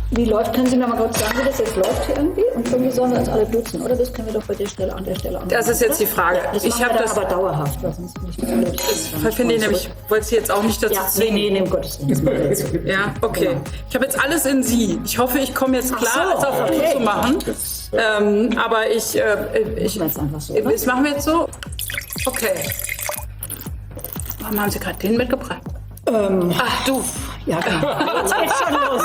Wie läuft, können Sie noch mal kurz sagen, wie das jetzt läuft hier irgendwie? Und irgendwie sollen wir uns alle duzen, oder? Das können wir doch bei der Stelle, an der Stelle anfangen. Das ist jetzt die Frage. Ja, das machen wir dann aber dauerhaft, weil sonst nicht mehr blöd. Das finde ich nämlich, wollte Sie jetzt auch nicht dazu zwingen. Nee, um Gottes Willen. Ja, okay. Ich habe jetzt alles in Sie. Ich hoffe, ich komme jetzt klar, es auf gut zu machen. Aber ich jetzt einfach so, das machen wir jetzt so. Okay. Warum haben Sie gerade den mitgebracht? Ach du. Ja, genau. Jetzt geht's schon los.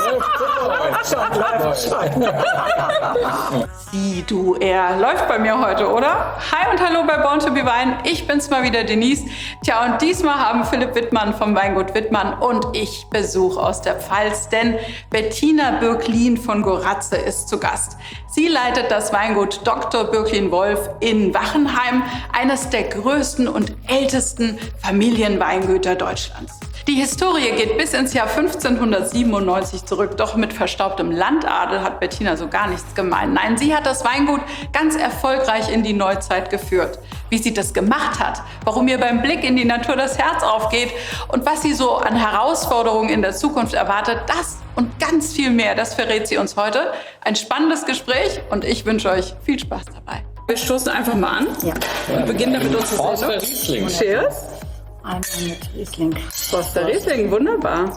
Sie, du, er läuft bei mir heute, oder? Hi und hallo bei Born to be Wine. Ich bin's mal wieder, Denise. Tja, und diesmal haben Philipp Wittmann vom Weingut Wittmann und ich Besuch aus der Pfalz, denn Bettina Bürklin von Goratze ist zu Gast. Sie leitet das Weingut Dr. Bürklin-Wolf in Wachenheim, eines der größten und ältesten Familienweingüter Deutschlands. Die Historie geht bis ins Jahr 1597 zurück, doch mit verstaubtem Landadel hat Bettina so gar nichts gemein. Nein, sie hat das Weingut ganz erfolgreich in die Neuzeit geführt. Wie sie das gemacht hat, warum ihr beim Blick in die Natur das Herz aufgeht und was sie so an Herausforderungen in der Zukunft erwartet, das und ganz viel mehr, das verrät sie uns heute. Ein spannendes Gespräch und ich wünsche euch viel Spaß dabei. Wir stoßen einfach mal an und beginnen damit uns zu Forster Riesling. Cheers. Einmal mit Riesling. Forster Riesling, wunderbar.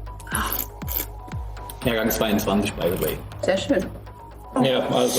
Jahrgang 22, by the way. Sehr schön. Ja, also.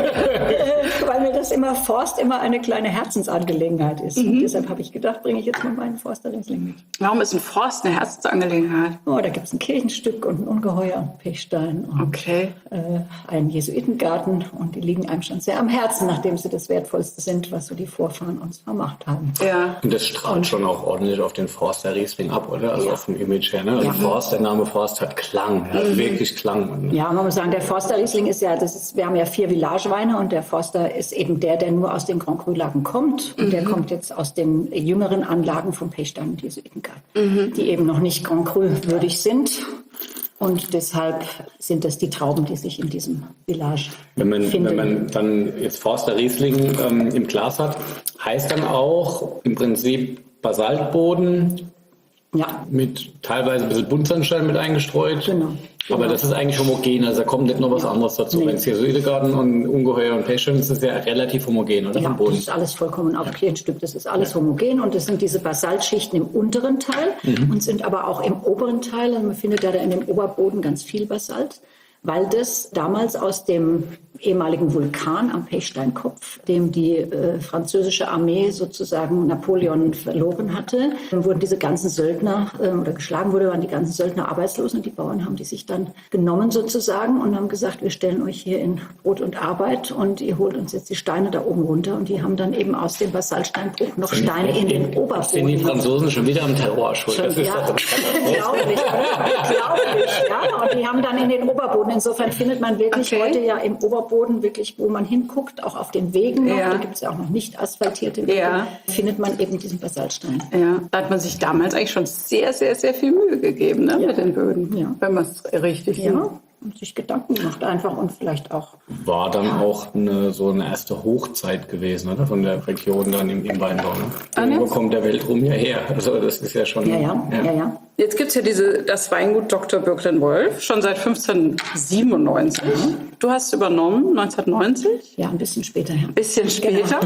Weil mir das Forst immer eine kleine Herzensangelegenheit ist. Und deshalb habe ich gedacht, bringe ich jetzt mal meinen Forster Riesling mit. Warum ist ein Forst eine Herzensangelegenheit? Oh, da gibt es ein Kirchenstück und ein Ungeheuer und Pechstein und einen Jesuitengarten. Und die liegen einem schon sehr am Herzen, nachdem sie das Wertvollste sind, was so die Vorfahren uns vermacht haben. Ja. Und das strahlt schon auch ordentlich auf den Forster Riesling ab, oder? Also auf dem Image her, ne? Also Forst, der Name Forst hat Klang, wirklich Klang. Ja, man muss sagen, der Forster Riesling ist ja, wir haben ja 4 Villageweine und der Forster ist eben der nur aus den Grand Cru-Lagen kommt. Und der kommt jetzt aus den jüngeren Anlagen vom Pechstein und Jesuitengarten, die eben noch nicht Grand Cru würdig sind. Und deshalb sind das die Trauben, die sich in diesem Village finden. Wenn man dann jetzt Forster Riesling im Glas hat, heißt dann auch im Prinzip Basaltboden mit teilweise ein bisschen Buntsandstein mit eingestreut. Genau. Aber das ist eigentlich homogen, also da kommt nicht noch was anderes dazu. Wenn es hier Jesuitengarten und Ungeheuer und Pechstein ist, ist es ja relativ homogen, oder? Ja, vom Boden. das ist alles vollkommen auf Kirchenstück. Das ist alles homogen und das sind diese Basaltschichten im unteren Teil und sind aber auch im oberen Teil. Also man findet ja da in dem Oberboden ganz viel Basalt, weil das damals aus dem ehemaligen Vulkan am Pechsteinkopf, dem die französische Armee sozusagen Napoleon verloren hatte, dann wurden diese ganzen Söldner oder geschlagen waren die ganzen Söldner arbeitslos und die Bauern haben die sich dann genommen sozusagen und haben gesagt, wir stellen euch hier in Brot und Arbeit und ihr holt uns jetzt die Steine da oben runter und die haben dann eben aus dem Basaltsteinbruch noch Steine in den Oberboden. Sind die Franzosen schon wieder am Terror schuld? Das ist doch Glaublich, ja. Und die haben dann in den Oberboden. Insofern findet man wirklich heute ja im Oberboden wirklich, wo man hinguckt, auch auf den Wegen noch, da gibt es ja auch noch nicht asphaltierte Wege, findet man eben diesen Basaltstein. Ja, da hat man sich damals eigentlich schon sehr, sehr, sehr viel Mühe gegeben, ne, mit den Böden, wenn man es richtig sieht. Und sich Gedanken gemacht einfach und vielleicht auch. War dann auch so eine erste Hochzeit gewesen, oder? Von der Region dann im Weinbau. Ne? Wo kommt der Weltruhm ja her? Also das ist ja schon... Ja. Jetzt gibt es ja das Weingut Dr. Bürklin-Wolf, schon seit 1597. Du hast übernommen, 1990? Ja, ein bisschen später. Ja. Ein bisschen später?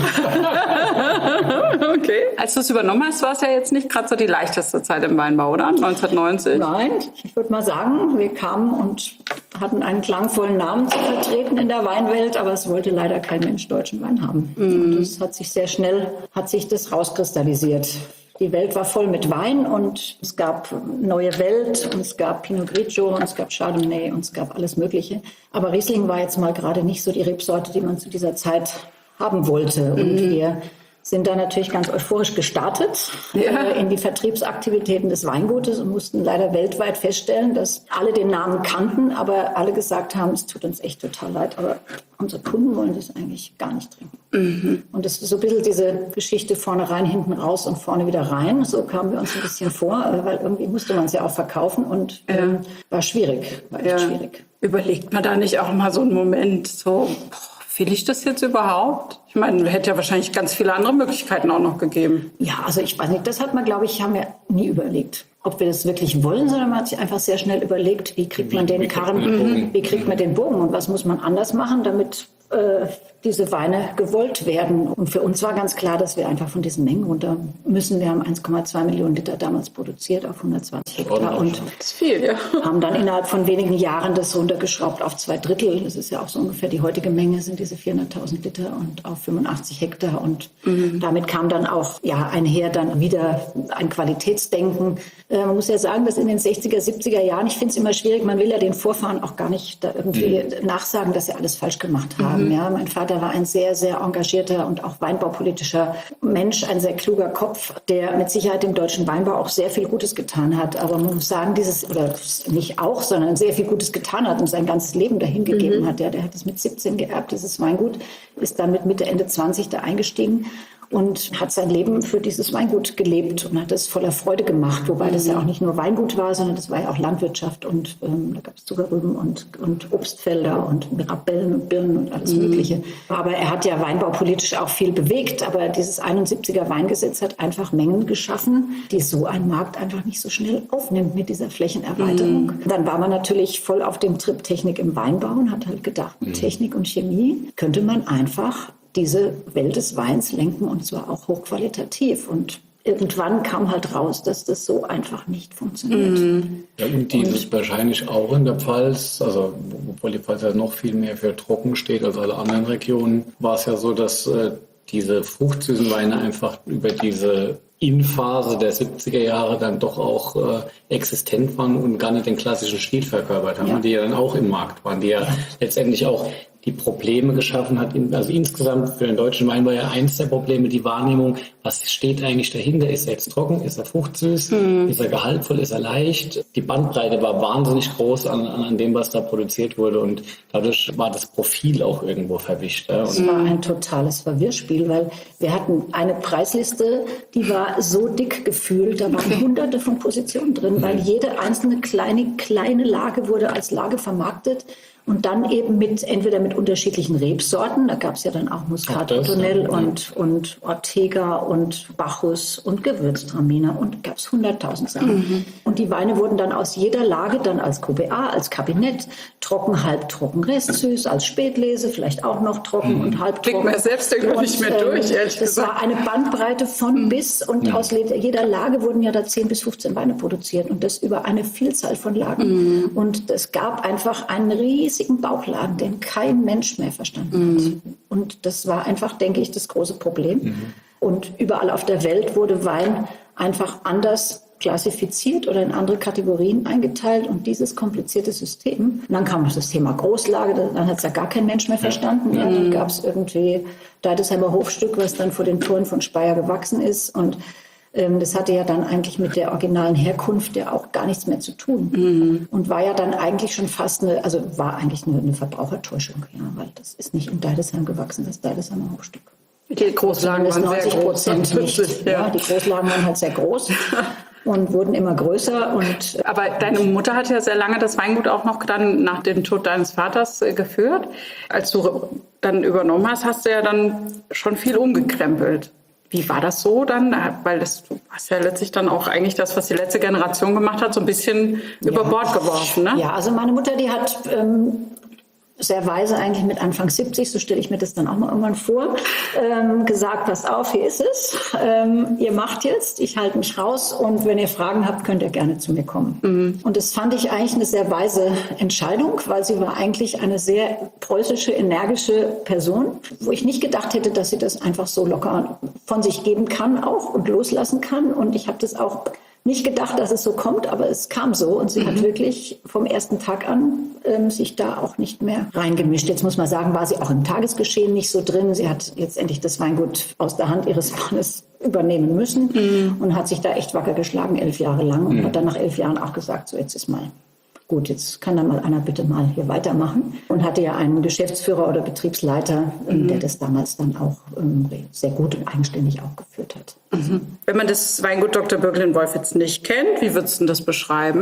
Genau. Okay. Als du es übernommen hast, war es ja jetzt nicht gerade so die leichteste Zeit im Weinbau, oder? 1990? Nein, ich würde mal sagen, wir kamen und hatten einen klangvollen Namen zu vertreten in der Weinwelt, aber es wollte leider kein Mensch deutschen Wein haben. Und das hat sich sehr schnell, rauskristallisiert. Die Welt war voll mit Wein und es gab Neue Welt und es gab Pinot Grigio und es gab Chardonnay und es gab alles Mögliche. Aber Riesling war jetzt mal gerade nicht so die Rebsorte, die man zu dieser Zeit haben wollte. Und wir sind da natürlich ganz euphorisch gestartet in die Vertriebsaktivitäten des Weingutes und mussten leider weltweit feststellen, dass alle den Namen kannten, aber alle gesagt haben, es tut uns echt total leid, aber unsere Kunden wollen das eigentlich gar nicht trinken. Und das ist so ein bisschen diese Geschichte vorne rein, hinten raus und vorne wieder rein. So kamen wir uns ein bisschen vor, weil irgendwie musste man es ja auch verkaufen und war schwierig, war echt schwierig. Überlegt man da nicht auch mal so einen Moment, so... Will ich das jetzt überhaupt? Ich meine, hätte ja wahrscheinlich ganz viele andere Möglichkeiten auch noch gegeben. Ja, also ich weiß nicht, das hat man, glaube ich, haben wir nie überlegt, ob wir das wirklich wollen, sondern man hat sich einfach sehr schnell überlegt, wie kriegt man den Karren, wie kriegt man den Bogen und was muss man anders machen, damit diese Weine gewollt werden. Und für uns war ganz klar, dass wir einfach von diesen Mengen runter müssen. Wir haben 1,2 Millionen Liter damals produziert auf 120 Hektar und das ist viel, ja. Haben dann innerhalb von wenigen Jahren das runtergeschraubt auf 2/3. Das ist ja auch so ungefähr die heutige Menge, sind diese 400.000 Liter und auf 85 Hektar. Und damit kam dann auch einher dann wieder ein Qualitätsdenken. Man muss ja sagen, dass in den 60er, 70er Jahren, ich finde es immer schwierig, man will ja den Vorfahren auch gar nicht da irgendwie nachsagen, dass sie alles falsch gemacht haben. Ja, mein Vater war ein sehr, sehr engagierter und auch weinbaupolitischer Mensch, ein sehr kluger Kopf, der mit Sicherheit dem deutschen Weinbau auch sehr viel Gutes getan hat. Aber man muss sagen, oder nicht auch, sondern sehr viel Gutes getan hat und sein ganzes Leben dahin gegeben hat. Der hat es mit 17 geerbt, dieses Weingut, ist dann mit Mitte, Ende 20 da eingestiegen und hat sein Leben für dieses Weingut gelebt und hat es voller Freude gemacht. Wobei das ja auch nicht nur Weingut war, sondern das war ja auch Landwirtschaft und da gab es Zuckerrüben und Obstfelder und Mirabellen und Birnen und alles Mögliche. Aber er hat ja weinbaupolitisch auch viel bewegt. Aber dieses 71er Weingesetz hat einfach Mengen geschaffen, die so ein Markt einfach nicht so schnell aufnimmt mit dieser Flächenerweiterung. Dann war man natürlich voll auf dem Trip Technik im Weinbau und hat halt gedacht, mit Technik und Chemie könnte man einfach diese Welt des Weins lenken und zwar auch hochqualitativ. Und irgendwann kam halt raus, dass das so einfach nicht funktioniert. Ja, und dieses wahrscheinlich auch in der Pfalz, also obwohl die Pfalz ja noch viel mehr für trocken steht als alle anderen Regionen, war es ja so, dass diese fruchtsüßen Weine einfach über diese In-Phase der 70er Jahre dann doch auch existent waren und gar nicht den klassischen Stil verkörpert haben, die ja dann auch im Markt waren, die ja letztendlich auch die Probleme geschaffen hat. Also insgesamt für den deutschen Wein war ja eins der Probleme die Wahrnehmung, was steht eigentlich dahinter? Ist er jetzt trocken? Ist er fruchtsüß? Ist er gehaltvoll? Ist er leicht? Die Bandbreite war wahnsinnig groß an dem, was da produziert wurde und dadurch war das Profil auch irgendwo verwischt. Ja. Es war ein totales Verwirrspiel, weil wir hatten eine Preisliste, die war so dick gefüllt, da waren hunderte von Positionen drin, weil jede einzelne kleine Lage wurde als Lage vermarktet. Und dann eben entweder mit unterschiedlichen Rebsorten, da gab es ja dann auch Muscat Ottonel und Ortega und Bacchus und Gewürztraminer und gab es 100.000 Sachen. Und die Weine wurden dann aus jeder Lage dann als QBA, als Kabinett, trocken, halbtrocken, restsüß, als Spätlese, vielleicht auch noch trocken und halbtrocken. Kriegt man selbst irgendwie nicht mehr durch, ehrlich gesagt. Das war eine Bandbreite von bis und aus jeder Lage wurden ja da 10 bis 15 Weine produziert und das über eine Vielzahl von Lagen. Und es gab einfach einen riesigen Bauchladen, den kein Mensch mehr verstanden hat. Und das war einfach, denke ich, das große Problem. Und überall auf der Welt wurde Wein einfach anders klassifiziert oder in andere Kategorien eingeteilt und dieses komplizierte System. Und dann kam das Thema Großlage, dann hat es ja gar kein Mensch mehr verstanden. Ja, dann gab es irgendwie Deidesheimer Hofstück, was dann vor den Toren von Speyer gewachsen ist und das hatte ja dann eigentlich mit der originalen Herkunft ja auch gar nichts mehr zu tun. Und war ja dann eigentlich schon fast eine Verbrauchertäuschung, ja, weil das ist nicht in Deidesheim gewachsen, das Deidesheimer Hofstück. Die Großlagen waren 90% sehr groß. Nicht. Ja, die Großlagen waren halt sehr groß und wurden immer größer. Aber deine Mutter hat ja sehr lange das Weingut auch noch dann nach dem Tod deines Vaters geführt. Als du dann übernommen hast, hast du ja dann schon viel umgekrempelt. Wie war das so dann? Weil du hast ja letztlich dann auch eigentlich das, was die letzte Generation gemacht hat, so ein bisschen über Bord geworfen, ne? Ja, also meine Mutter, die hat sehr weise eigentlich mit Anfang 70, so stelle ich mir das dann auch mal irgendwann vor, gesagt, passt auf, hier ist es, ihr macht jetzt, ich halte mich raus und wenn ihr Fragen habt, könnt ihr gerne zu mir kommen. Und das fand ich eigentlich eine sehr weise Entscheidung, weil sie war eigentlich eine sehr preußische, energische Person, wo ich nicht gedacht hätte, dass sie das einfach so locker von sich geben kann auch und loslassen kann und ich habe das auch nicht gedacht, dass es so kommt, aber es kam so und sie hat wirklich vom ersten Tag an sich da auch nicht mehr reingemischt. Jetzt muss man sagen, war sie auch im Tagesgeschehen nicht so drin. Sie hat letztendlich das Weingut aus der Hand ihres Mannes übernehmen müssen und hat sich da echt wacker geschlagen, 11 Jahre lang und hat dann nach 11 Jahren auch gesagt, so jetzt ist mal gut, jetzt kann da mal einer bitte mal hier weitermachen. Und hatte ja einen Geschäftsführer oder Betriebsleiter, der das damals dann auch sehr gut und eigenständig auch geführt hat. Wenn man das Weingut Dr. Birkel in Wolf jetzt nicht kennt, wie würdest du das beschreiben?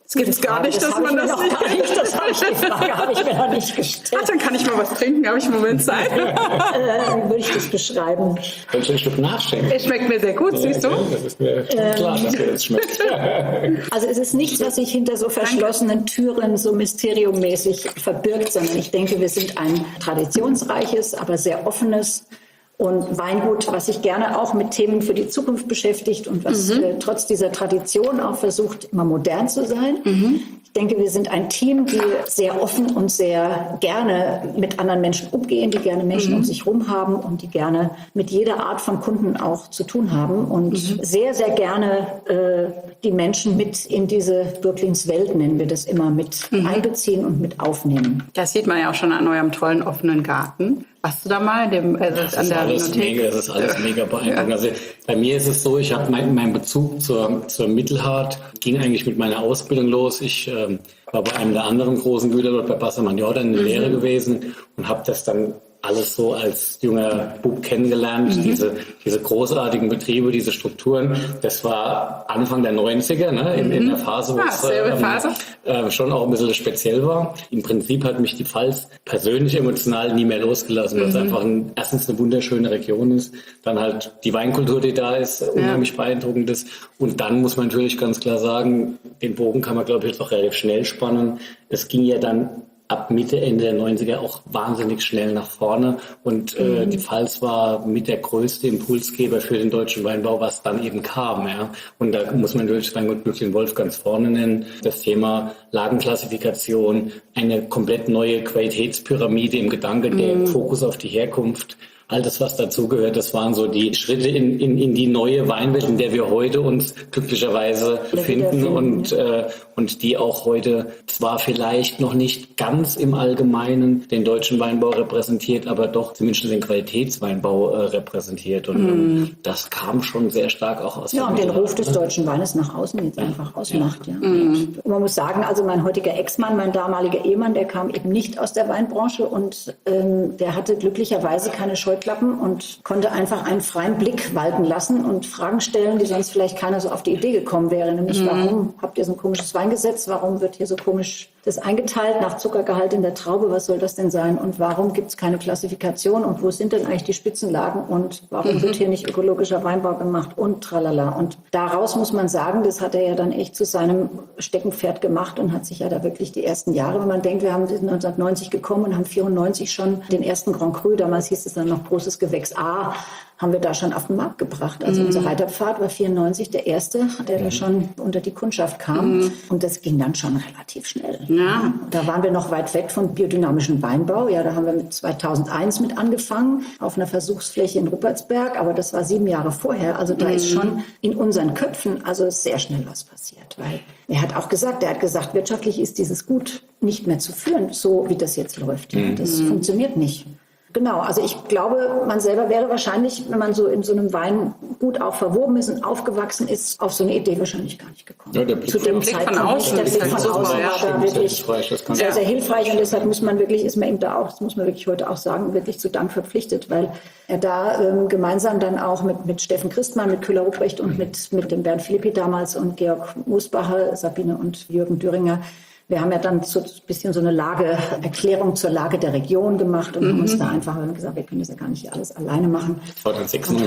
Das gibt es gar nicht, dass man das nicht... Die Frage habe ich mir noch nicht gestellt. Ach, dann kann ich mal was trinken, habe ich einen Moment Zeit. Würde ich das beschreiben? Kannst du ein Stück nachschenken? Es schmeckt mir sehr gut, siehst du? Das ist mir schon klar, dass dir das schmeckt. Also es ist nichts, was sich hinter so verschlossenen Türen so mysteriummäßig verbirgt, sondern ich denke, wir sind ein traditionsreiches, aber sehr offenes und Weingut, was sich gerne auch mit Themen für die Zukunft beschäftigt und was trotz dieser Tradition auch versucht, immer modern zu sein. Ich denke, wir sind ein Team, die sehr offen und sehr gerne mit anderen Menschen umgehen, die gerne Menschen um sich herum haben und die gerne mit jeder Art von Kunden auch zu tun haben und sehr, sehr gerne die Menschen mit in diese Birklins-Welt, nennen wir das immer, mit einbeziehen und mit aufnehmen. Das sieht man ja auch schon an eurem tollen offenen Garten. Warst du da mal an der Bibliothek? Das ist alles mega beeindruckend. Ja. Also bei mir ist es so, ich habe mein Bezug zur Mittelhart ging eigentlich mit meiner Ausbildung los. Ich war bei einem der anderen großen Güter dort bei Bassermann Jordan in der Lehre gewesen und habe das dann alles so als junger Bub kennengelernt, diese großartigen Betriebe, diese Strukturen. Das war Anfang der 90er, ne, in der Phase, wo es schon auch ein bisschen speziell war. Im Prinzip hat mich die Pfalz persönlich emotional nie mehr losgelassen, weil es einfach erstens eine wunderschöne Region ist, dann halt die Weinkultur, die da ist, unheimlich beeindruckend ist. Und dann muss man natürlich ganz klar sagen, den Bogen kann man, glaube ich, jetzt auch relativ schnell spannen. Es ging ja dann ab Mitte, Ende der 90er auch wahnsinnig schnell nach vorne. Und die Pfalz war mit der größte Impulsgeber für den deutschen Weinbau, was dann eben kam. Ja. Und da muss man natürlich Weingut Böcklin-Wolf ganz vorne nennen. Das Thema Lagenklassifikation, eine komplett neue Qualitätspyramide im Gedanke, der Fokus auf die Herkunft. All das, was dazugehört, das waren so die Schritte in die neue Weinwelt, in der wir heute uns glücklicherweise befinden und die auch heute zwar vielleicht noch nicht ganz im Allgemeinen den deutschen Weinbau repräsentiert, aber doch zumindest den Qualitätsweinbau repräsentiert. Und das kam schon sehr stark auch aus und den Ruf des deutschen Weines nach außen jetzt einfach ausmacht. Ja. Und man muss sagen, also mein heutiger Ex-Mann, mein damaliger Ehemann, der kam eben nicht aus der Weinbranche und der hatte glücklicherweise keine Scheuklappen und konnte einfach einen freien Blick walten lassen und Fragen stellen, die sonst vielleicht keiner so auf die Idee gekommen wäre. Nämlich, warum habt ihr so ein komisches Weingesetz? Warum wird hier so komisch das eingeteilt nach Zuckergehalt in der Traube? Was soll das denn sein? Und warum gibt es keine Klassifikation? Und wo sind denn eigentlich die Spitzenlagen? Und warum wird hier nicht ökologischer Weinbau gemacht? Und tralala. Und daraus muss man sagen, das hat er ja dann echt zu seinem Steckenpferd gemacht und hat sich ja da wirklich die ersten Jahre, wenn man denkt, wir haben 1990 gekommen und haben 94 schon den ersten Grand Cru, damals hieß es dann noch großes Gewächs A, haben wir da schon auf den Markt gebracht. Also unser Reiterpfad war 94 der erste, der da schon unter die Kundschaft kam. Und das ging dann schon relativ schnell. Ja. Da waren wir noch weit weg von biodynamischem Weinbau. Ja, da haben wir mit 2001 mit angefangen, auf einer Versuchsfläche in Ruppertsberg. Aber das war 7 Jahre vorher. Also da ist schon in unseren Köpfen also sehr schnell was passiert. Weil er hat gesagt, wirtschaftlich ist dieses Gut nicht mehr zu führen, so wie das jetzt läuft. Ja, das funktioniert nicht. Genau, also ich glaube, man selber wäre wahrscheinlich, wenn man so in so einem Weingut auch verwoben ist und aufgewachsen ist, auf so eine Idee wahrscheinlich gar nicht gekommen. Ja, Zu dem Zeitpunkt nicht. Der Blick von außen war da wirklich sehr, sehr hilfreich und deshalb ist man wirklich heute auch sagen, wirklich zu Dank verpflichtet, weil er da gemeinsam dann auch mit Steffen Christmann, mit Köhler-Ruprecht und mit dem Bernd Philippi damals und Georg Musbacher, Sabine und Jürgen Döringer. Wir haben ja dann so ein bisschen so eine Erklärung zur Lage der Region gemacht und haben uns da einfach gesagt, wir können das ja gar nicht hier alles alleine machen. Und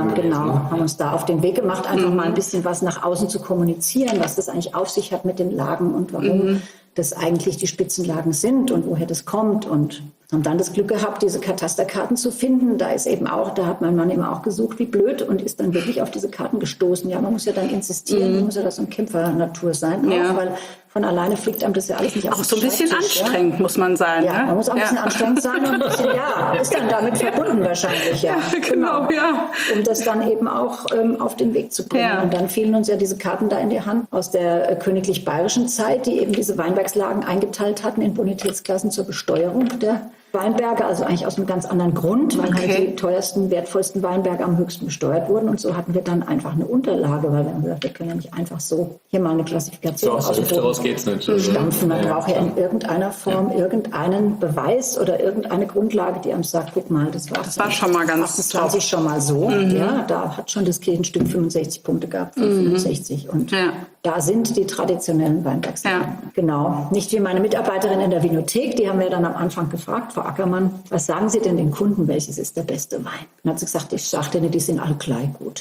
haben uns da auf den Weg gemacht, einfach mal ein bisschen was nach außen zu kommunizieren, was das eigentlich auf sich hat mit den Lagen und warum das eigentlich die Spitzenlagen sind und woher das kommt und haben dann das Glück gehabt, diese Katasterkarten zu finden. Da hat mein Mann eben auch gesucht, wie blöd, und ist dann wirklich auf diese Karten gestoßen. Ja, man muss ja dann insistieren, man muss ja da so ein Kämpfernatur sein, auch, weil von alleine fliegt einem das ja alles nicht auf. Auch so ein bisschen anstrengend, muss man sein. Ja, man muss auch ein bisschen anstrengend sein und ein bisschen, ist dann damit verbunden wahrscheinlich. Ja, genau. Ja. Um das dann eben auch auf den Weg zu bringen. Ja. Und dann fielen uns ja diese Karten da in die Hand aus der königlich bayerischen Zeit, die eben diese Weinbergslagen eingeteilt hatten in Bonitätsklassen zur Besteuerung der Weinberge, also eigentlich aus einem ganz anderen Grund, weil halt die teuersten, wertvollsten Weinberge am höchsten besteuert wurden. Und so hatten wir dann einfach eine Unterlage, weil wir haben gesagt, wir können ja nicht einfach so hier mal eine Klassifikation stampfen. Man braucht ja in irgendeiner Form irgendeinen Beweis oder irgendeine Grundlage, die einem sagt, guck mal, das war schon mal ganz 28 schon mal so. Ja, da hat schon das Kirchenstück 65 Punkte gehabt, 65. Und Da sind die traditionellen Weinbergsweine. Ja. Genau. Nicht wie meine Mitarbeiterin in der Vinothek, die haben wir dann am Anfang gefragt, Frau Ackermann, was sagen Sie denn den Kunden, welches ist der beste Wein? Dann hat sie gesagt, ich sage denen, die sind alle gleich gut.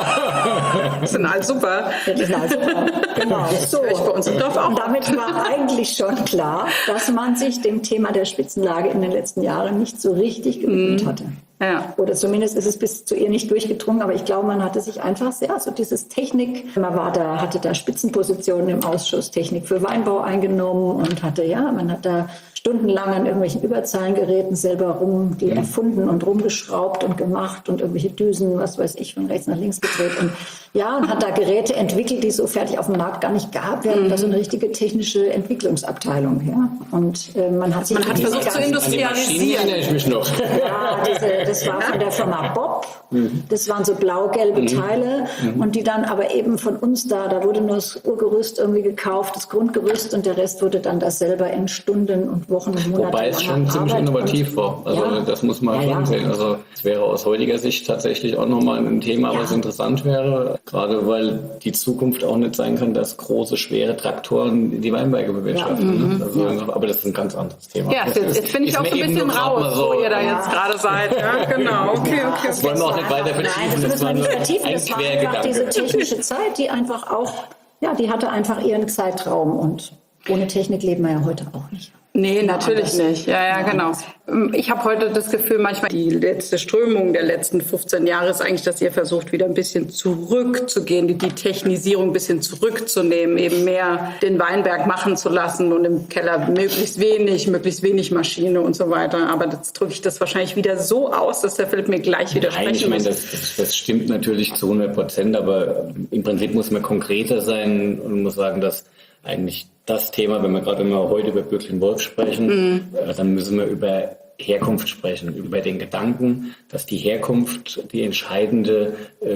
Das sind halt super. Ja, die sind alle super. Genau. So. höre ich bei uns im Dorf auch. Und damit war eigentlich schon klar, dass man sich dem Thema der Spitzenlage in den letzten Jahren nicht so richtig gewidmet hatte. Ja. Oder zumindest ist es bis zu ihr nicht durchgedrungen, aber ich glaube, man hatte sich einfach sehr, so dieses Technik, man hatte da Spitzenpositionen im Ausschuss Technik für Weinbau eingenommen und man hat da stundenlang an irgendwelchen Überzahlengeräten selber die erfunden und rumgeschraubt und gemacht und irgendwelche Düsen, was weiß ich, von rechts nach links gedreht und hat da Geräte entwickelt, die es so fertig auf dem Markt gar nicht gab. Wir hatten da so eine richtige technische Entwicklungsabteilung, ja. Und man hat versucht zu industrialisieren. Erinnere ich mich noch. Ja, das war von der Firma Bob. Das waren so blau-gelbe Teile und die dann aber eben von uns da wurde nur das Urgerüst irgendwie gekauft, das Grundgerüst und der Rest wurde dann das selber in Stunden und Wochen und Monate. Wobei es schon ziemlich innovativ war. Also das muss man schon sehen. Also es wäre aus heutiger Sicht tatsächlich auch nochmal ein Thema, was interessant wäre. Gerade weil die Zukunft auch nicht sein kann, dass große, schwere Traktoren die Weinberge bewirtschaften. Aber das ist ein ganz anderes Thema. Ja, jetzt bin ich auch so ein bisschen raus, wo ihr da jetzt gerade seid. Ja, genau. Okay. Das wollen wir auch nicht weiter vertiefen. Nein, das müssen wir nicht vertiefen. Das war einfach diese technische Zeit, die einfach auch, die hatte einfach ihren Zeitraum und ohne Technik leben wir ja heute auch nicht. Nee, natürlich nicht. Ja, genau. Ich habe heute das Gefühl, manchmal die letzte Strömung der letzten 15 Jahre ist eigentlich, dass ihr versucht, wieder ein bisschen zurückzugehen, die Technisierung ein bisschen zurückzunehmen, eben mehr den Weinberg machen zu lassen und im Keller möglichst wenig Maschine und so weiter. Aber jetzt drücke ich das wahrscheinlich wieder so aus, dass der Philipp mir gleich widersprechen muss. Nein, ich meine, muss. das stimmt natürlich zu 100%, aber im Prinzip muss man konkreter sein und muss sagen, dass eigentlich das Thema, wenn wir heute über Böcklin-Wolf sprechen, dann müssen wir über Herkunft sprechen, über den Gedanken, dass die Herkunft die entscheidende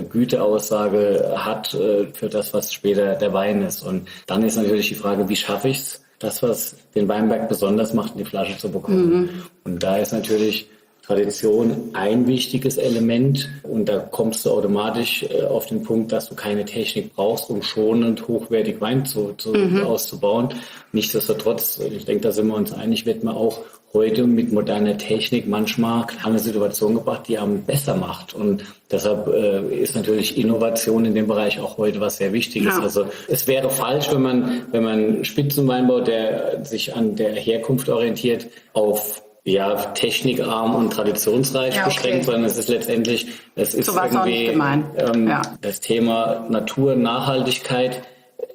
Güteaussage hat für das, was später der Wein ist. Und dann ist natürlich die Frage, wie schaffe ich es, das, was den Weinberg besonders macht, in die Flasche zu bekommen. Und da ist natürlich Tradition ein wichtiges Element und da kommst du automatisch auf den Punkt, dass du keine Technik brauchst, um schonend hochwertig Wein auszubauen. Nichtsdestotrotz, ich denke, da sind wir uns einig, wird man auch heute mit moderner Technik manchmal eine Situation gebracht, die einem besser macht. Und deshalb ist natürlich Innovation in dem Bereich auch heute was sehr Wichtiges. Ja. Also es wäre falsch, wenn man Spitzenweinbau, der sich an der Herkunft orientiert, auf technikarm und traditionsreich beschränkt, sondern es ist letztendlich, es ist irgendwie das Thema Natur, Nachhaltigkeit,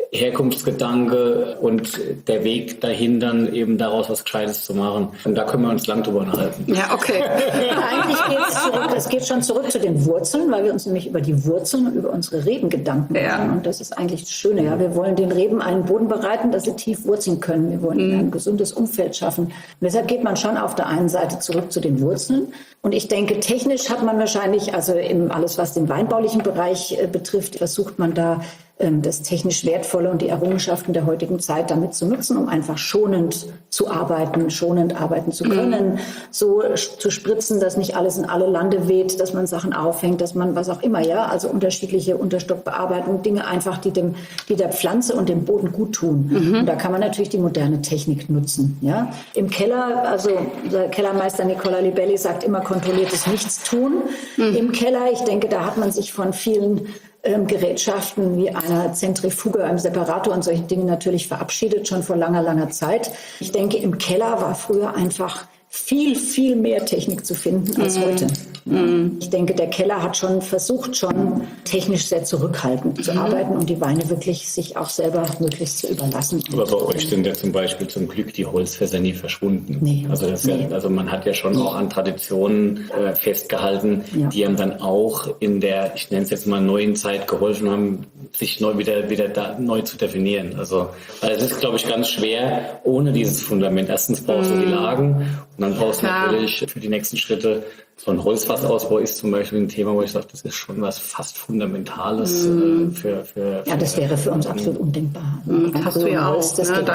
Herkunftsgedanke und der Weg dahin, dann eben daraus was Gescheites zu machen. Und da können wir uns lang drüber unterhalten. Ja, okay. Es geht schon zurück zu den Wurzeln, weil wir uns nämlich über die Wurzeln und über unsere Reben Gedanken machen. Und das ist eigentlich das Schöne. Ja. Wir wollen den Reben einen Boden bereiten, dass sie tief wurzeln können. Wir wollen ihnen ein gesundes Umfeld schaffen. Und deshalb geht man schon auf der einen Seite zurück zu den Wurzeln. Und ich denke, technisch hat man wahrscheinlich, also alles, was den weinbaulichen Bereich betrifft, versucht man da das technisch Wertvolle und die Errungenschaften der heutigen Zeit damit zu nutzen, um einfach schonend arbeiten zu können, so zu spritzen, dass nicht alles in alle Lande weht, dass man Sachen aufhängt, dass man was auch immer, also unterschiedliche Unterstockbearbeitungen, Dinge einfach, die der Pflanze und dem Boden gut tun. Und da kann man natürlich die moderne Technik nutzen. Ja? Im Keller, also der Kellermeister Nicola Libelli sagt immer kontrolliertes Nichtstun. Im Keller, ich denke, da hat man sich von vielen Gerätschaften wie einer Zentrifuge, einem Separator und solchen Dingen natürlich verabschiedet, schon vor langer, langer Zeit. Ich denke, im Keller war früher einfach viel, viel mehr Technik zu finden als heute. Ich denke, der Keller hat versucht, technisch sehr zurückhaltend zu arbeiten und die Weine wirklich sich auch selber möglichst zu überlassen. Aber bei euch sind ja zum Beispiel zum Glück die Holzfässer nie verschwunden. Nee. Also man hat ja schon auch an Traditionen festgehalten, die einem dann auch in der, ich nenne es jetzt mal, neuen Zeit geholfen haben, sich neu zu definieren. Also es ist, glaube ich, ganz schwer ohne dieses Fundament. Erstens brauchst du die Lagen Und dann brauchst du natürlich für die nächsten Schritte, so ein Holzfassausbau ist zum Beispiel ein Thema, wo ich sage, das ist schon was fast Fundamentales für Ja, das wäre für uns absolut undenkbar. Hast du ja auch, das geht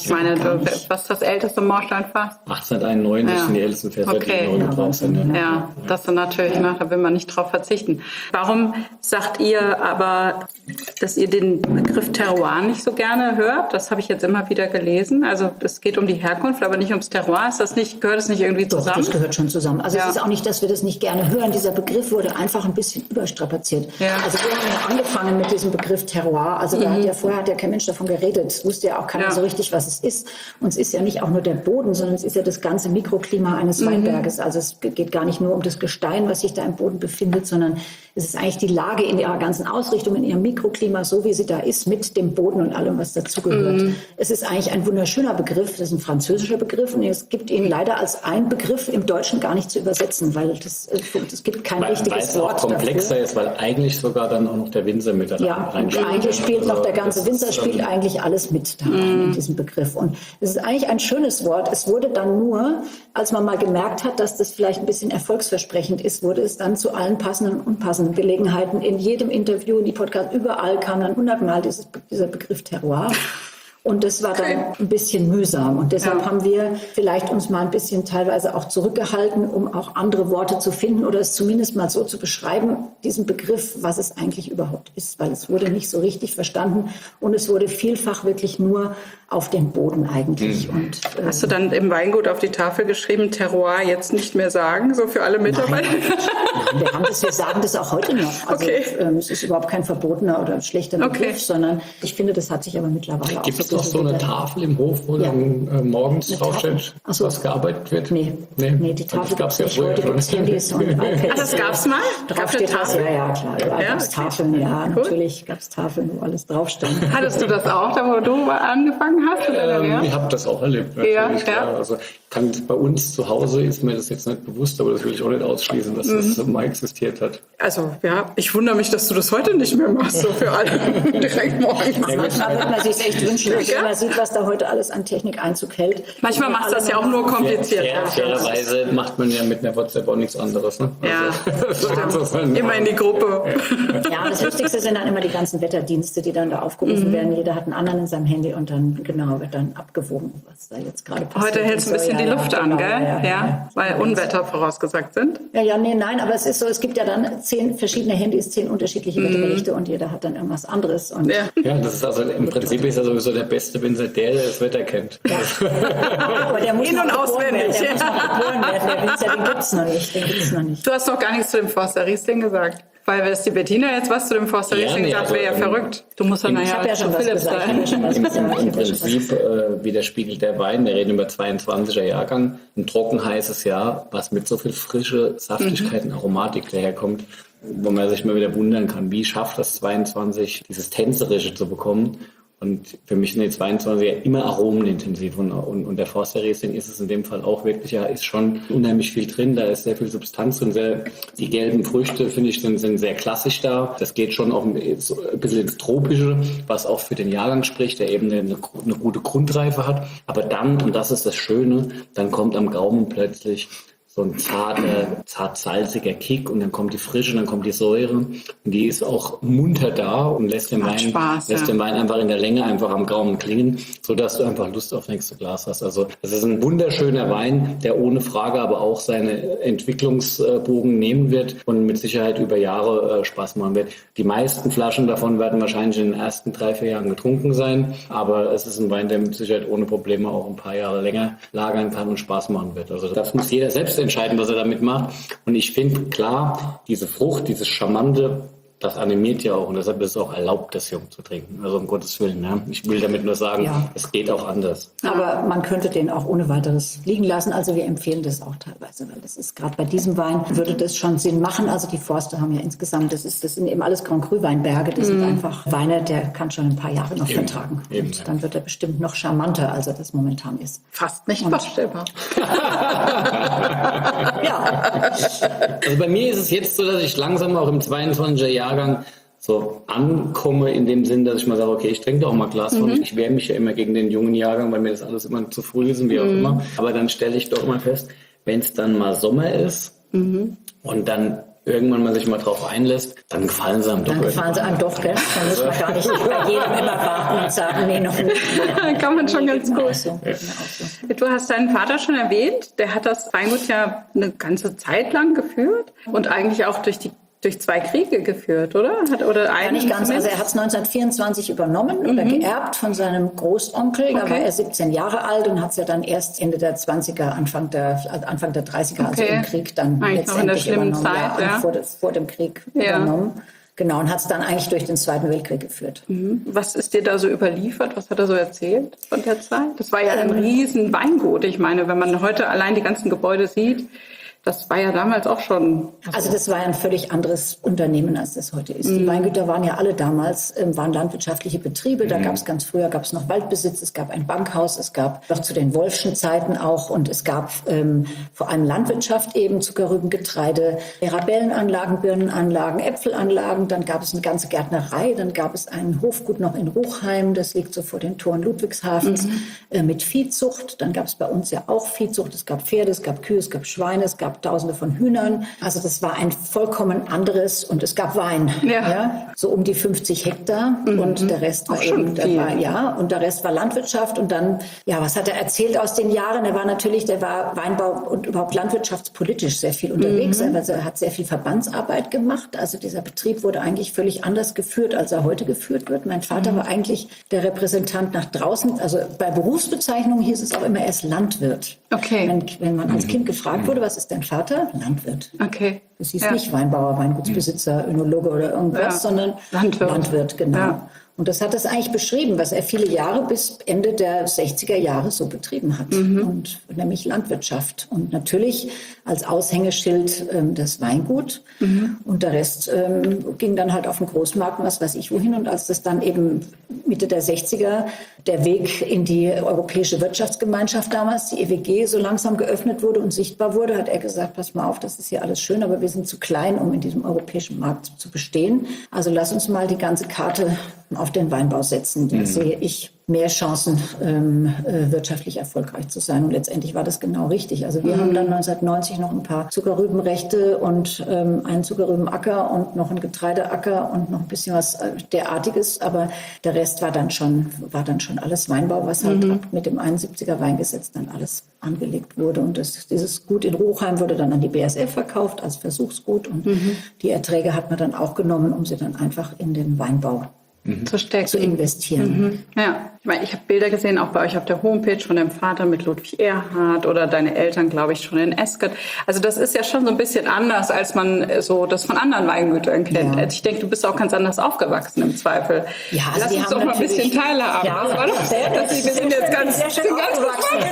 was ist das älteste Moorsteinfass? 1891 sind die ältesten Fässer, die in Europa sind. Ja, das ist natürlich, da will man nicht drauf verzichten. Warum sagt ihr aber, dass ihr den Begriff Terroir nicht so gerne hört? Das habe ich jetzt immer wieder gelesen. Also es geht um die Herkunft, aber nicht ums Terroir. Gehört es nicht irgendwie zusammen? Doch, das gehört schon zusammen. Also es ist auch nicht, dass wir das nicht gerne hören. Dieser Begriff wurde einfach ein bisschen überstrapaziert. Ja. Also wir haben ja angefangen mit diesem Begriff Terroir. Also vorher hat ja kein Mensch davon geredet. Es wusste ja auch keiner so richtig, was es ist. Und es ist ja nicht auch nur der Boden, sondern es ist ja das ganze Mikroklima eines Weinberges. Also es geht gar nicht nur um das Gestein, was sich da im Boden befindet, sondern es ist eigentlich die Lage in ihrer ganzen Ausrichtung, in ihrem Mikroklima, so wie sie da ist, mit dem Boden und allem, was dazugehört. Es ist eigentlich ein wunderschöner Begriff. Das ist ein französischer Begriff und es gibt ihn leider als ein Begriff im Deutschen gar nicht zu übersetzen, weil es gibt kein richtiges Wort dafür. Weil es auch komplexer ist, weil eigentlich sogar dann auch noch der Winzer mit da reinspielt. Eigentlich spielt noch der ganze Winzer spielt eigentlich alles mit da rein in diesem Begriff. Und es ist eigentlich ein schönes Wort. Es wurde dann nur, als man mal gemerkt hat, dass das vielleicht ein bisschen erfolgsversprechend ist, wurde es dann zu allen passenden und unpassenden Gelegenheiten in jedem Interview, in die Podcast, überall kam dann 100-mal dieser Begriff Terroir. Und das war dann ein bisschen mühsam. Und deshalb haben wir vielleicht uns mal ein bisschen teilweise auch zurückgehalten, um auch andere Worte zu finden oder es zumindest mal so zu beschreiben, diesen Begriff, was es eigentlich überhaupt ist. Weil es wurde nicht so richtig verstanden und es wurde vielfach wirklich nur auf den Boden eigentlich. Und, hast du dann im Weingut auf die Tafel geschrieben, Terroir jetzt nicht mehr sagen, so für alle Mitarbeiter? Nein, wir sagen das auch heute noch. Also es ist überhaupt kein verbotener oder schlechter Begriff, sondern ich finde, das hat sich aber mittlerweile auch so noch so eine Tafel im Hof, wo dann morgens draufsteht, was gearbeitet wird? Nee, die Tafel gab es ja früher. Heute gibt es Handys und iPads. Das gab es mal? Drauf steht was, ja, klar. Überall gab es Tafeln, natürlich gab es Tafeln, wo alles draufstand. Hattest du das auch, da wo du angefangen hast? Ich habe das auch erlebt, natürlich. Klar. Also bei uns zu Hause ist mir das jetzt nicht bewusst, aber das will ich auch nicht ausschließen, dass das mal existiert hat. Also ich wundere mich, dass du das heute nicht mehr machst, so für alle direkt morgens. Manchmal würde man sich echt wünschen, wenn man sieht, was da heute alles an Technik Einzug hält. Manchmal macht das ja auch nur kompliziert. Fairerweise macht man ja mit einer WhatsApp auch nichts anderes. Ne? Stimmt. Immer in die Gruppe. Ja, das Wichtigste sind dann immer die ganzen Wetterdienste, die dann da aufgerufen werden. Jeder hat einen anderen in seinem Handy und dann wird dann abgewogen, was da jetzt gerade passiert. Heute hältst du ein bisschen die Luft an, gell? Ja, weil Unwetter vorausgesagt sind. Nein, aber es ist so, es gibt ja dann 10 verschiedene Handys, 10 unterschiedliche Wetterberichte und jeder hat dann irgendwas anderes. Und das ist also im Prinzip ist ja sowieso der beste Winzer, der das Wetter kennt. Ja. Aber der muss und auswendig. Der muss noch geboren werden. Der Winzer, den gibt's noch nicht. Du hast noch gar nichts zu dem Forster Riesling gesagt. Weil wenn die Bettina jetzt was zu dem Forster Riesling sagt, wäre ja verrückt. Du musst dann ich habe ja schon was gesagt. Im Prinzip widerspiegelt der Wein, wir reden über 22er Jahrgang, ein trocken heißes Jahr, was mit so viel Frische, Saftigkeit und Aromatik daherkommt, wo man sich mal wieder wundern kann, wie schafft das 22, dieses Tänzerische zu bekommen. Und für mich sind die 22er immer aromenintensiv und der Forster Riesling ist es in dem Fall auch wirklich, ist schon unheimlich viel drin, da ist sehr viel Substanz drin, die gelben Früchte, finde ich, sind sehr klassisch da. Das geht schon auch ein bisschen ins Tropische, was auch für den Jahrgang spricht, der eben eine gute Grundreife hat. Aber dann, und das ist das Schöne, dann kommt am Gaumen plötzlich so ein zart-salziger Kick und dann kommt die Frische, dann kommt die Säure und die ist auch munter da und lässt den Wein einfach in der Länge einfach am Gaumen klingen, sodass du einfach Lust auf nächste Glas hast. Also es ist ein wunderschöner Wein, der ohne Frage aber auch seine Entwicklungsbogen nehmen wird und mit Sicherheit über Jahre Spaß machen wird. Die meisten Flaschen davon werden wahrscheinlich in den ersten 3-4 Jahren getrunken sein, aber es ist ein Wein, der mit Sicherheit ohne Probleme auch ein paar Jahre länger lagern kann und Spaß machen wird. Also das muss jeder selbst entscheiden, was er damit macht. Und ich finde, klar, diese Frucht, dieses Charmante, das animiert ja auch und deshalb ist es auch erlaubt, das jung zu trinken. Also um Gottes Willen. Ja. Ich will damit nur sagen, es geht auch anders. Aber man könnte den auch ohne weiteres liegen lassen. Also wir empfehlen das auch teilweise, weil das ist gerade bei diesem Wein, würde das schon Sinn machen. Also die Forster haben ja insgesamt, das sind eben alles Grand Cru Weinberge. Das sind einfach Weine, der kann schon ein paar Jahre noch vertragen. Und dann wird er bestimmt noch charmanter, als er das momentan ist. Fast nicht vorstellbar. Ja. Also bei mir ist es jetzt so, dass ich langsam auch im 22er Jahrgang so ankomme in dem Sinn, dass ich mal sage, okay, ich trinke doch mal ein Glas von. Ich wehre mich ja immer gegen den jungen Jahrgang, weil mir das alles immer zu früh ist und wie auch immer. Aber dann stelle ich doch immer fest, wenn es dann mal Sommer ist und dann irgendwann man sich mal drauf einlässt, dann gefallen sie einem doch. Dann gefallen sie einem doch, gell? Dann muss man gar nicht bei jedem immer warten und sagen, nee, noch nicht. Kann man schon ganz gut. So. Du hast deinen Vater schon erwähnt. Der hat das Weingut ja eine ganze Zeit lang geführt und eigentlich auch durch 2 Kriege geführt, oder? Ja, nicht ganz. Also er hat es 1924 übernommen oder geerbt von seinem Großonkel. Da war er 17 Jahre alt und hat es ja dann erst Ende der 20er, Anfang der 30er, also im Krieg dann eigentlich noch in der schlimmen übernommen. Zeit, vor dem Krieg übernommen. Genau, und hat es dann eigentlich durch den Zweiten Weltkrieg geführt. Was ist dir da so überliefert? Was hat er so erzählt von der Zeit? Das war ja ein riesen Weingut. Ich meine, wenn man heute allein die ganzen Gebäude sieht, das war ja damals auch schon. Also das war ja ein völlig anderes Unternehmen, als das heute ist. Die Weingüter waren ja alle damals, waren landwirtschaftliche Betriebe. Da gab es ganz früher noch Waldbesitz, es gab ein Bankhaus, es gab noch zu den Wolfschen Zeiten auch und es gab vor allem Landwirtschaft eben, Zuckerrüben, Getreide, Mirabellenanlagen, Birnenanlagen, Äpfelanlagen. Dann gab es eine ganze Gärtnerei, dann gab es ein Hofgut noch in Ruchheim, das liegt so vor den Toren Ludwigshafens, mit Viehzucht. Dann gab es bei uns ja auch Viehzucht, es gab Pferde, es gab Kühe, es gab Schweine, es gab Tausende von Hühnern. Also das war ein vollkommen anderes und es gab Wein. Ja? So um die 50 Hektar und der Rest war eben, und der Rest war Landwirtschaft und dann, was hat er erzählt aus den Jahren? Der war Weinbau und überhaupt landwirtschaftspolitisch sehr viel unterwegs. Also er hat sehr viel Verbandsarbeit gemacht. Also dieser Betrieb wurde eigentlich völlig anders geführt, als er heute geführt wird. Mein Vater war eigentlich der Repräsentant nach draußen. Also bei Berufsbezeichnungen hieß es auch immer, er ist Landwirt. Okay. Wenn man als Kind gefragt wurde, was ist dein Vater? Landwirt. Okay. Das hieß nicht Weinbauer, Weingutsbesitzer, Önologe oder irgendwas, sondern Landwirt, genau. Ja. Und das hat es eigentlich beschrieben, was er viele Jahre bis Ende der 60er Jahre so betrieben hat. Und nämlich Landwirtschaft. Und natürlich als Aushängeschild das Weingut. Und der Rest ging dann halt auf den Großmarkt, was weiß ich wohin. Und als das dann eben Mitte der 60er der Weg in die Europäische Wirtschaftsgemeinschaft damals, die EWG, so langsam geöffnet wurde und sichtbar wurde, hat er gesagt, pass mal auf, das ist hier alles schön, aber wir sind zu klein, um in diesem europäischen Markt zu bestehen. Also lass uns mal die ganze Karte auf den Weinbau setzen. Da sehe ich mehr Chancen, wirtschaftlich erfolgreich zu sein. Und letztendlich war das genau richtig. Also wir haben dann 1990 noch ein paar Zuckerrübenrechte und einen Zuckerrübenacker und noch einen Getreideacker und noch ein bisschen was derartiges. Aber der Rest war dann schon alles Weinbau, was halt mit dem 71er Weingesetz dann alles angelegt wurde. Und dieses Gut in Ruchheim wurde dann an die BASF verkauft als Versuchsgut. Und die Erträge hat man dann auch genommen, um sie dann einfach in den Weinbau zu investieren. Ja, ich meine, ich habe Bilder gesehen, auch bei euch auf der Homepage von deinem Vater mit Ludwig Erhard oder deine Eltern, glaube ich, schon in Esket. Also das ist ja schon so ein bisschen anders, als man so das von anderen Weingütern kennt. Ja. Ich denke, du bist auch ganz anders aufgewachsen im Zweifel. Ja, also lass uns doch mal ein bisschen teilhaben. Ja, das war doch wir sind jetzt ganz schön aufgewachsen.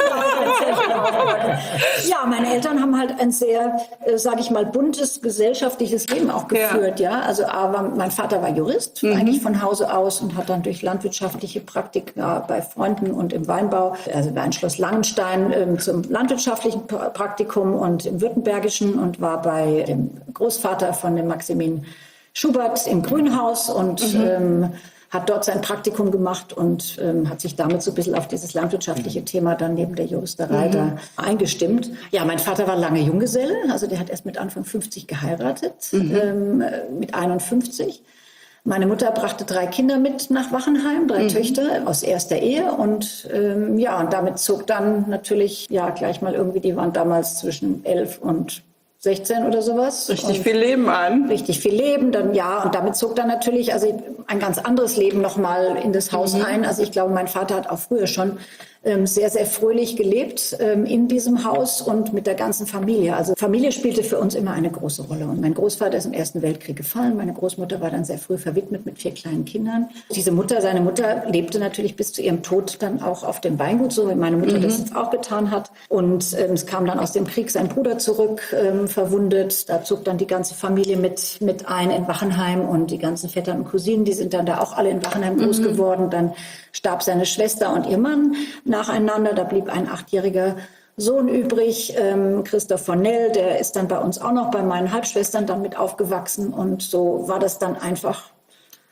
Ja, meine Eltern haben halt ein sehr, sage ich mal, buntes gesellschaftliches Leben auch geführt. Ja, also aber mein Vater war Jurist, eigentlich von Hause aus und hat dann durch landwirtschaftliche Praktika bei Freunden und im Weinbau, also war in Schloss Langenstein zum landwirtschaftlichen Praktikum und im Württembergischen und war bei dem Großvater von dem Maximin Schubert im Grünhaus und hat dort sein Praktikum gemacht und hat sich damit so ein bisschen auf dieses landwirtschaftliche Thema dann neben der Juristerei da eingestimmt. Ja, mein Vater war lange Junggeselle, also der hat erst mit Anfang 50 geheiratet, mit 51. Meine Mutter brachte 3 Kinder mit nach Wachenheim, 3 Töchter aus erster Ehe und und damit zog dann natürlich gleich mal irgendwie, die waren damals zwischen 11 und 16 oder sowas. Richtig viel Leben an. Richtig viel Leben, dann und damit zog dann natürlich also ein ganz anderes Leben nochmal in das Haus ein. Also ich glaube, mein Vater hat auch früher schon sehr, sehr fröhlich gelebt in diesem Haus und mit der ganzen Familie. Also Familie spielte für uns immer eine große Rolle. Und mein Großvater ist im Ersten Weltkrieg gefallen. Meine Großmutter war dann sehr früh verwitwet mit 4 kleinen Kindern. Seine Mutter lebte natürlich bis zu ihrem Tod dann auch auf dem Weingut, so wie meine Mutter das jetzt auch getan hat. Und es kam dann aus dem Krieg sein Bruder zurück, verwundet. Da zog dann die ganze Familie mit ein in Wachenheim und die ganzen Vettern und Cousinen, die sind dann da auch alle in Wachenheim groß geworden. Dann starb seine Schwester und ihr Mann nacheinander. Da blieb ein 8-jähriger Sohn übrig, Christoph von Nell, der ist dann bei uns auch noch bei meinen Halbschwestern dann mit aufgewachsen. Und so war das dann einfach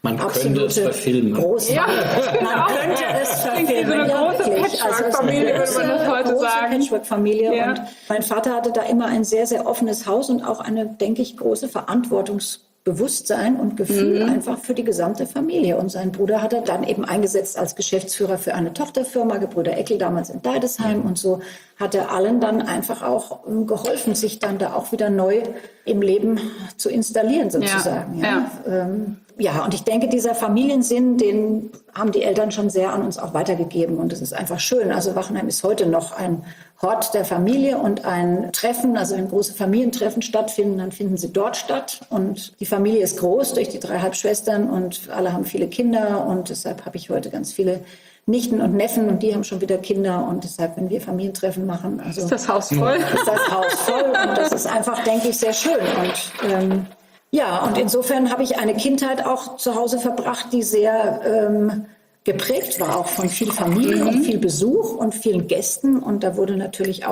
Man könnte es verfilmen. Großfamilie. Man könnte es verfilmen. So eine große wirklich. Patchwork-Familie, würde man das heute sagen. Patchwork-Familie. Ja. Und mein Vater hatte da immer ein sehr, sehr offenes Haus und auch eine, denke ich, große Verantwortungsbewusstsein und Gefühl einfach für die gesamte Familie. Und sein Bruder hat er dann eben eingesetzt als Geschäftsführer für eine Tochterfirma, Gebrüder Eckel, damals in Deidesheim. Und so hat er allen dann einfach auch geholfen, sich dann da auch wieder neu im Leben zu installieren, sozusagen. Ja, und ich denke, dieser Familiensinn, den haben die Eltern schon sehr an uns auch weitergegeben. Und es ist einfach schön. Also Wachenheim ist heute noch ein Hort der Familie und ein Treffen. Also wenn große Familientreffen stattfinden, dann finden sie dort statt. Und die Familie ist groß durch die 3 Halbschwestern und alle haben viele Kinder. Und deshalb habe ich heute ganz viele Nichten und Neffen und die haben schon wieder Kinder. Und deshalb, wenn wir Familientreffen machen, also Ist das Haus voll? ist das Haus voll. Und das ist einfach, denke ich, sehr schön. Und ja, und insofern habe ich eine Kindheit auch zu Hause verbracht, die sehr geprägt war, auch von viel Familie und viel Besuch und vielen Gästen. Und da wurden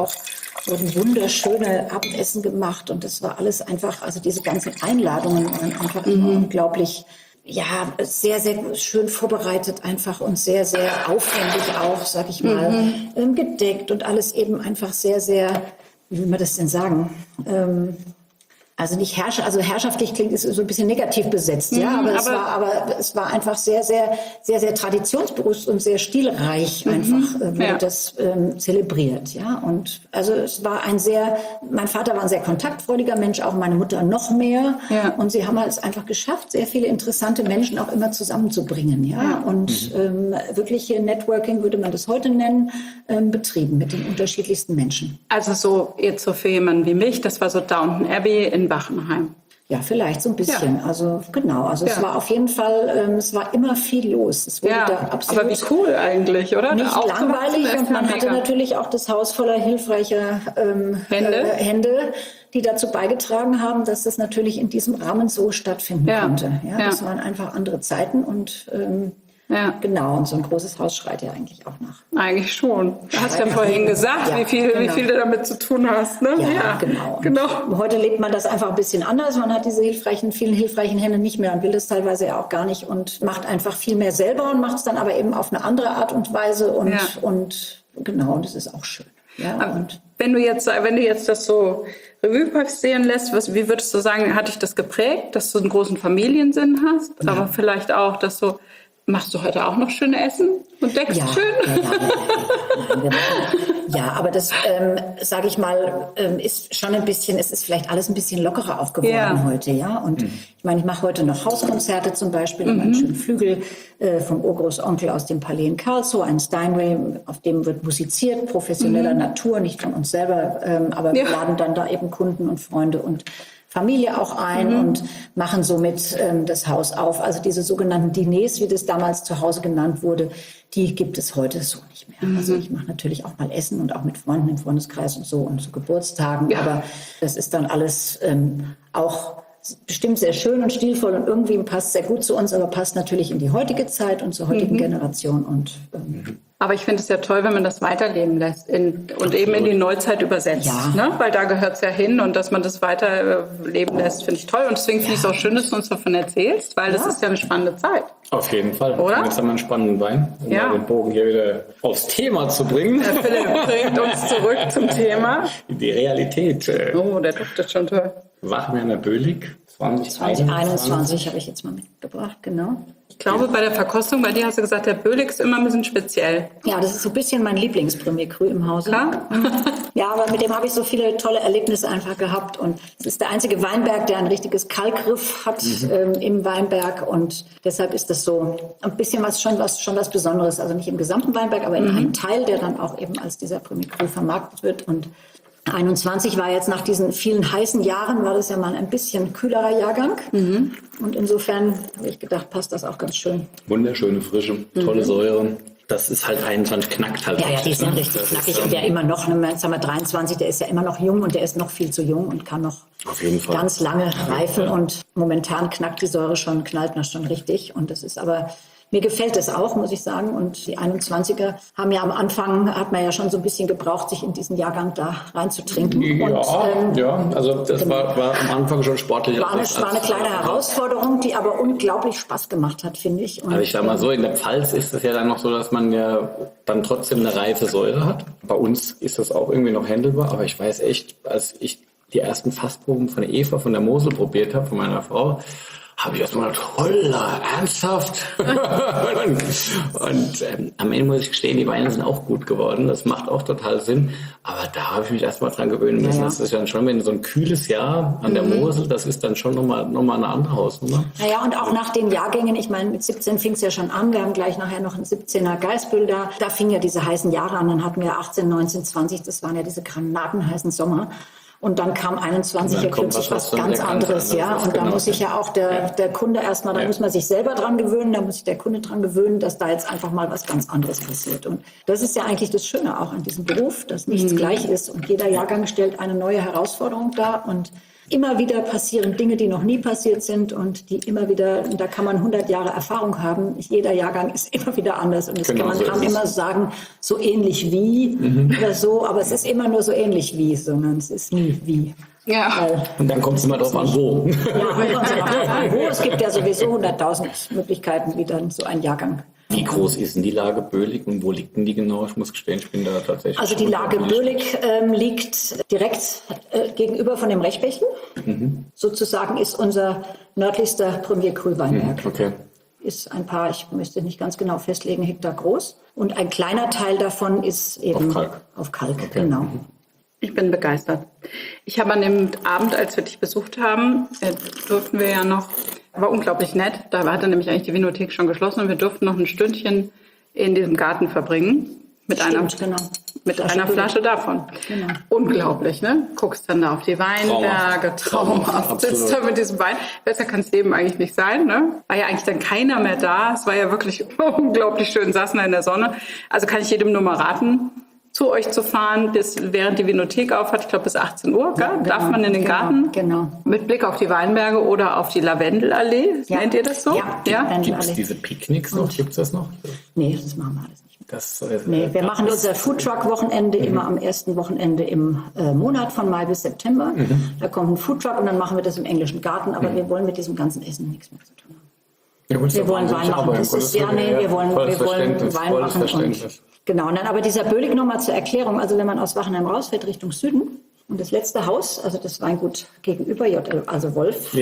wunderschöne Abendessen gemacht. Und das war alles einfach, also diese ganzen Einladungen waren einfach immer unglaublich, ja, sehr, sehr schön vorbereitet einfach und sehr, sehr aufwendig auch, sag ich mal, gedeckt und alles eben einfach sehr, sehr, wie will man das denn sagen, also nicht herrschaftlich klingt, ist so ein bisschen negativ besetzt, ja, aber es war einfach sehr, sehr, sehr, sehr traditionsbewusst und sehr stilreich einfach, wurde das zelebriert, ja. Und also es war mein Vater war ein sehr kontaktfreudiger Mensch, auch meine Mutter noch mehr. Ja. Und sie haben es einfach geschafft, sehr viele interessante Menschen auch immer zusammenzubringen, ja. Und wirklich hier Networking, würde man das heute nennen, betrieben mit den unterschiedlichsten Menschen. Also so jetzt so für jemanden wie mich, das war so Downton Abbey in Wachenheim. Ja, vielleicht so ein bisschen. Ja. Also genau. Also es war auf jeden Fall, es war immer viel los. Es wurde da absolut aber wie cool eigentlich, oder? Nicht langweilig. Und man hatte natürlich auch das Haus voller hilfreicher Hände, die dazu beigetragen haben, dass das natürlich in diesem Rahmen so stattfinden konnte. Ja, das waren einfach andere Zeiten und genau, und so ein großes Haus schreit ja eigentlich auch nach. Eigentlich schon. Du hast ja vorhin gesagt, wie viel du damit zu tun hast. Ne? Ja, genau. Und heute lebt man das einfach ein bisschen anders. Man hat diese vielen hilfreichen Hände nicht mehr und will das teilweise ja auch gar nicht und macht einfach viel mehr selber und macht es dann aber eben auf eine andere Art und Weise und genau, und das ist auch schön. Ja, und wenn du jetzt das so Revue passieren lässt, wie würdest du sagen, hat dich das geprägt, dass du einen großen Familiensinn hast, aber vielleicht auch, dass du machst du heute auch noch schöne Essen und deckst schön? Ja, aber das, sage ich mal, ist schon ein bisschen, es ist vielleicht alles ein bisschen lockerer aufgeworden heute, ja. Und ich meine, ich mache heute noch Hauskonzerte zum Beispiel in meinem schönen Flügel vom Urgroßonkel aus dem Palais in Karlsruhe, ein Steinway, auf dem wird musiziert, professioneller Natur, nicht von uns selber, aber wir laden dann da eben Kunden und Freunde und Familie auch ein und machen somit das Haus auf. Also diese sogenannten Diners, wie das damals zu Hause genannt wurde, die gibt es heute so nicht mehr. Also ich mache natürlich auch mal Essen und auch mit Freunden im Freundeskreis und so Geburtstagen. Aber das ist dann alles auch bestimmt sehr schön und stilvoll und irgendwie passt sehr gut zu uns, aber passt natürlich in die heutige Zeit und zur heutigen Generation. Und aber ich finde es ja toll, wenn man das weiterleben lässt und eben in die Neuzeit übersetzt. Ja. Ne? Weil da gehört es ja hin und dass man das weiterleben lässt, finde ich toll. Und deswegen finde ich es auch schön, dass du uns davon erzählst, weil das ist ja eine spannende Zeit. Auf jeden Fall. Oder? Jetzt haben wir einen spannenden Wein, um mal den Bogen hier wieder aufs Thema zu bringen. Der Philipp bringt uns zurück zum Thema. Die Realität. Oh, der duftet schon toll. Wachwerner Böhlig, 2021 habe ich jetzt mal mitgebracht, genau. Ich glaube, bei der Verkostung, bei dir hast du gesagt, der Böhlig ist immer ein bisschen speziell. Ja, das ist so ein bisschen mein Lieblingspremier Cru im Hause. Klar? Ja, aber mit dem habe ich so viele tolle Erlebnisse einfach gehabt. Und es ist der einzige Weinberg, der ein richtiges Kalkriff hat im Weinberg. Und deshalb ist das so ein bisschen schon was Besonderes. Also nicht im gesamten Weinberg, aber in einem Teil, der dann auch eben als dieser Premier Cru vermarktet wird. Und 21 war jetzt nach diesen vielen heißen Jahren, war das ja mal ein bisschen kühlerer Jahrgang. Und insofern habe ich gedacht, passt das auch ganz schön. Wunderschöne Frische, tolle Säure. Das ist halt 21, knackt halt. Ja, die sind richtig knackig. Und der immer noch, jetzt haben wir 23, der ist ja immer noch jung und der ist noch viel zu jung und kann noch auf jeden Fall ganz lange reifen. Und momentan knallt die Säure schon richtig. Und das ist aber, Mir gefällt es auch, muss ich sagen. Und die 21er haben ja am Anfang, hat man ja schon so ein bisschen gebraucht, sich in diesen Jahrgang da reinzutrinken. Also das war am Anfang schon sportlich. War eine kleine Herausforderung, die aber unglaublich Spaß gemacht hat, finde ich. Und aber ich sag mal so, in der Pfalz ist es ja dann noch so, dass man ja dann trotzdem eine reife Säure hat. Bei uns ist das auch irgendwie noch handelbar, aber ich weiß echt, als ich die ersten Fassproben von der Eva von der Mosel probiert habe, von meiner Frau, habe ich erstmal gedacht, holla, ernsthaft? und am Ende muss ich gestehen, die Weine sind auch gut geworden. Das macht auch total Sinn. Aber da habe ich mich erstmal dran gewöhnen müssen. Ja. Das ist dann schon, wenn so ein kühles Jahr an der Mosel, das ist dann schon nochmal eine andere Hausnummer. Naja, und auch nach den Jahrgängen, ich meine, mit 17 fing es ja schon an. Wir haben gleich nachher noch einen 17er Geisbüll da. Da fingen ja diese heißen Jahre an. Dann hatten wir 18, 19, 20. Das waren ja diese granatenheißen Sommer. Und dann kam 21 ja plötzlich was ganz anderes, ja. Und da muss sich ja auch der Kunde erstmal, da muss man sich selber dran gewöhnen, da muss sich der Kunde dran gewöhnen, dass da jetzt einfach mal was ganz anderes passiert. Und das ist ja eigentlich das Schöne auch an diesem Beruf, dass nichts gleich ist. Und jeder Jahrgang stellt eine neue Herausforderung dar. Und immer wieder passieren Dinge, die noch nie passiert sind und die immer wieder, da kann man 100 Jahre Erfahrung haben. Jeder Jahrgang ist immer wieder anders und man kann immer sagen, so ähnlich wie oder so, aber es ist immer nur so ähnlich wie, sondern es ist nie wie. Ja. Und dann kommt es immer drauf an, wo. Es gibt ja sowieso 100.000 Möglichkeiten, wie dann so ein Jahrgang. Wie groß ist denn die Lage Böhlig und wo liegt denn die genau? Ich muss gestehen, ich bin da tatsächlich... Also die Lage Böhlig liegt direkt gegenüber von dem Rechbächen. Sozusagen ist unser nördlichster Premier Cru Weinberg. Okay. Ist ein paar, ich müsste nicht ganz genau festlegen, Hektar groß. Und ein kleiner Teil davon ist eben auf Kalk. Okay. Genau. Ich bin begeistert. Ich habe an dem Abend, als wir dich besucht haben, durften wir ja noch... War unglaublich nett. Da hatte nämlich eigentlich die Vinothek schon geschlossen und wir durften noch ein Stündchen in diesem Garten verbringen. Mit einer Flasche davon. Genau. Unglaublich, ne? Guckst dann da auf die Weinberge, traumhaft. Sitzt da mit diesem Wein. Besser kann es Leben eigentlich nicht sein, ne? War ja eigentlich dann keiner mehr da. Es war ja wirklich unglaublich schön, saßen da in der Sonne. Also kann ich jedem nur mal raten, zu euch zu fahren, während die Vinothek auf hat, ich glaube bis 18 Uhr, ja, genau, darf man in den Garten, mit Blick auf die Weinberge oder auf die Lavendelallee, nennt ihr das so? Ja. Gibt es diese Picknicks noch? Gibt es das noch? Nee, das machen wir alles nicht mehr. Wir machen unser Foodtruck-Wochenende immer am ersten Wochenende im Monat von Mai bis September. Da kommt ein Foodtruck und dann machen wir das im englischen Garten, aber wir wollen mit diesem ganzen Essen nichts mehr zu tun haben. Ja, wir wollen Wein machen. Wir wollen Wein machen. Genau, und dann aber dieser Böhlig nochmal zur Erklärung, also wenn man aus Wachenheim rausfährt Richtung Süden und das letzte Haus, also das Weingut gegenüber, also Wolf,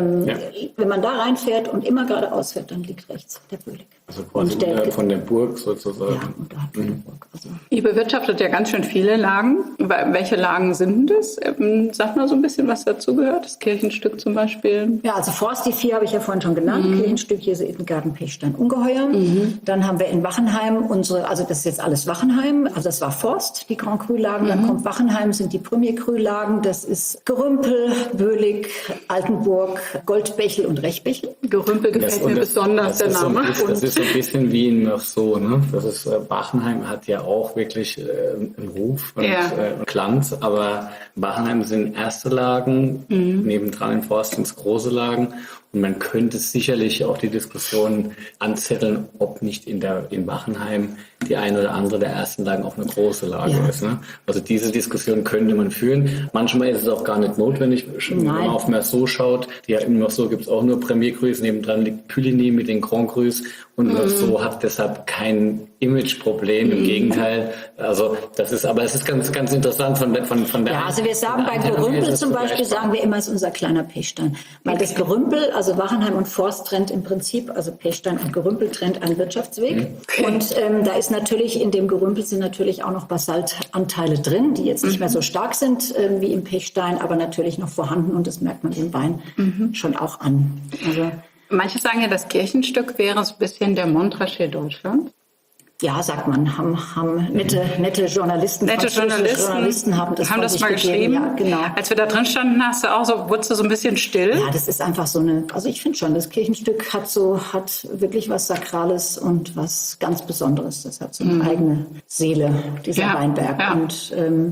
wenn man da reinfährt und immer geradeaus fährt, dann liegt rechts der Böhlig. Also quasi von der Burg sozusagen. Ja, unterhalb von der Burg. Also. Ihr bewirtschaftet ja ganz schön viele Lagen. Welche Lagen sind das? Sag mal so ein bisschen, was dazugehört. Das Kirchenstück zum Beispiel. Ja, also Forst, die 4 habe ich ja vorhin schon genannt. Kirchenstück, Jesuitengarten, Pechstein, Ungeheuer. Dann haben wir in Wachenheim also das ist jetzt alles Wachenheim. Also das war Forst, die Grand Cru-Lagen. Dann kommt Wachenheim, sind die Premier Cru-Lagen. Das ist Gerümpel, Böhlig, Altenburg, Goldbächel und Rechbächel. Gerümpel gefällt mir besonders, der Name. Das ist so ein bisschen wie in Meursault, ne? Das ist, Wachenheim hat ja auch wirklich einen Ruf und Glanz, aber Wachenheim sind erste Lagen, nebendran in Forst sind es große Lagen. Und man könnte sicherlich auch die Diskussion anzetteln, ob nicht in Wachenheim die eine oder andere der ersten Lagen auch eine große Lage ist. Ne? Also diese Diskussion könnte man führen. Manchmal ist es auch gar nicht notwendig. Wenn man auf Meursault schaut, in Meursault gibt es auch nur Premier Crus, nebendran liegt Puligny mit den Grand Crus und Meursault hat deshalb kein Imageproblem, im Gegenteil. Also es ist ganz, ganz interessant von der also wir sagen bei Gerümpel zum Beispiel, sagen wir immer, es ist unser kleiner Pechstein. Weil das Gerümpel, also Wachenheim und Forst trennt im Prinzip, also Pechstein und Gerümpel trennt einen Wirtschaftsweg. Und da ist natürlich, in dem Gerümpel sind natürlich auch noch Basaltanteile drin, die jetzt nicht mehr so stark sind wie im Pechstein, aber natürlich noch vorhanden und das merkt man dem Wein schon auch an. Also, manche sagen ja, das Kirchenstück wäre so ein bisschen der Montrachet Deutschlands. Ja, sagt man, haben nette Journalisten, Journalisten haben das mal geschrieben. Ja, genau. Als wir da drin standen, wurdest du so ein bisschen still? Ja, das ist einfach so also ich finde schon, das Kirchenstück hat wirklich was Sakrales und was ganz Besonderes. Das hat so eine eigene Seele, dieser Weinberg. Ja. Und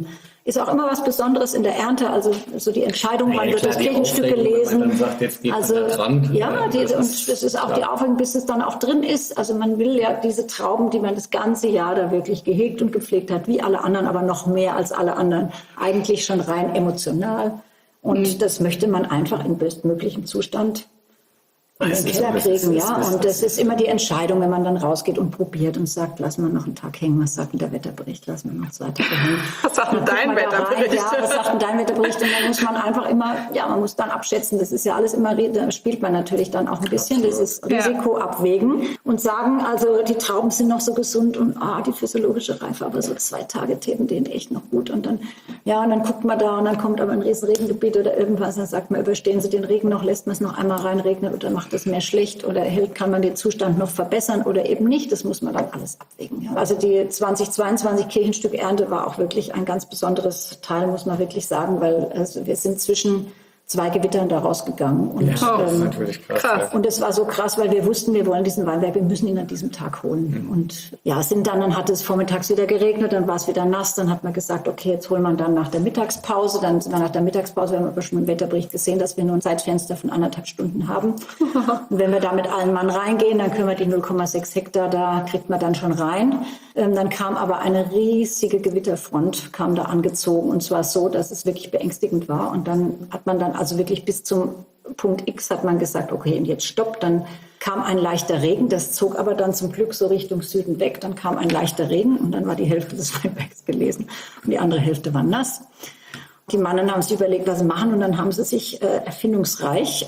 ist auch immer was Besonderes in der Ernte. Also so die Entscheidung, wann wird das Kirchenstück Aufregung, gelesen. wenn man dann sagt, jetzt geht Also man da dran. ja, und das ist auch die Aufregung, bis es dann auch drin ist. Also man will ja diese Trauben, die man das ganze Jahr da wirklich gehegt und gepflegt hat, wie alle anderen, aber noch mehr als alle anderen, eigentlich schon rein emotional. Und das möchte man einfach in bestmöglichem Zustand in den Keller kriegen, ja. Und das ist immer die Entscheidung, wenn man dann rausgeht und probiert und sagt, lassen wir noch einen Tag hängen. Was sagt denn der Wetterbericht? Lassen wir noch 2 Tage hängen. Was sagt denn dein Wetterbericht? Ja, was sagt denn dein Wetterbericht? Und dann muss man einfach immer, ja, man muss dann abschätzen. Das ist ja alles immer, da spielt man natürlich dann auch ein bisschen dieses Risiko abwägen und sagen, also die Trauben sind noch so gesund und die physiologische Reife, aber so 2 Tage täten denen echt noch gut. Und dann, ja, und dann guckt man da und dann kommt aber ein riesen Regengebiet oder irgendwas, dann sagt man, überstehen Sie den Regen noch, lässt man es noch einmal reinregnen oder macht das mehr schlecht oder kann man den Zustand noch verbessern oder eben nicht. Das muss man dann alles abwägen. Ja. Also die 2022 Kirchenstück-Ernte war auch wirklich ein ganz besonderes Teil, muss man wirklich sagen, weil wir sind zwischen 2 Gewittern da rausgegangen. Und, das ist natürlich krass. Und es war so krass, weil wir wussten, wir wollen diesen Weinberg, wir müssen ihn an diesem Tag holen. Und ja, dann hat es vormittags wieder geregnet, dann war es wieder nass, dann hat man gesagt, okay, jetzt holen wir dann nach der Mittagspause. Dann sind wir nach der Mittagspause, wir haben aber schon im Wetterbericht gesehen, dass wir nur ein Zeitfenster von 1,5 Stunden haben. Und wenn wir da mit allen Mann reingehen, dann können wir die 0,6 Hektar, da kriegt man dann schon rein. Dann kam aber eine riesige Gewitterfront, kam da angezogen. Und zwar so, dass es wirklich beängstigend war. Und dann hat man dann also wirklich bis zum Punkt X hat man gesagt, okay, und jetzt stopp. Dann kam ein leichter Regen, das zog aber dann zum Glück so Richtung Süden weg. Dann kam ein leichter Regen und dann war die Hälfte des Weinbergs gelesen und die andere Hälfte war nass. Die Mannen haben sich überlegt, was sie machen und dann haben sie sich erfindungsreich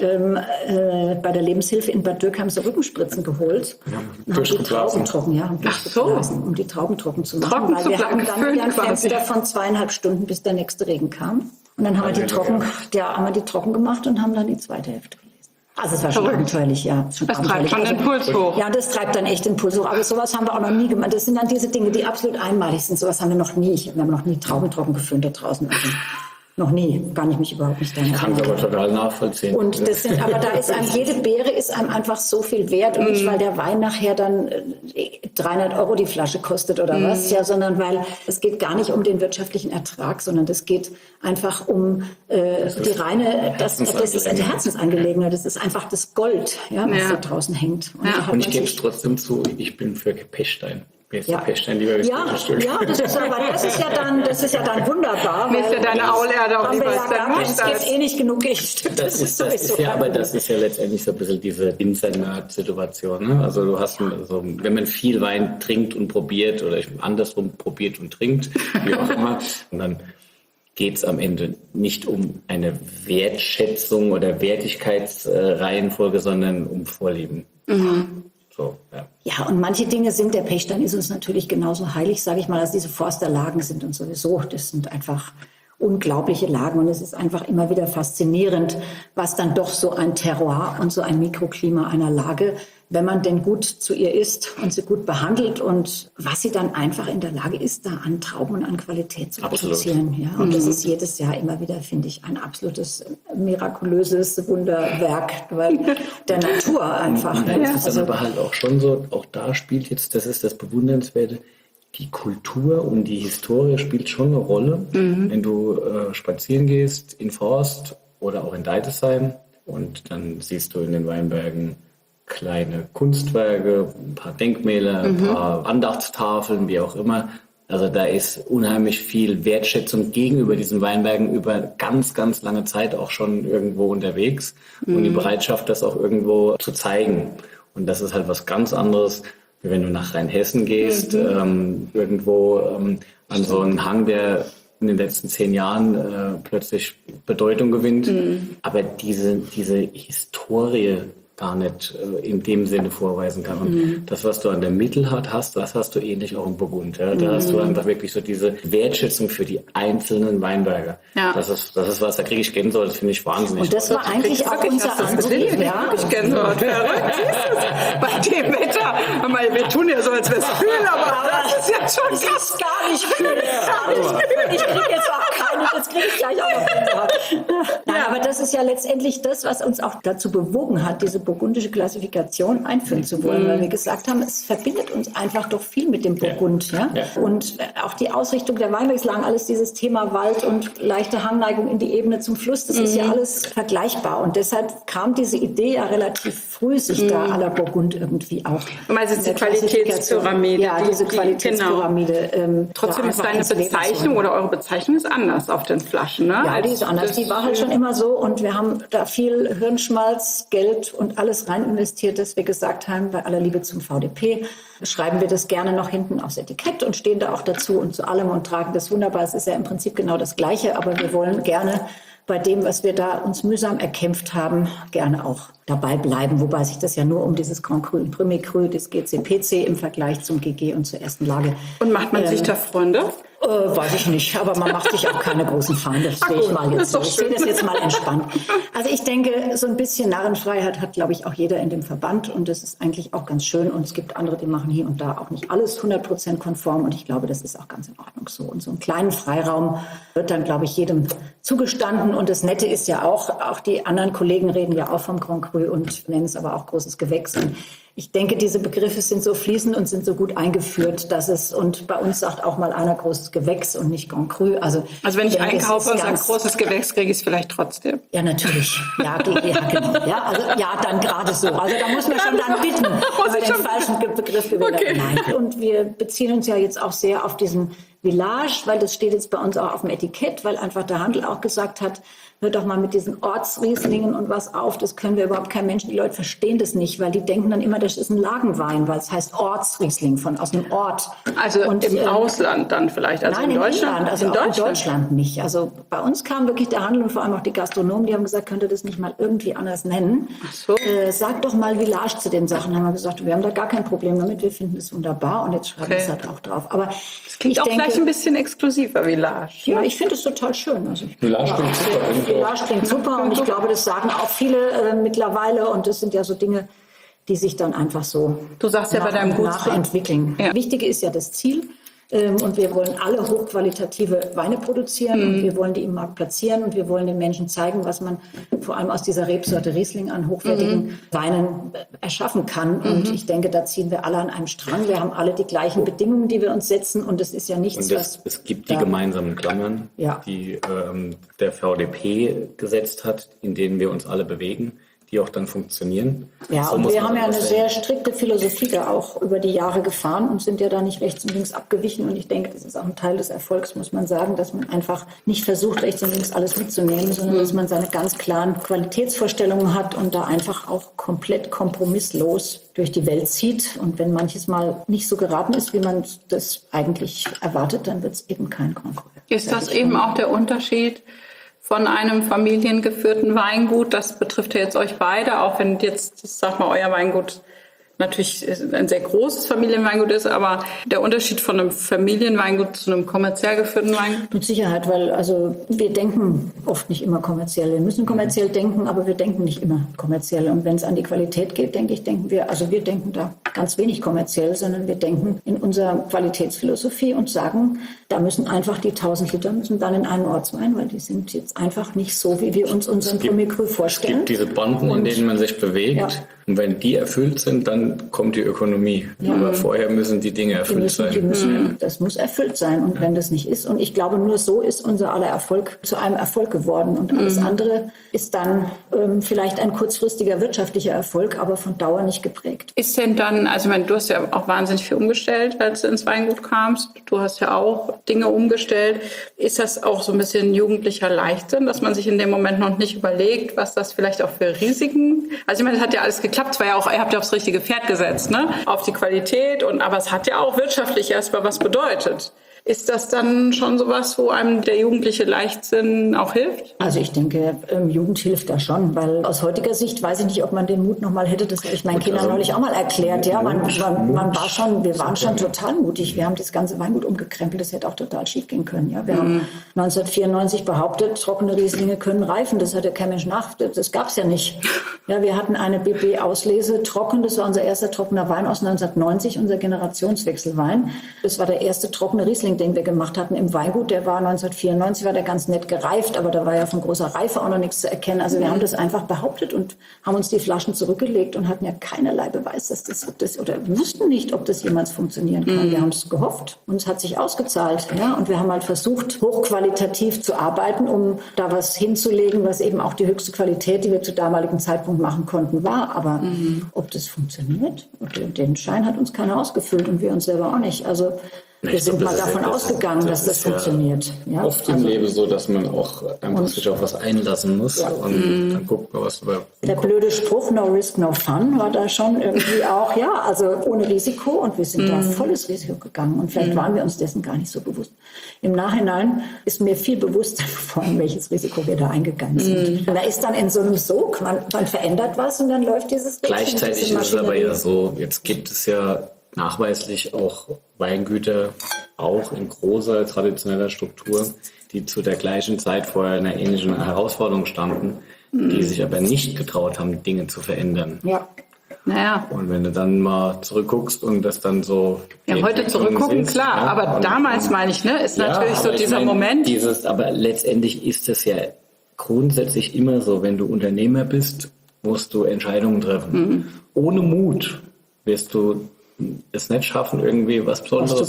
bei der Lebenshilfe in Bad Dürk haben sie Rückenspritzen geholt und haben die Trauben trocken, um die Trauben trocken zu machen. Weil wir hatten dann wieder ein Fenster von 2,5 Stunden, bis der nächste Regen kam. Und dann haben wir die trocken gemacht und haben dann die zweite Hälfte gelesen. Also es war schon abenteuerlich, ja. Das treibt schon den Puls hoch. Ja, das treibt dann echt den Puls hoch. Aber sowas haben wir auch noch nie gemacht. Das sind dann diese Dinge, die absolut einmalig sind. Sowas haben wir noch nie. Wir haben noch nie Trauben trocken geföhnt da draußen. Also noch nie. Kann ich mich überhaupt nicht daran erinnern. Kann ich aber total nachvollziehen. Und aber da ist jede Beere ist einem einfach so viel wert. Und nicht, weil der Wein nachher dann 300 € die Flasche kostet oder was, ja, sondern weil es geht gar nicht um den wirtschaftlichen Ertrag, sondern es geht einfach um die reine, das ist eine Herzensangelegenheit. Das ist einfach das Gold, ja, was da draußen hängt. Und ich gebe es trotzdem zu, ich bin für Pechstein. Mir ist der Pechstein lieber wie das Stück. Ja, das ist ja dann wunderbar. Mir ist ja deine Aulerde auch lieber als dein Pechstein. Es gibt nicht genug Kirchenstück. Das ist ja letztendlich so ein bisschen diese Winzer-Nerd-Situation. Ne? Also du hast, wenn man viel Wein trinkt und probiert oder andersrum probiert und trinkt, wie auch immer, und dann geht es am Ende nicht um eine Wertschätzung oder Wertigkeitsreihenfolge, sondern um Vorlieben. Mhm. So, ja, und manche Dinge sind, der Pechstein ist uns natürlich genauso heilig, sage ich mal, als diese Forsterlagen sind und sowieso. Das sind einfach unglaubliche Lagen und es ist einfach immer wieder faszinierend, was dann doch so ein Terroir und so ein Mikroklima einer Lage, wenn man denn gut zu ihr ist und sie gut behandelt und was sie dann einfach in der Lage ist, da an Trauben und an Qualität zu produzieren. Ja, und das ist jedes Jahr immer wieder, finde ich, ein absolutes mirakulöses Wunderwerk der Natur einfach. Das ist aber halt auch schon so, auch da spielt jetzt, das ist das Bewundernswerte, die Kultur und die Historie spielt schon eine Rolle. Wenn du spazieren gehst in Forst oder auch in Deidesheim und dann siehst du in den Weinbergen kleine Kunstwerke, ein paar Denkmäler, ein paar Andachtstafeln, wie auch immer. Also da ist unheimlich viel Wertschätzung gegenüber diesen Weinbergen über ganz, ganz lange Zeit auch schon irgendwo unterwegs und die Bereitschaft, das auch irgendwo zu zeigen. Und das ist halt was ganz anderes, wie wenn du nach Rheinhessen gehst, irgendwo an so einen Hang, der in den letzten 10 Jahren plötzlich Bedeutung gewinnt. Aber diese Historie gar nicht in dem Sinne vorweisen kann. Und das, was du an der Mittelhart hast, das hast du ähnlich auch im Burgund. Ja? Da hast du einfach wirklich so diese Wertschätzung für die einzelnen Weinberge. Ja. Das ist was, da kriege ich Gänsehaut, das finde ich wahnsinnig. Und das war eigentlich auch unser Antrieb. Ja, ich Gänsehaut. Verrückt. Bei dem Wetter. Wir tun ja so, als wäre es kühl, aber das ist ja schon krass. Das ist gar nicht kühl. Ich kriege jetzt auch keine, das kriege ich gleich auch noch Gänsehaut. Nein, aber das ist ja letztendlich das, was uns auch dazu bewogen hat, diese burgundische Klassifikation einführen zu wollen, weil wir gesagt haben, es verbindet uns einfach doch viel mit dem Burgund. Ja? Und auch die Ausrichtung der Weinbergslagen, alles dieses Thema Wald und leichte Hangneigung in die Ebene zum Fluss, das ist ja alles vergleichbar. Und deshalb kam diese Idee ja relativ früh, sich da à la Burgund irgendwie auch. Also die Qualitätspyramide. Ja, diese Qualitätspyramide. Genau. Trotzdem ist deine Bezeichnung oder eure Bezeichnung ist anders auf den Flaschen, ne? Ja, die ist anders. Die war halt schon immer so und wir haben da viel Hirnschmalz, Geld und alles rein investiert, dass wir gesagt haben, bei aller Liebe zum VDP schreiben wir das gerne noch hinten aufs Etikett und stehen da auch dazu und zu allem und tragen das wunderbar. Es ist ja im Prinzip genau das Gleiche, aber wir wollen gerne bei dem, was wir da uns mühsam erkämpft haben, gerne auch dabei bleiben. Wobei sich das ja nur um dieses Grand Cru und Premier Cru, das GCPC im Vergleich zum GG und zur ersten Lage. Und macht man sich da Freunde? Weiß ich nicht, aber man macht sich auch keine großen Feinde. Das sehe ich mal jetzt so. Ich sehe das jetzt mal entspannt. Also ich denke, so ein bisschen Narrenfreiheit hat, glaube ich, auch jeder in dem Verband und das ist eigentlich auch ganz schön. Und es gibt andere, die machen hier und da auch nicht alles 100% konform und ich glaube, das ist auch ganz in Ordnung so. Und so einen kleinen Freiraum wird dann, glaube ich, jedem zugestanden. Und das Nette ist ja auch die anderen Kollegen reden ja auch vom Grand Cru und nennen es aber auch großes Gewächs. Und ich denke, diese Begriffe sind so fließend und sind so gut eingeführt, dass es, und bei uns sagt auch mal einer großes Gewächs und nicht Grand Cru. Also wenn ich einkaufe und sage großes Gewächs, kriege ich es vielleicht trotzdem. Ja, natürlich. Ja, genau. Ja, also, ja, dann gerade so. Also da muss man schon dann bitten, wenn man den falschen Begriff gewählt hat. Nein. Und wir beziehen uns ja jetzt auch sehr auf diesen Village, weil das steht jetzt bei uns auch auf dem Etikett, weil einfach der Handel auch gesagt hat, hört doch mal mit diesen Ortsrieslingen und was auf, das können wir überhaupt kein Mensch, die Leute verstehen das nicht, weil die denken dann immer, das ist ein Lagenwein, weil es heißt Ortsriesling, aus einem Ort. Also und, im Ausland dann vielleicht, also nein, in Deutschland? Inland, also in Deutschland nicht. Also bei uns kam wirklich der Handel und vor allem auch die Gastronomen, die haben gesagt, könnt ihr das nicht mal irgendwie anders nennen? Ach so. Sag doch mal Village zu den Sachen. Haben wir gesagt, wir haben da gar kein Problem damit, wir finden es wunderbar und jetzt schreiben wir es halt auch drauf. Aber das klingt auch gleich ein bisschen exklusiver, Village. Ja, ich finde es total schön. Also Village klingt super. Village klingt super und ich glaube, das sagen auch viele mittlerweile und das sind ja so Dinge, die sich dann einfach so du sagst ja bei deinem nachentwickeln. Ja. Wichtige ist ja das Ziel. Und wir wollen alle hochqualitative Weine produzieren und wir wollen die im Markt platzieren und wir wollen den Menschen zeigen, was man vor allem aus dieser Rebsorte Riesling an hochwertigen Weinen erschaffen kann. Und ich denke, da ziehen wir alle an einem Strang. Wir haben alle die gleichen Bedingungen, die wir uns setzen und es ist ja nichts, und es gibt die gemeinsamen Klammern, die der VDP gesetzt hat, in denen wir uns alle bewegen, die auch dann funktionieren. Ja, so und wir haben ja eine sehr strikte Philosophie da auch über die Jahre gefahren und sind ja da nicht rechts und links abgewichen. Und ich denke, das ist auch ein Teil des Erfolgs, muss man sagen, dass man einfach nicht versucht, rechts und links alles mitzunehmen, sondern dass man seine ganz klaren Qualitätsvorstellungen hat und da einfach auch komplett kompromisslos durch die Welt zieht. Und wenn manches mal nicht so geraten ist, wie man das eigentlich erwartet, dann wird es eben kein Grand Cru. Ist das eben auch der Unterschied von einem familiengeführten Weingut? Das betrifft ja jetzt euch beide, auch wenn jetzt, ich sag mal, euer Weingut natürlich ein sehr großes Familienweingut ist, aber der Unterschied von einem Familienweingut zu einem kommerziell geführten Weingut? Mit Sicherheit, weil also wir denken oft nicht immer kommerziell. Wir müssen kommerziell denken, aber wir denken nicht immer kommerziell. Und wenn es an die Qualität geht, denken wir da ganz wenig kommerziell, sondern wir denken in unserer Qualitätsphilosophie und sagen, da müssen einfach die 1000 Liter müssen dann in einen Ortswein, weil die sind jetzt einfach nicht so, wie wir uns unseren Premier Cru vorstellen. Es gibt diese Banden, in denen man sich bewegt. Ja. Und wenn die erfüllt sind, dann kommt die Ökonomie. Ja. Aber vorher müssen die Dinge erfüllt sein. Das muss erfüllt sein. Und wenn das nicht ist, und ich glaube, nur so ist unser aller Erfolg zu einem Erfolg geworden. Und alles andere ist dann vielleicht ein kurzfristiger wirtschaftlicher Erfolg, aber von Dauer nicht geprägt. Ist denn dann, also ich meine, du hast ja auch wahnsinnig viel umgestellt, als du ins Weingut kamst. Du hast ja auch Dinge umgestellt. Ist das auch so ein bisschen jugendlicher Leichtsinn, dass man sich in dem Moment noch nicht überlegt, was das vielleicht auch für Risiken? Also ich meine, das hat ja alles geklappt. Es war ja auch, ihr habt ja aufs richtige Pferd gesetzt, ne? Auf die Qualität. Aber es hat ja auch wirtschaftlich erstmal was bedeutet. Ist das dann schon sowas, wo einem der jugendliche Leichtsinn auch hilft? Also ich denke, Jugend hilft da schon, weil aus heutiger Sicht weiß ich nicht, ob man den Mut noch mal hätte. Das habe ich meinen Kindern neulich auch mal erklärt. Ja, wir waren schon total mutig. Wir haben das ganze Weingut umgekrempelt. Das hätte auch total schief gehen können. Ja, wir haben 1994 behauptet, trockene Rieslinge können reifen. Das hat ja kein Mensch das gab es ja nicht. Ja, wir hatten eine BB-Auslese trocken. Das war unser erster trockener Wein aus 1990, unser Generationswechselwein. Das war der erste trockene Riesling, den wir gemacht hatten im Weingut. Der war 1994, war der ganz nett gereift, aber da war ja von großer Reife auch noch nichts zu erkennen. Also wir haben das einfach behauptet und haben uns die Flaschen zurückgelegt und hatten ja keinerlei Beweis, dass das oder wussten nicht, ob das jemals funktionieren kann. Wir haben es gehofft und es hat sich ausgezahlt. Ja? Und wir haben halt versucht, hochqualitativ zu arbeiten, um da was hinzulegen, was eben auch die höchste Qualität, die wir zu damaligen Zeitpunkt machen konnten, war. Aber ob das funktioniert, den Schein hat uns keiner ausgefüllt und wir uns selber auch nicht. Also wir sind mal davon ausgegangen, dass das funktioniert. Ja, oft im Leben so, dass man auch einfach sich auf was einlassen muss und dann guckt man, was dabei rumkommt. Der blöde Spruch, no risk, no fun, war da schon irgendwie auch, ja, also ohne Risiko und wir sind da volles Risiko gegangen und vielleicht waren wir uns dessen gar nicht so bewusst. Im Nachhinein ist mir viel bewusster geworden, welches Risiko wir da eingegangen sind. Da ist dann in so einem Sog, man verändert was und dann läuft dieses Rädchen. Gleichzeitig ist es aber ja so, jetzt gibt es ja nachweislich auch Weingüter, auch in großer traditioneller Struktur, die zu der gleichen Zeit vor einer ähnlichen Herausforderung standen, die sich aber nicht getraut haben, Dinge zu verändern. Ja. Naja. Und wenn du dann mal zurückguckst und das dann so... Ja, heute zurückgucken, siehst, klar, ja, aber damals meine ich, ne, ist natürlich so dieser Moment. Aber letztendlich ist es ja grundsätzlich immer so, wenn du Unternehmer bist, musst du Entscheidungen treffen. Ohne Mut wirst du es nicht schaffen, irgendwie was Besonderes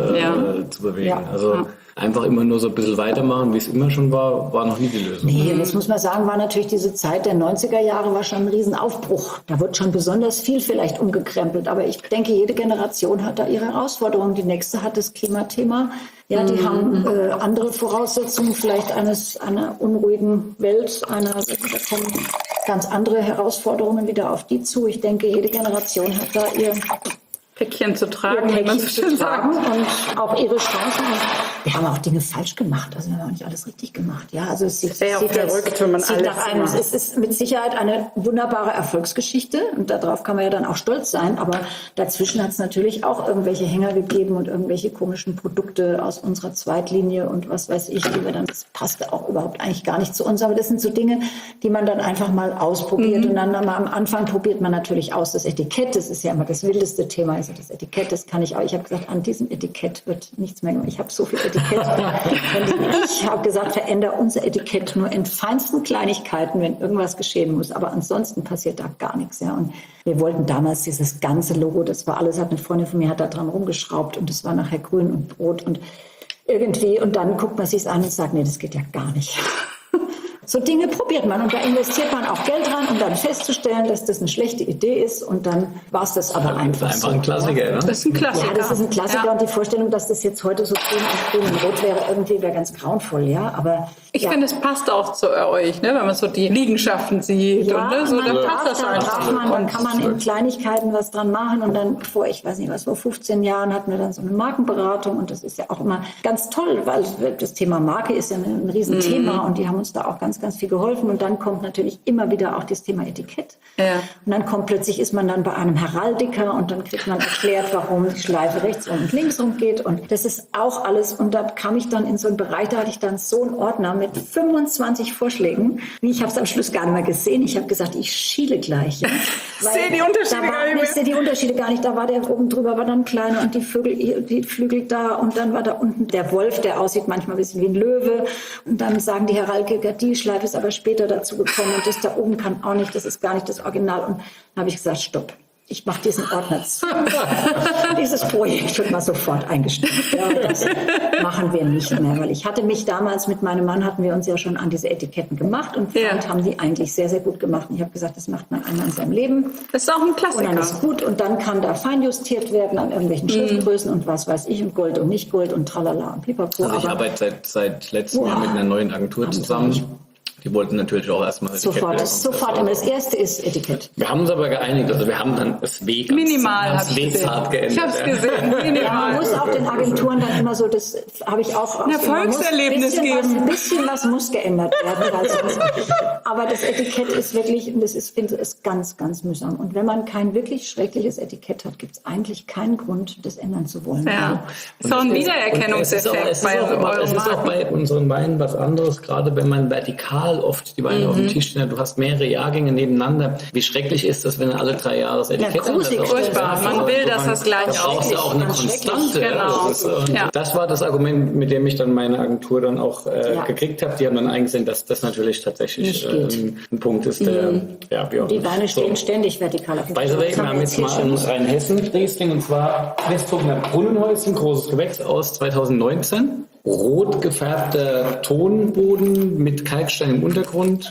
zu bewegen. Ja. Also einfach immer nur so ein bisschen weitermachen, wie es immer schon war noch nie die Lösung. Nee, das muss man sagen, war natürlich diese Zeit der 90er Jahre war schon ein Riesenaufbruch. Da wird schon besonders viel vielleicht umgekrempelt. Aber ich denke, jede Generation hat da ihre Herausforderungen. Die nächste hat das Klimathema. Ja, die haben andere Voraussetzungen, vielleicht einer unruhigen Welt, da kommen ganz andere Herausforderungen wieder auf die zu. Ich denke, jede Generation hat da ihr Päckchen zu tragen, wie man so schön sagt. Und auch ihre Chancen. Wir haben auch Dinge falsch gemacht. Also wir haben auch nicht alles richtig gemacht. Ja, also es ist es ist mit Sicherheit eine wunderbare Erfolgsgeschichte und darauf kann man ja dann auch stolz sein. Aber dazwischen hat es natürlich auch irgendwelche Hänger gegeben und irgendwelche komischen Produkte aus unserer Zweitlinie und was weiß ich, die wir dann, das passte auch überhaupt eigentlich gar nicht zu uns. Aber das sind so Dinge, die man dann einfach mal ausprobiert und dann mal am Anfang probiert man natürlich aus das Etikett. Das ist ja immer das wildeste Thema. Also das Etikett, das kann ich auch. Ich habe gesagt, an diesem Etikett wird nichts mehr gemacht. Ich habe so viel Etikett. Ich habe gesagt, verändere unser Etikett nur in feinsten Kleinigkeiten, wenn irgendwas geschehen muss. Aber ansonsten passiert da gar nichts. Ja. Und wir wollten damals dieses ganze Logo, das war alles, hat eine Freundin von mir, hat da dran rumgeschraubt und das war nachher grün und rot und irgendwie. Und dann guckt man sich es an und sagt, nee, das geht ja gar nicht. So Dinge probiert man und da investiert man auch Geld dran, um dann festzustellen, dass das eine schlechte Idee ist und dann war es das aber einfach so. Ein Klassiker, ne? Das ist ein Klassiker. Ja, das ist ein Klassiker und die Vorstellung, dass das jetzt heute so grün und rot wäre, irgendwie wäre ganz grauenvoll, ja, aber... Ich finde, es passt auch zu euch, ne? Wenn man so die Liegenschaften sieht ja, und so, dann passt das einfach. Dann kann man in Kleinigkeiten was dran machen und dann vor 15 Jahren hatten wir dann so eine Markenberatung und das ist ja auch immer ganz toll, weil das Thema Marke ist ja ein Riesenthema und die haben uns da auch ganz viel geholfen und dann kommt natürlich immer wieder auch das Thema Etikett. Ja. Und dann ist man dann bei einem Heraldiker und dann kriegt man erklärt, warum die Schleife rechts und links rumgeht und das ist auch alles und da kam ich dann in so einen Bereich, da hatte ich dann so einen Ordner mit 25 Vorschlägen. Ich habe es am Schluss gar nicht mehr gesehen. Ich habe gesagt, ich schiele gleich. Ja. Ich sehe die Unterschiede gar nicht mehr. Ich sehe die Unterschiede gar nicht. Da war der oben drüber, war dann kleiner und die Flügel da und dann war da unten der Wolf, der aussieht manchmal ein bisschen wie ein Löwe. Und dann sagen die Heraldiker, die Schleife ist aber später dazu gekommen und das da oben kann auch nicht, das ist gar nicht das Original. Und dann habe ich gesagt, stopp. Ich mache diesen Ordner zu. Dieses Projekt wird mal sofort eingestellt. Ja, das machen wir nicht mehr, weil ich hatte mich damals mit meinem Mann, hatten wir uns ja schon an diese Etiketten gemacht und haben die eigentlich sehr, sehr gut gemacht. Und ich habe gesagt, das macht man einmal in seinem Leben. Das ist auch ein Klassiker. Und dann ist gut und dann kann da feinjustiert werden an irgendwelchen Schriftgrößen und was weiß ich und Gold und nicht Gold und tralala und pipapo. Also ich arbeite seit letztem Jahr mit einer neuen Agentur zusammen. Die wollten natürlich auch erstmal sofort immer. Das erste ist Etikett. Wir haben uns aber geeinigt, also wir haben dann das W minimal hart geändert. Ich habe es gesehen, minimal. Ja, man muss auch den Agenturen dann immer so, das habe ich auch... Ein Erfolgserlebnis geben. Ein bisschen was muss geändert werden. Aber das Etikett ist wirklich, und das finde ich ganz, ganz mühsam. Und wenn man kein wirklich schreckliches Etikett hat, gibt es eigentlich keinen Grund, das ändern zu wollen. Ja, so ein Wiedererkennungseffekt bei eurem Wein. Es ist auch bei unseren Weinen was anderes, gerade wenn man vertikal total oft die Weine auf dem Tisch stehen. Du hast mehrere Jahrgänge nebeneinander. Wie schrecklich ist das, wenn alle 3 Jahre das Etikett gruselig, furchtbar. Man will, dass das gleich da brauchst du auch eine Konstante. Genau. Das war das Argument, mit dem ich dann meine Agentur dann auch gekriegt habe. Die haben dann eingesehen, dass das natürlich tatsächlich ein Punkt ist, der wie auch Die Weine stehen ständig vertikal auf dem By the way, wir haben jetzt mal einen Rheinhessen Riesling, und zwar Festdruckner Brunnenhäuschen, großes Gewächs aus 2019. Rot gefärbter Tonboden mit Kalkstein im Untergrund.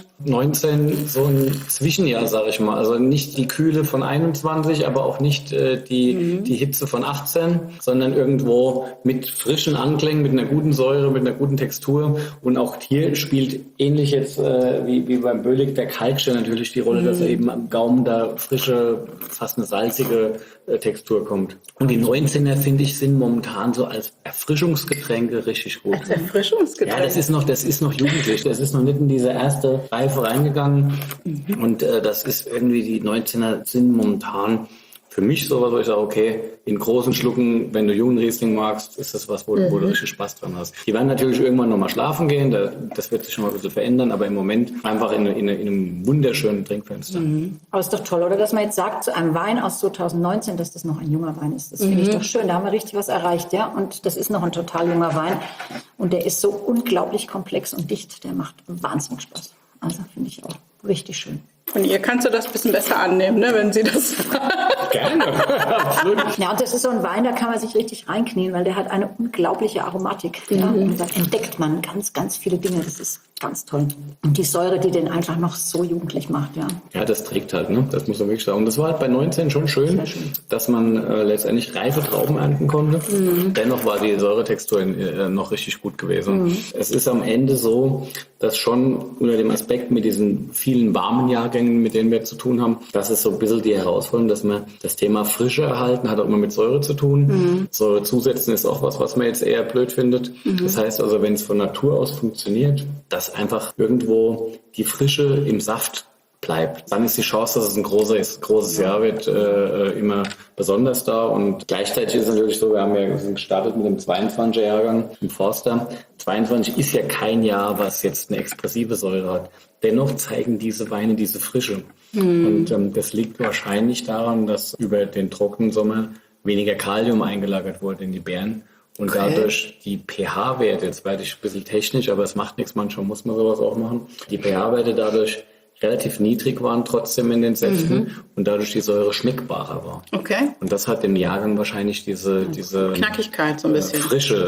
19 so ein Zwischenjahr, sage ich mal. Also nicht die Kühle von 21, aber auch nicht die Hitze von 18, sondern irgendwo mit frischen Anklängen, mit einer guten Säure, mit einer guten Textur. Und auch hier spielt ähnlich jetzt wie beim Bölig der Kalkstein natürlich die Rolle, dass er eben am Gaumen da frische, fast eine salzige Textur kommt. Und die 19er, finde ich, sind momentan so als Erfrischungsgetränke richtig gut. Als Erfrischungsgetränk? Ja, das ist noch jugendlich. Das ist noch nicht in diese erste Reife reingegangen. Und das ist irgendwie, die 19er sind momentan für mich sowas, wo ich sage, okay, in großen Schlucken, wenn du jungen Riesling magst, ist das was, wo du richtig Spaß dran hast. Die werden natürlich irgendwann nochmal schlafen gehen, das wird sich schon mal ein bisschen verändern, aber im Moment einfach in einem wunderschönen Trinkfenster. Aber ist doch toll, oder? Dass man jetzt sagt, zu einem Wein aus 2019, dass das noch ein junger Wein ist. Das finde ich doch schön. Da haben wir richtig was erreicht, ja. Und das ist noch ein total junger Wein. Und der ist so unglaublich komplex und dicht. Der macht wahnsinnig Spaß. Also finde ich auch richtig schön. Von ihr kannst du das ein bisschen besser annehmen, ne, wenn sie das Gerne, absolut. Ja, und das ist so ein Wein, da kann man sich richtig reinknien, weil der hat eine unglaubliche Aromatik. Ja? Und da entdeckt man ganz, ganz viele Dinge. Das ist ganz toll. Und die Säure, die den einfach noch so jugendlich macht, ja. Ja, das trägt halt, ne? Das muss man wirklich sagen. Und das war halt bei 19 schon schön, dass man letztendlich reife Trauben ernten konnte. Dennoch war die Säuretextur noch richtig gut gewesen. Es ist am Ende so, dass schon unter dem Aspekt mit diesen vielen warmen Jahrgängen, mit denen wir zu tun haben, das ist so ein bisschen die Herausforderung, dass man das Thema Frische erhalten hat auch immer mit Säure zu tun. Säure zusetzen ist auch was man jetzt eher blöd findet. Das heißt also, wenn es von Natur aus funktioniert, dass einfach irgendwo die Frische im Saft bleibt, dann ist die Chance, dass es ein großes Jahr wird, immer besonders da. Und gleichzeitig ist es natürlich so, wir sind gestartet mit dem 22er-Jahrgang im Forster. 22 ist ja kein Jahr, was jetzt eine expressive Säure hat. Dennoch zeigen diese Weine diese Frische. Und das liegt wahrscheinlich daran, dass über den trockenen Sommer weniger Kalium eingelagert wurde in die Beeren. Und dadurch die pH-Werte, jetzt werde ich ein bisschen technisch, aber es macht nichts, manchmal muss man sowas auch machen, die pH-Werte dadurch relativ niedrig waren trotzdem in den Säften und dadurch die Säure schmeckbarer war. Okay. Und das hat dem Jahrgang wahrscheinlich diese Knackigkeit so ein bisschen.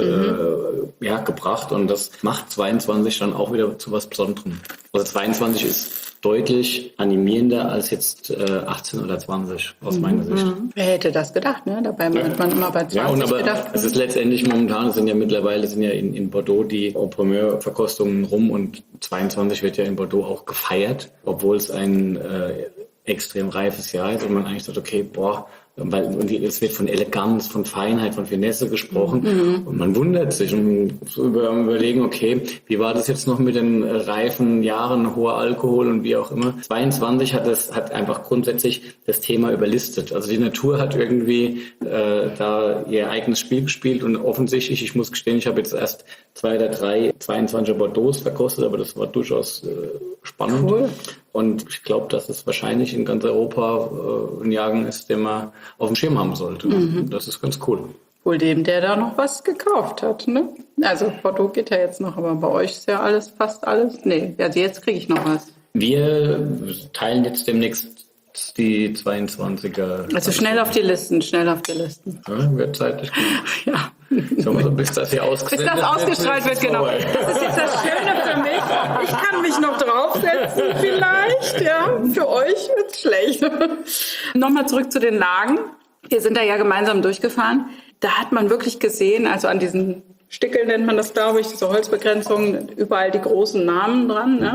Frische gebracht, und das macht 22 dann auch wieder zu was Besonderem. Also 22 ist deutlich animierender als jetzt 18 oder 20 aus meiner Sicht. Wer hätte das gedacht, ne? Dabei hat man immer bei 20 gedacht. Es ist letztendlich momentan, mittlerweile in Bordeaux die Primeur-Verkostungen rum, und 22 wird ja in Bordeaux auch gefeiert, obwohl es ein extrem reifes Jahr ist und man eigentlich sagt, okay, es wird von Eleganz, von Feinheit, von Finesse gesprochen und man wundert sich und überlegen, okay, wie war das jetzt noch mit den reifen Jahren, hoher Alkohol und wie auch immer. 22 hat einfach grundsätzlich das Thema überlistet. Also die Natur hat irgendwie da ihr eigenes Spiel gespielt, und offensichtlich, ich muss gestehen, ich habe jetzt erst 2 oder 3 22er Bordeaux verkostet, aber das war durchaus spannend. Cool. Und ich glaube, dass es wahrscheinlich in ganz Europa ein Jahrgang ist, den man auf dem Schirm haben sollte. Das ist ganz cool. Wohl dem, der da noch was gekauft hat, ne? Also Bordeaux geht ja jetzt noch, aber bei euch ist ja fast alles. Nee, also jetzt kriege ich noch was. Wir teilen jetzt demnächst die 22er. Also schnell auf die Listen. Ja, wird zeitlich gut. Ja. So, bis das hier ausgestrahlt wird, genau. Das ist jetzt das Schöne für mich. Ich kann mich noch draufsetzen vielleicht, ja. Für euch wird's schlecht. Nochmal zurück zu den Lagen. Wir sind da ja gemeinsam durchgefahren. Da hat man wirklich gesehen, also an diesen Stickeln nennt man das, glaube ich, diese Holzbegrenzungen, überall die großen Namen dran, ne?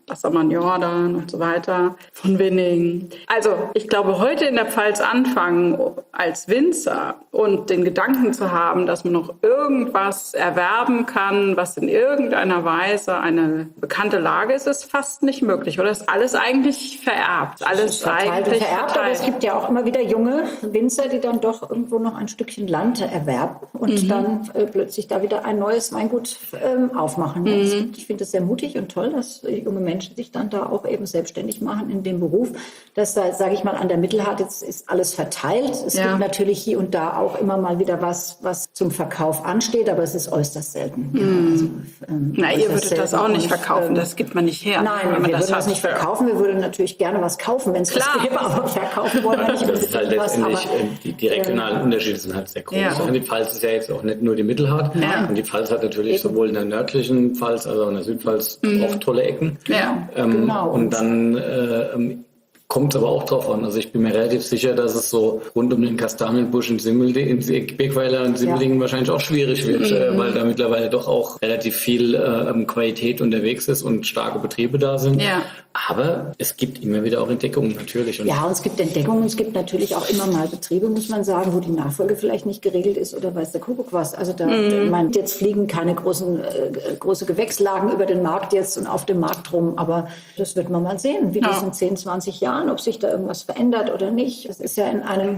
das Jordan und so weiter, von Winning. Also ich glaube, heute in der Pfalz anfangen als Winzer und den Gedanken zu haben, dass man noch irgendwas erwerben kann, was in irgendeiner Weise eine bekannte Lage ist, ist fast nicht möglich. Oder ist alles eigentlich vererbt? Alles eigentlich vererbt, aber es gibt ja auch immer wieder junge Winzer, die dann doch irgendwo noch ein Stückchen Land erwerben und dann plötzlich da wieder ein neues Weingut aufmachen. Ja, ich finde es sehr mutig und toll, dass junge Menschen sich dann da auch eben selbstständig machen in dem Beruf. Das, sage ich mal, an der Mittelhart jetzt ist alles verteilt. Es gibt natürlich hier und da auch immer mal wieder was zum Verkauf ansteht, aber es ist äußerst selten. Ja, also, ihr würdet das auch nicht verkaufen, das gibt man nicht her. Nein, wir würden das nicht verkaufen. Wir würden natürlich gerne was kaufen, wenn es was gäbe, aber verkaufen wollen wir nicht. Das ist halt letztendlich, die regionalen Unterschiede sind halt sehr groß. Ja. Die Pfalz ist ja jetzt auch nicht nur die Mittelhart. Ja. Und die Pfalz hat natürlich sowohl in der nördlichen Pfalz als auch in der Südpfalz auch tolle Ecken. Ja, genau. Und dann kommt es aber auch drauf an. Also ich bin mir relativ sicher, dass es so rund um den Kastanienbusch in Birkweiler und Simmeldingen wahrscheinlich auch schwierig wird, weil da mittlerweile doch auch relativ viel Qualität unterwegs ist und starke Betriebe da sind. Ja. Aber es gibt immer wieder auch Entdeckungen natürlich. Und es gibt Entdeckungen. Es gibt natürlich auch immer mal Betriebe, muss man sagen, wo die Nachfolge vielleicht nicht geregelt ist oder weiß der Kuckuck was. Also da, jetzt fliegen keine große Gewächslagen über den Markt jetzt und auf dem Markt rum. Aber das wird man mal sehen, wie das in 10, 20 Jahren, ob sich da irgendwas verändert oder nicht. Es ist ja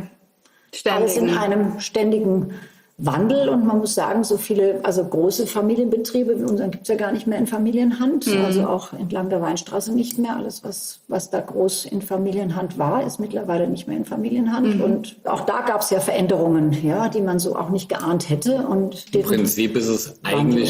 alles in einem ständigen Wandel und man muss sagen, so viele, also große Familienbetriebe, in unseren gibt es ja gar nicht mehr in Familienhand, also auch entlang der Weinstraße nicht mehr. Alles, was da groß in Familienhand war, ist mittlerweile nicht mehr in Familienhand. Und auch da gab es ja Veränderungen, die man so auch nicht geahnt hätte. Und im Prinzip ist es eigentlich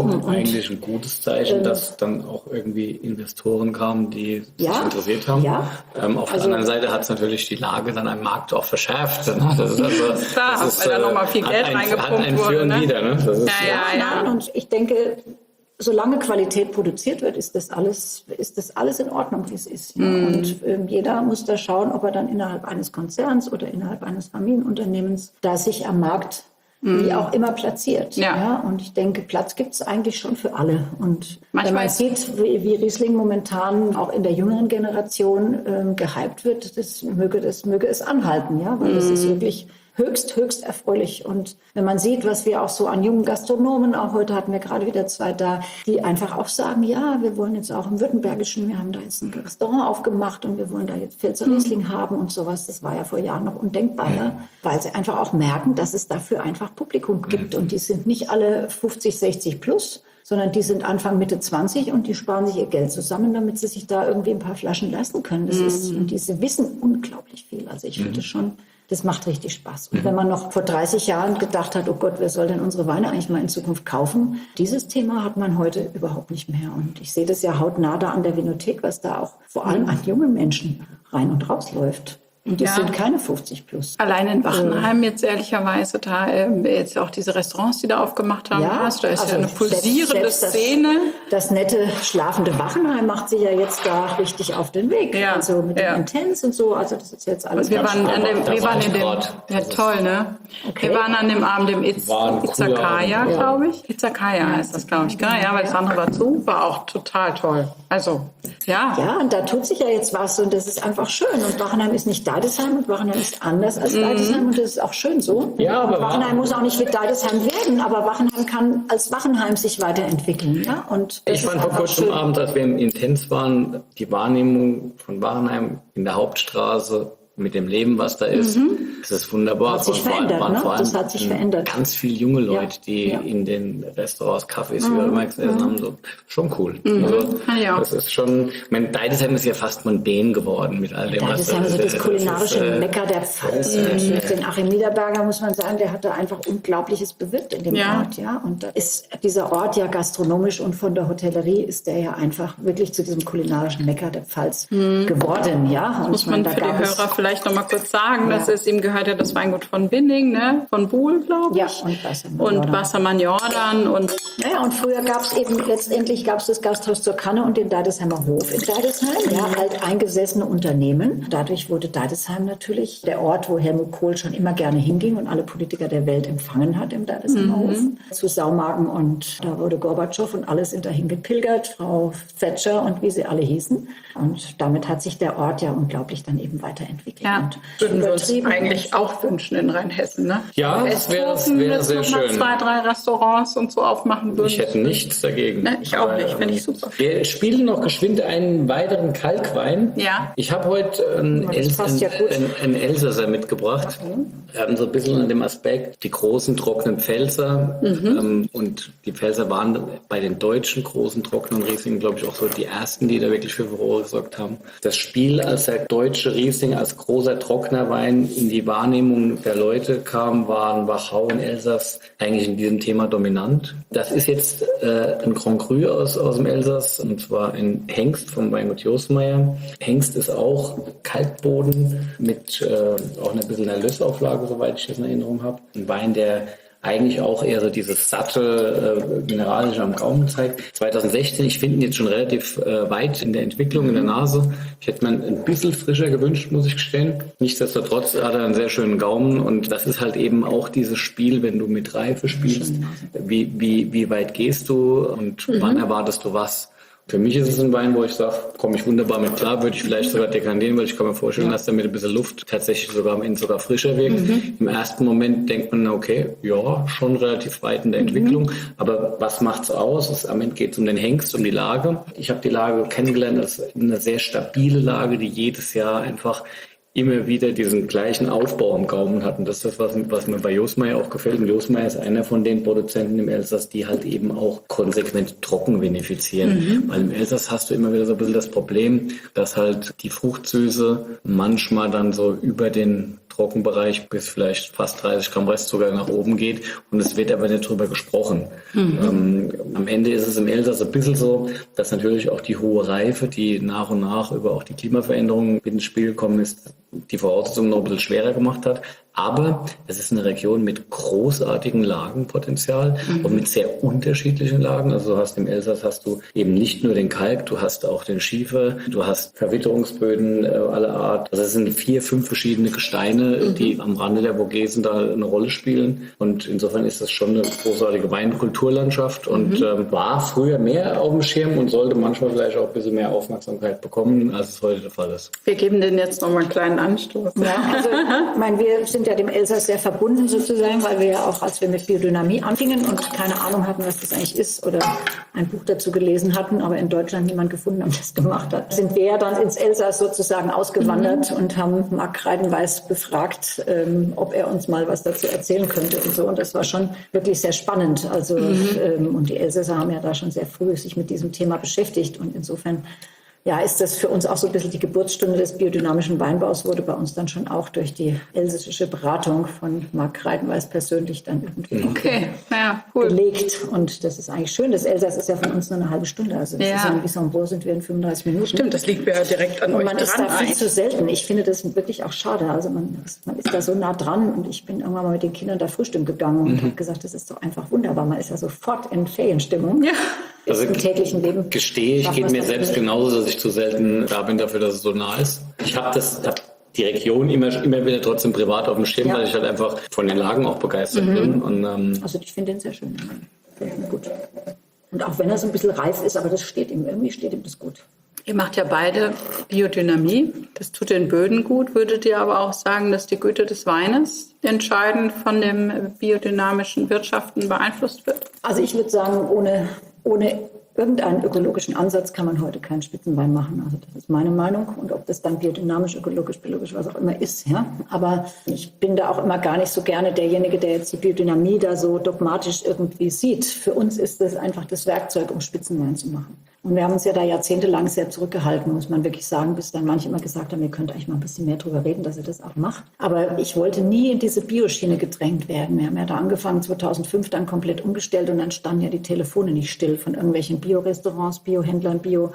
ein gutes Zeichen, dass dann auch irgendwie Investoren kamen, die sich interessiert haben. Ja. Auf der anderen Seite hat es natürlich die Lage dann am Markt auch verschärft. Das ist klar, weil da nochmal viel Geld reingepumpt wurde. Ne? Wieder, ne? Das ist Nein, und ich denke, solange Qualität produziert wird, ist das alles in Ordnung, wie es ist. Ja. Und jeder muss da schauen, ob er dann innerhalb eines Konzerns oder innerhalb eines Familienunternehmens da sich am Markt wie auch immer platziert. Ja. Und ich denke, Platz gibt es eigentlich schon für alle. Und wenn man sieht, wie Riesling momentan auch in der jüngeren Generation gehypt wird, das möge es anhalten, weil das ist wirklich höchst erfreulich. Und wenn man sieht, was wir auch so an jungen Gastronomen, auch heute hatten wir gerade wieder 2 da, die einfach auch sagen, wir wollen jetzt auch im Württembergischen, wir haben da jetzt ein Restaurant aufgemacht und wir wollen da jetzt Pfälzer Riesling haben und sowas. Das war ja vor Jahren noch undenkbar, weil sie einfach auch merken, dass es dafür einfach Publikum gibt. Und die sind nicht alle 50, 60 plus, sondern die sind Anfang, Mitte 20 und die sparen sich ihr Geld zusammen, damit sie sich da irgendwie ein paar Flaschen leisten können. Und diese wissen unglaublich viel. Also ich finde schon, das macht richtig Spaß. Und wenn man noch vor 30 Jahren gedacht hat, oh Gott, wer soll denn unsere Weine eigentlich mal in Zukunft kaufen? Dieses Thema hat man heute überhaupt nicht mehr. Und ich sehe das ja hautnah da an der Vinothek, was da auch vor allem an junge Menschen rein und raus läuft. Und das sind keine 50 plus. Allein in Wachenheim jetzt ehrlicherweise, da jetzt auch diese Restaurants, die da aufgemacht haben, da ist ja eine pulsierende Szene. Das nette, schlafende Wachenheim macht sich ja jetzt da richtig auf den Weg. Ja. Also mit dem Intens und so, also das ist jetzt alles. Wir waren in dem, ja toll, ne? Okay. Wir waren an dem Abend im Izakaya, glaube ich. Izakaya heißt das, glaube ich. Ja, weil das andere war zu, war auch total toll. Also, Ja, und da tut sich ja jetzt was und das ist einfach schön. Und Wachenheim ist nicht Deidesheim und Wachenheim ist anders als Deidesheim und das ist auch schön so. Ja, aber Wachenheim muss auch nicht wie Deidesheim werden, aber Wachenheim kann als Wachenheim sich weiterentwickeln. Ja? Und ich fand vor kurzem Abend, als wir im Intens waren, die Wahrnehmung von Wachenheim in der Hauptstraße mit dem Leben, was da ist, das ist wunderbar. Hat sich verändert, ne? Das hat sich verändert. Ganz viele junge Leute, die in den Restaurants, Cafés, wie auch immer gesessen haben, so, schon cool. Also, das ist schon, ich meine, Deidesheim ist ja fast mondän geworden mit all dem, was Deidesheim ist das kulinarische Mecker der Pfalz. Den Achim Niederberger, muss man sagen, der hat da einfach Unglaubliches bewirkt in dem Ort, Und da ist dieser Ort ja gastronomisch und von der Hotellerie ist der ja einfach wirklich zu diesem kulinarischen Mecker der Pfalz geworden, Und muss man für die Hörer vielleicht vielleicht noch mal kurz sagen, ihm gehört ja das Weingut von Binning, ne? Von Buhl, glaube ich. Ja, und Wassermann Jordan. Und und früher gab es letztendlich das Gasthaus zur Kanne und den Deidesheimer Hof in Deidesheim, alteingesessene Unternehmen. Dadurch wurde Deidesheim natürlich der Ort, wo Helmut Kohl schon immer gerne hinging und alle Politiker der Welt empfangen hat im Deidesheimer Hof. Zu Saumagen, und da wurde Gorbatschow und alle sind dahin gepilgert, Frau Thatcher und wie sie alle hießen. Und damit hat sich der Ort ja unglaublich dann eben weiterentwickelt. ja, Und würden wir uns übertrieben eigentlich auch wünschen in Rheinhessen, ne? Ja, das wäre sehr schön. 2, 3 Restaurants und so aufmachen würden. Ich hätte nichts dagegen. Ne, ich auch nicht, finde ich super. Wir spielen noch geschwind einen weiteren Kalkwein. Ja. Ich habe heute einen Elsasser mitgebracht. Wir haben so ein bisschen an dem Aspekt, die großen trockenen Pfälzer. Und die Pfälzer waren bei den deutschen großen trockenen Riesling, glaube ich, auch so die ersten, die da wirklich für Furore gesorgt haben. Das Spiel, als der deutsche Riesling als großer trockener Wein in die Wahrnehmung der Leute kam, waren Wachau und Elsass eigentlich in diesem Thema dominant. Das ist jetzt ein Grand Cru aus dem Elsass, und zwar ein Hengst vom Weingut Josmeier. Hengst ist auch Kalkboden mit auch ein bisschen einer Lössauflage, soweit ich das in Erinnerung habe. Ein Wein, der eigentlich auch eher so dieses satte, mineralische am Gaumen zeigt. 2016, ich finde ihn jetzt schon relativ weit in der Entwicklung, in der Nase. Ich hätte mir ein bisschen frischer gewünscht, muss ich gestehen. Nichtsdestotrotz hat er einen sehr schönen Gaumen, und das ist halt eben auch dieses Spiel, wenn du mit Reife spielst. Wie weit gehst du und wann erwartest du was? Für mich ist es ein Wein, wo ich sage, komme ich wunderbar mit klar, würde ich vielleicht sogar dekantieren, weil ich kann mir vorstellen, dass der mit ein bisschen Luft tatsächlich sogar am Ende sogar frischer wirkt. Im ersten Moment denkt man, okay, ja, schon relativ weit in der Entwicklung, aber was macht's aus? Am Ende geht es um den Hengst, um die Lage. Ich habe die Lage kennengelernt als eine sehr stabile Lage, die jedes Jahr einfach immer wieder diesen gleichen Aufbau am Gaumen hatten. Das ist das, was mir bei Josmeier auch gefällt. Und Josmeier ist einer von den Produzenten im Elsass, die halt eben auch konsequent trocken vinifizieren. Weil im Elsass hast du immer wieder so ein bisschen das Problem, dass halt die Fruchtsüße manchmal dann so über den Trockenbereich bis vielleicht fast 30 Gramm Restzucker nach oben geht, und es wird aber nicht drüber gesprochen. Am Ende ist es im Elsass ein bisschen so, dass natürlich auch die hohe Reife, die nach und nach über auch die Klimaveränderungen ins Spiel gekommen ist, die Voraussetzungen noch ein bisschen schwerer gemacht hat. Aber es ist eine Region mit großartigem Lagenpotenzial und mit sehr unterschiedlichen Lagen. Also du hast im Elsass hast du eben nicht nur den Kalk, du hast auch den Schiefer, du hast Verwitterungsböden aller Art. Also es sind 4, 5 verschiedene Gesteine, die am Rande der Vogesen da eine Rolle spielen. Und insofern ist das schon eine großartige Weinkulturlandschaft und war früher mehr auf dem Schirm und sollte manchmal vielleicht auch ein bisschen mehr Aufmerksamkeit bekommen, als es heute der Fall ist. Wir geben denen jetzt noch mal einen kleinen Anstoß. Ja, also ich meine, wir sind ja dem Elsass sehr verbunden sozusagen, weil wir ja auch, als wir mit Biodynamie anfingen und keine Ahnung hatten, was das eigentlich ist oder ein Buch dazu gelesen hatten, aber in Deutschland niemand gefunden hat, der das gemacht hat, sind wir ja dann ins Elsass sozusagen ausgewandert und haben Marc Kreidenweiß befragt, ob er uns mal was dazu erzählen könnte und so. Und das war schon wirklich sehr spannend. Also und die Elsasser haben ja da schon sehr früh sich mit diesem Thema beschäftigt, und insofern ja, ist das für uns auch so ein bisschen die Geburtsstunde des biodynamischen Weinbaus, wurde bei uns dann schon auch durch die elsässische Beratung von Marc Kreidenweiß persönlich dann irgendwie gelegt. Und das ist eigentlich schön. Das Elsass ist ja von uns nur eine halbe Stunde. Also das ist ja in Wissembourg sind wir in 35 Minuten. Stimmt, das liegt mir ja direkt an euch dran. Und man ist da viel zu selten. Ich finde das wirklich auch schade. Also man ist da so nah dran, und ich bin irgendwann mal mit den Kindern da frühstücken gegangen und habe gesagt, das ist doch einfach wunderbar. Man ist ja sofort in Ferienstimmung. Ja. Also im täglichen Leben. Gestehe, ich geht mir selbst genauso, dass ich zu selten da bin dafür, dass es so nah ist. Ich habe die Region immer wieder trotzdem privat auf dem Schirm, weil ich halt einfach von den Lagen auch begeistert bin. Und, also ich finde den sehr schön. Finde ihn gut. Und auch wenn er so ein bisschen reif ist, aber das steht ihm das gut. Ihr macht ja beide Biodynamie. Das tut den Böden gut. Würdet ihr aber auch sagen, dass die Güte des Weines entscheidend von dem biodynamischen Wirtschaften beeinflusst wird? Also ich würde sagen, ohne irgendeinen ökologischen Ansatz kann man heute keinen Spitzenwein machen. Also das ist meine Meinung. Und ob das dann biodynamisch, ökologisch, biologisch, was auch immer ist. Ja? Aber ich bin da auch immer gar nicht so gerne derjenige, der jetzt die Biodynamie da so dogmatisch irgendwie sieht. Für uns ist das einfach das Werkzeug, um Spitzenwein zu machen. Und wir haben uns ja da jahrzehntelang sehr zurückgehalten, muss man wirklich sagen, bis dann manche immer gesagt haben, ihr könnt eigentlich mal ein bisschen mehr drüber reden, dass ihr das auch macht. Aber ich wollte nie in diese Bioschiene gedrängt werden. Wir haben ja da angefangen, 2005 dann komplett umgestellt, und dann standen ja die Telefone nicht still von irgendwelchen Biorestaurants, Biohändlern,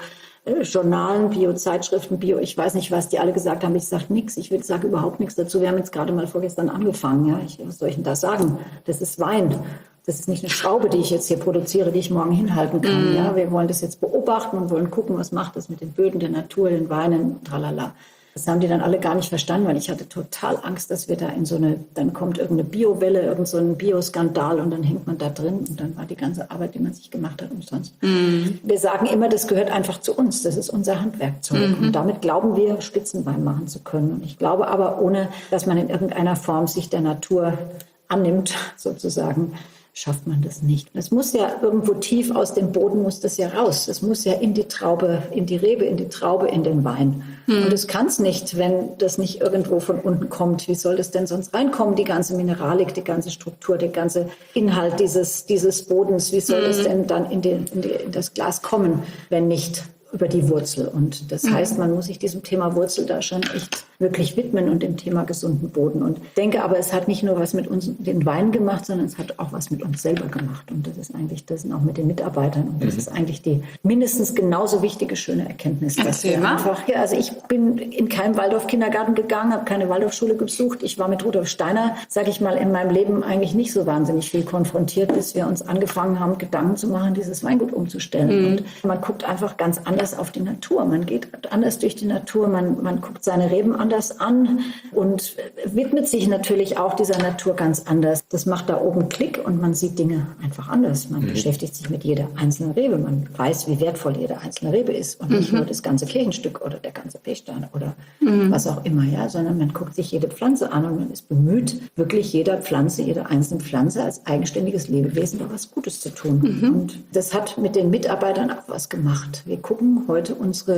Journalen, Bio-Zeitschriften, ich weiß nicht was, die alle gesagt haben, ich sage nichts, ich sage überhaupt nichts dazu. Wir haben jetzt gerade mal vorgestern angefangen, ja, was soll ich denn da sagen? Das ist Wein. Das ist nicht eine Schraube, die ich jetzt hier produziere, die ich morgen hinhalten kann. Ja, wir wollen das jetzt beobachten und wollen gucken, was macht das mit den Böden der Natur, den Weinen, tralala. Das haben die dann alle gar nicht verstanden, weil ich hatte total Angst, dass wir da in dann kommt irgendeine Biowelle, irgend so ein Bioskandal und dann hängt man da drin und dann war die ganze Arbeit, die man sich gemacht hat, umsonst. Wir sagen immer, das gehört einfach zu uns, das ist unser Handwerkzeug und damit glauben wir, Spitzenwein machen zu können. Und ich glaube aber, ohne dass man in irgendeiner Form sich der Natur annimmt, sozusagen, schafft man das nicht. Das muss ja irgendwo tief aus dem Boden, muss das ja raus. Das muss ja in die Traube, in die Rebe, in die Traube, in den Wein. Und das kann es nicht, wenn das nicht irgendwo von unten kommt. Wie soll das denn sonst reinkommen, die ganze Mineralik, die ganze Struktur, der ganze Inhalt dieses Bodens? Wie soll das denn dann in das Glas kommen, wenn nicht über die Wurzel? Und das heißt, man muss sich diesem Thema Wurzel da schon echt wirklich widmen und dem Thema gesunden Boden. Und ich denke aber, es hat nicht nur was mit uns, den Wein gemacht, sondern es hat auch was mit uns selber gemacht. Und das ist eigentlich das und auch mit den Mitarbeitern. Und das ist eigentlich die mindestens genauso wichtige, schöne Erkenntnis. Dass wir einfach, ja, also ich bin in keinem Waldorf-Kindergarten gegangen, habe keine Waldorfschule besucht. Ich war mit Rudolf Steiner, sage ich mal, in meinem Leben eigentlich nicht so wahnsinnig viel konfrontiert, bis wir uns angefangen haben, Gedanken zu machen, dieses Weingut umzustellen. Und man guckt einfach ganz anders auf die Natur. Man geht anders durch die Natur. Man guckt seine Reben anders an und widmet sich natürlich auch dieser Natur ganz anders. Das macht da oben Klick und man sieht Dinge einfach anders. Man beschäftigt sich mit jeder einzelnen Rebe. Man weiß, wie wertvoll jede einzelne Rebe ist und nicht nur das ganze Kirchenstück oder der ganze Pechstein oder was auch immer, ja, sondern man guckt sich jede Pflanze an und man ist bemüht, wirklich jeder einzelnen Pflanze als eigenständiges Lebewesen da was Gutes zu tun. Und das hat mit den Mitarbeitern auch was gemacht. Wir gucken heute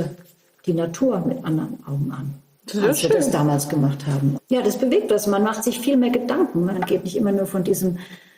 die Natur mit anderen Augen an, als wir das damals gemacht haben. Ja, das bewegt was. Man macht sich viel mehr Gedanken. Man geht nicht immer nur von diesem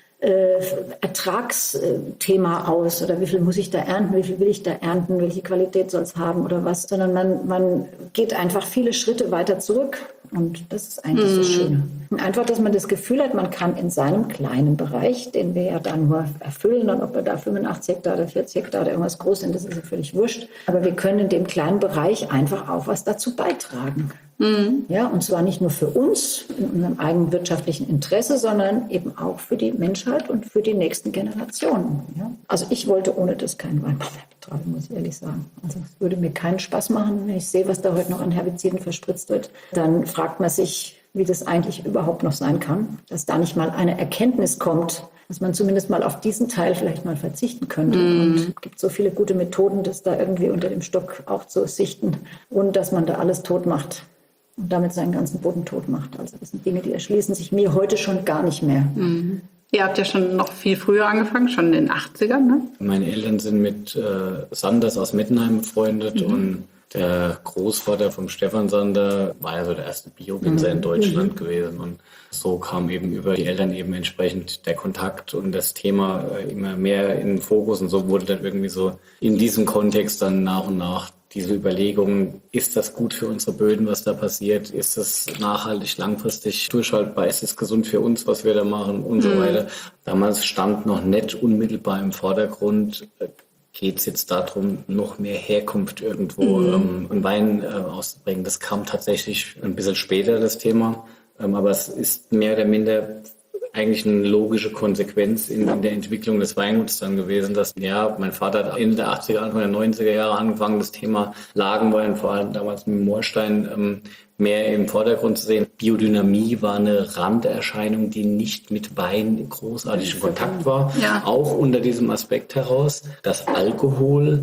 Ertragsthema aus oder wie viel muss ich da ernten, wie viel will ich da ernten, welche Qualität soll es haben oder was, sondern man geht einfach viele Schritte weiter zurück und das ist eigentlich das Schöne. Und einfach, dass man das Gefühl hat, man kann in seinem kleinen Bereich, den wir ja da nur erfüllen und ob wir da 85 Hektar oder 40 Hektar oder irgendwas groß sind, das ist ja völlig wurscht, aber wir können in dem kleinen Bereich einfach auch was dazu beitragen. Ja, und zwar nicht nur für uns in unserem eigenen wirtschaftlichen Interesse, sondern eben auch für die Menschheit und für die nächsten Generationen. Ja? Also ich wollte ohne das keinen Weinbau mehr betreiben, muss ich ehrlich sagen. Also es würde mir keinen Spaß machen, wenn ich sehe, was da heute noch an Herbiziden verspritzt wird. Dann fragt man sich, wie das eigentlich überhaupt noch sein kann, dass da nicht mal eine Erkenntnis kommt, dass man zumindest mal auf diesen Teil vielleicht mal verzichten könnte. Und es gibt so viele gute Methoden, das da irgendwie unter dem Stock auch zu sichten, ohne dass man da alles tot macht. Und damit seinen ganzen Boden tot macht. Also das sind Dinge, die erschließen sich mir heute schon gar nicht mehr. Ihr habt ja schon noch viel früher angefangen, schon in den 80ern, ne? Meine Eltern sind mit Sanders aus Mettenheim befreundet und der Großvater vom Stefan Sander war ja so der erste Bio-Winzer in Deutschland gewesen. Und so kam eben über die Eltern eben entsprechend der Kontakt und das Thema immer mehr in den Fokus. Und so wurde dann irgendwie so in diesem Kontext dann nach und nach diese Überlegungen, ist das gut für unsere Böden, was da passiert? Ist das nachhaltig, langfristig durchhaltbar? Ist es gesund für uns, was wir da machen und so weiter? Damals stand noch nicht unmittelbar im Vordergrund, geht es jetzt darum, noch mehr Herkunft irgendwo einen Wein auszubringen. Das kam tatsächlich ein bisschen später, das Thema. Aber es ist mehr oder minder eigentlich eine logische Konsequenz in der Entwicklung des Weinguts dann gewesen, dass mein Vater hat Ende der 80er, Anfang der 90er Jahre angefangen, das Thema Lagenwein, vor allem damals mit Moorstein, mehr im Vordergrund zu sehen. Biodynamie war eine Randerscheinung, die nicht mit Wein großartig in Kontakt war. Ja. Auch unter diesem Aspekt heraus, dass Alkohol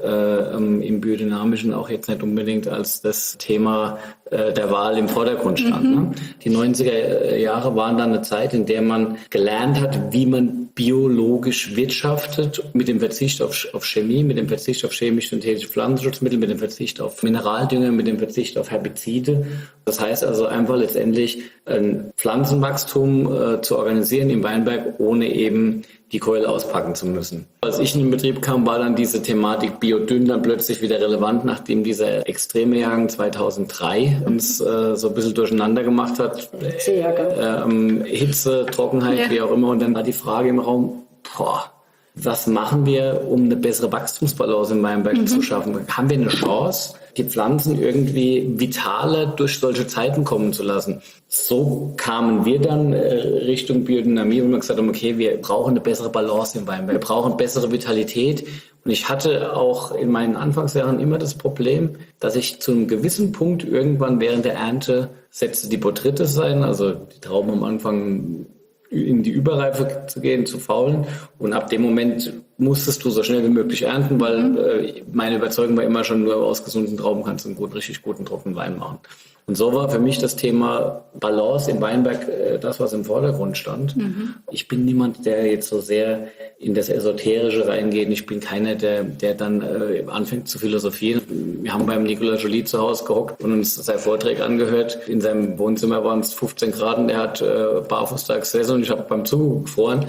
im Biodynamischen auch jetzt nicht unbedingt als das Thema der Wahl im Vordergrund stand. Ne? Die 90er Jahre waren dann eine Zeit, in der man gelernt hat, wie man biologisch wirtschaftet, mit dem Verzicht auf Chemie, mit dem Verzicht auf chemisch-synthetische Pflanzenschutzmittel, mit dem Verzicht auf Mineraldünger, mit dem Verzicht auf Herbizide. Das heißt also einfach letztendlich ein Pflanzenwachstum zu organisieren im Weinberg, ohne eben die Keule auspacken zu müssen. Als ich in den Betrieb kam, war dann diese Thematik Biodünn dann plötzlich wieder relevant, nachdem dieser extreme Jahrgang 2003 uns so ein bisschen durcheinander gemacht hat. Hitze, Trockenheit, wie auch immer. Und dann war die Frage im Raum, was machen wir, um eine bessere Wachstumsbalance in Weinberg zu schaffen? Haben wir eine Chance, die Pflanzen irgendwie vitaler durch solche Zeiten kommen zu lassen? So kamen wir dann Richtung Biodynamie, wo wir gesagt haben, okay, wir brauchen eine bessere Balance im Weinberg, wir brauchen bessere Vitalität. Und ich hatte auch in meinen Anfangsjahren immer das Problem, dass ich zu einem gewissen Punkt irgendwann während der Ernte setzte die Botrytis ein, also die Trauben am Anfang in die Überreife zu gehen, zu faulen. Und ab dem Moment musstest du so schnell wie möglich ernten, weil meine Überzeugung war immer schon, nur aus gesunden Trauben kannst du einen richtig guten trockenen Wein machen. Und so war für mich das Thema Balance im Weinberg das, was im Vordergrund stand. Ich bin niemand, der jetzt so sehr in das Esoterische reingeht. Ich bin keiner, der dann anfängt zu philosophieren. Wir haben beim Nicolas Joly zu Hause gehockt und uns seine Vorträge angehört. In seinem Wohnzimmer waren es 15 Grad und er hat barfuß da gesessen und ich habe beim Zugucken gefroren.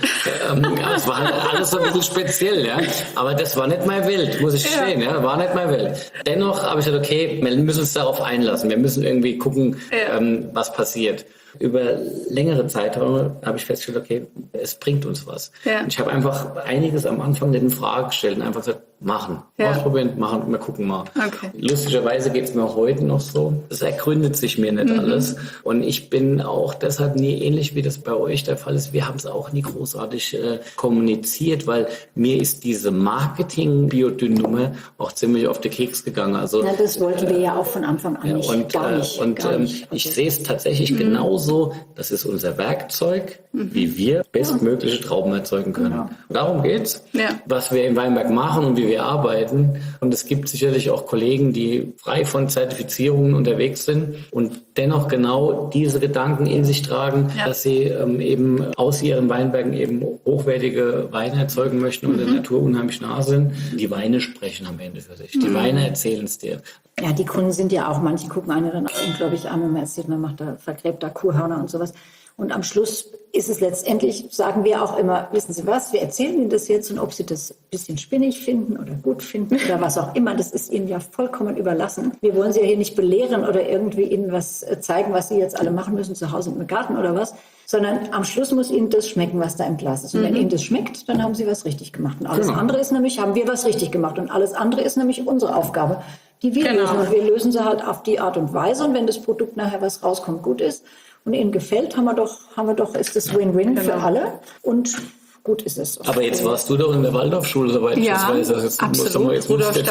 Es war halt alles so ein bisschen speziell, ja. Aber das war nicht meine Welt, muss ich gestehen, ja. War nicht meine Welt. Dennoch habe ich gesagt, okay, wir müssen uns darauf einlassen. Wir müssen irgendwie gucken, was passiert. Über längere Zeiträume habe ich festgestellt, okay, es bringt uns was. Ja. Und ich habe einfach einiges am Anfang nicht in Frage gestellt und einfach gesagt, machen. Ausprobieren, machen, wir gucken mal. Okay. Lustigerweise geht es mir auch heute noch so. Es ergründet sich mir nicht alles. Und ich bin auch deshalb nie, ähnlich wie das bei euch der Fall ist, wir haben es auch nie großartig kommuniziert, weil mir ist diese Marketing-Biodynamie auch ziemlich auf den Keks gegangen. Also, das wollten wir ja auch von Anfang an nicht. Gar nicht. Ich sehe es tatsächlich genauso. Das ist unser Werkzeug, wie wir bestmögliche Trauben erzeugen können. Genau. Darum geht's, was wir im Weinberg machen und wie wir arbeiten. Und es gibt sicherlich auch Kollegen, die frei von Zertifizierungen unterwegs sind und dennoch genau diese Gedanken in sich tragen, dass sie eben aus ihren Weinbergen eben hochwertige Weine erzeugen möchten und der Natur unheimlich nah sind. Die Weine sprechen am Ende für sich. Die Weine erzählen es dir. Ja, die Kunden sind ja auch, manche gucken einen dann auch unglaublich an, wenn man erzählt, man macht da, vergräbt da Kuhhörner und sowas. Und am Schluss ist es letztendlich, sagen wir auch immer, wissen Sie was, wir erzählen Ihnen das jetzt und ob Sie das ein bisschen spinnig finden oder gut finden oder was auch immer, das ist Ihnen ja vollkommen überlassen. Wir wollen Sie ja hier nicht belehren oder irgendwie Ihnen was zeigen, was Sie jetzt alle machen müssen, zu Hause im Garten oder was, sondern am Schluss muss Ihnen das schmecken, was da im Glas ist. Und wenn Ihnen das schmeckt, dann haben Sie was richtig gemacht. Und alles andere ist nämlich, haben wir was richtig gemacht. Und alles andere ist nämlich unsere Aufgabe, die wir lösen. Und wir lösen sie halt auf die Art und Weise. Und wenn das Produkt nachher, was rauskommt, gut ist und Ihnen gefällt, haben wir doch, ist das Win-Win für alle. Und gut ist es. Aber jetzt warst du doch in der Waldorfschule, soweit ich das weiß. Also absolut. Jetzt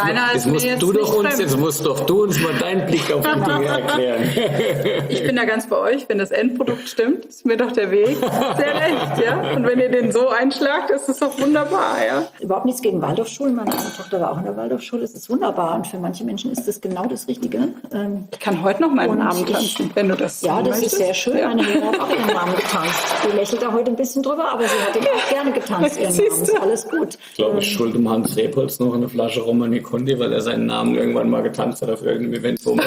musst doch du uns mal deinen Blick auf die Dinge erklären. Ich bin da ganz bei euch. Wenn das Endprodukt stimmt, ist mir doch der Weg sehr recht. Ja? Und wenn ihr den so einschlagt, ist es doch wunderbar. Ja? Überhaupt nichts gegen Waldorfschulen. Meine eigene Tochter war auch in der Waldorfschule. Es ist wunderbar. Und für manche Menschen ist das genau das Richtige. Ich kann heute noch meinen Namen tanzen, wenn du das Ja, das möchtest. ist sehr schön. Meine Lehrerin hat auch ihren Namen getanzt. Die lächelt da heute ein bisschen drüber, aber sie hat ihn auch gerne getanzt, ihren Namen. Ist alles gut. Ich glaube, ich schulde dem Hans Repolz noch eine Flasche Romani Conti, weil er seinen Namen irgendwann mal getanzt hat auf irgendeinem Event. So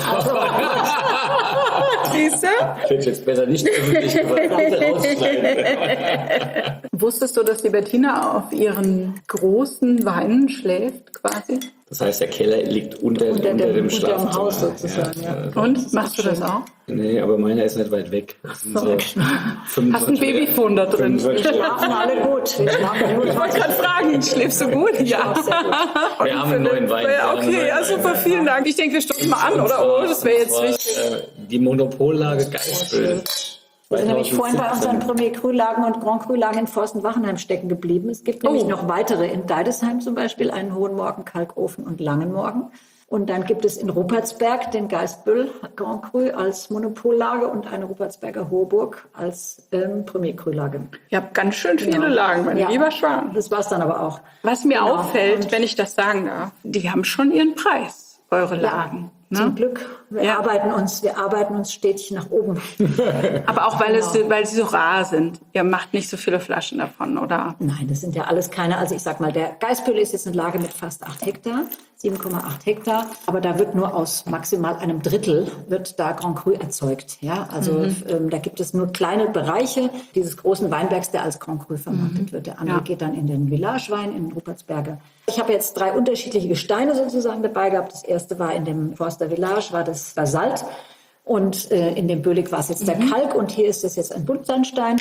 Siehst du? Ich hätte jetzt besser nicht öffentlich rausschneiden. Wusstest du, dass die Bettina auf ihren großen Weinen schläft, quasi? Das heißt, der Keller liegt unter dem Schlafzimmer. Unter dem Haus sozusagen, ja. Und? Machst du das auch? Nee, aber meiner ist nicht weit weg. Das sind so Hast ein Babyphone da drin? Wir schlafen alle gut. Wir schlafen gut. Ich wollte gerade fragen, schläfst du gut? Ja. Wir haben einen neuen Wein. Okay, ja, super, vielen Dank. Ich denke, wir stoßen mal an, oder? Oh, das wäre jetzt wichtig. Die Monopollage Geistböll. Wir sind nämlich vorhin bei unseren Premier Cru-Lagen und Grand Cru-Lagen in Forsten-Wachenheim stecken geblieben. Es gibt nämlich noch weitere, in Deidesheim zum Beispiel, einen Hohen Morgen, Kalkofen und Langen Morgen. Und dann gibt es in Ruppertsberg den Geistbüll Grand Cru als Monopollage und eine Ruppertsberger Hoheburg als Premier Cru-Lage. Ihr habt ganz schön viele Lagen, mein lieber Schwan. Das war es dann aber auch. Was mir auffällt, wenn ich das sagen darf, die haben schon ihren Preis, eure Lagen. Ne? Zum Glück. Wir arbeiten uns stetig nach oben. Aber auch weil sie so rar sind. Ihr macht nicht so viele Flaschen davon, oder? Nein, das sind ja alles keine. Also ich sag mal, der Geistbüll ist jetzt eine Lage mit fast 8 Hektar, 7,8 Hektar. Aber da wird nur aus maximal einem Drittel wird da Grand Cru erzeugt. Ja, also da gibt es nur kleine Bereiche dieses großen Weinbergs, der als Grand Cru vermarktet wird. Der andere geht dann in den Village-Wein in Ruppertsberger. Ich habe jetzt 3 unterschiedliche Gesteine sozusagen dabei gehabt. Das erste war in dem Forster Village, war das Basalt. Und in dem Bölig war es jetzt der Kalk. Und hier ist es jetzt ein Buntsandstein.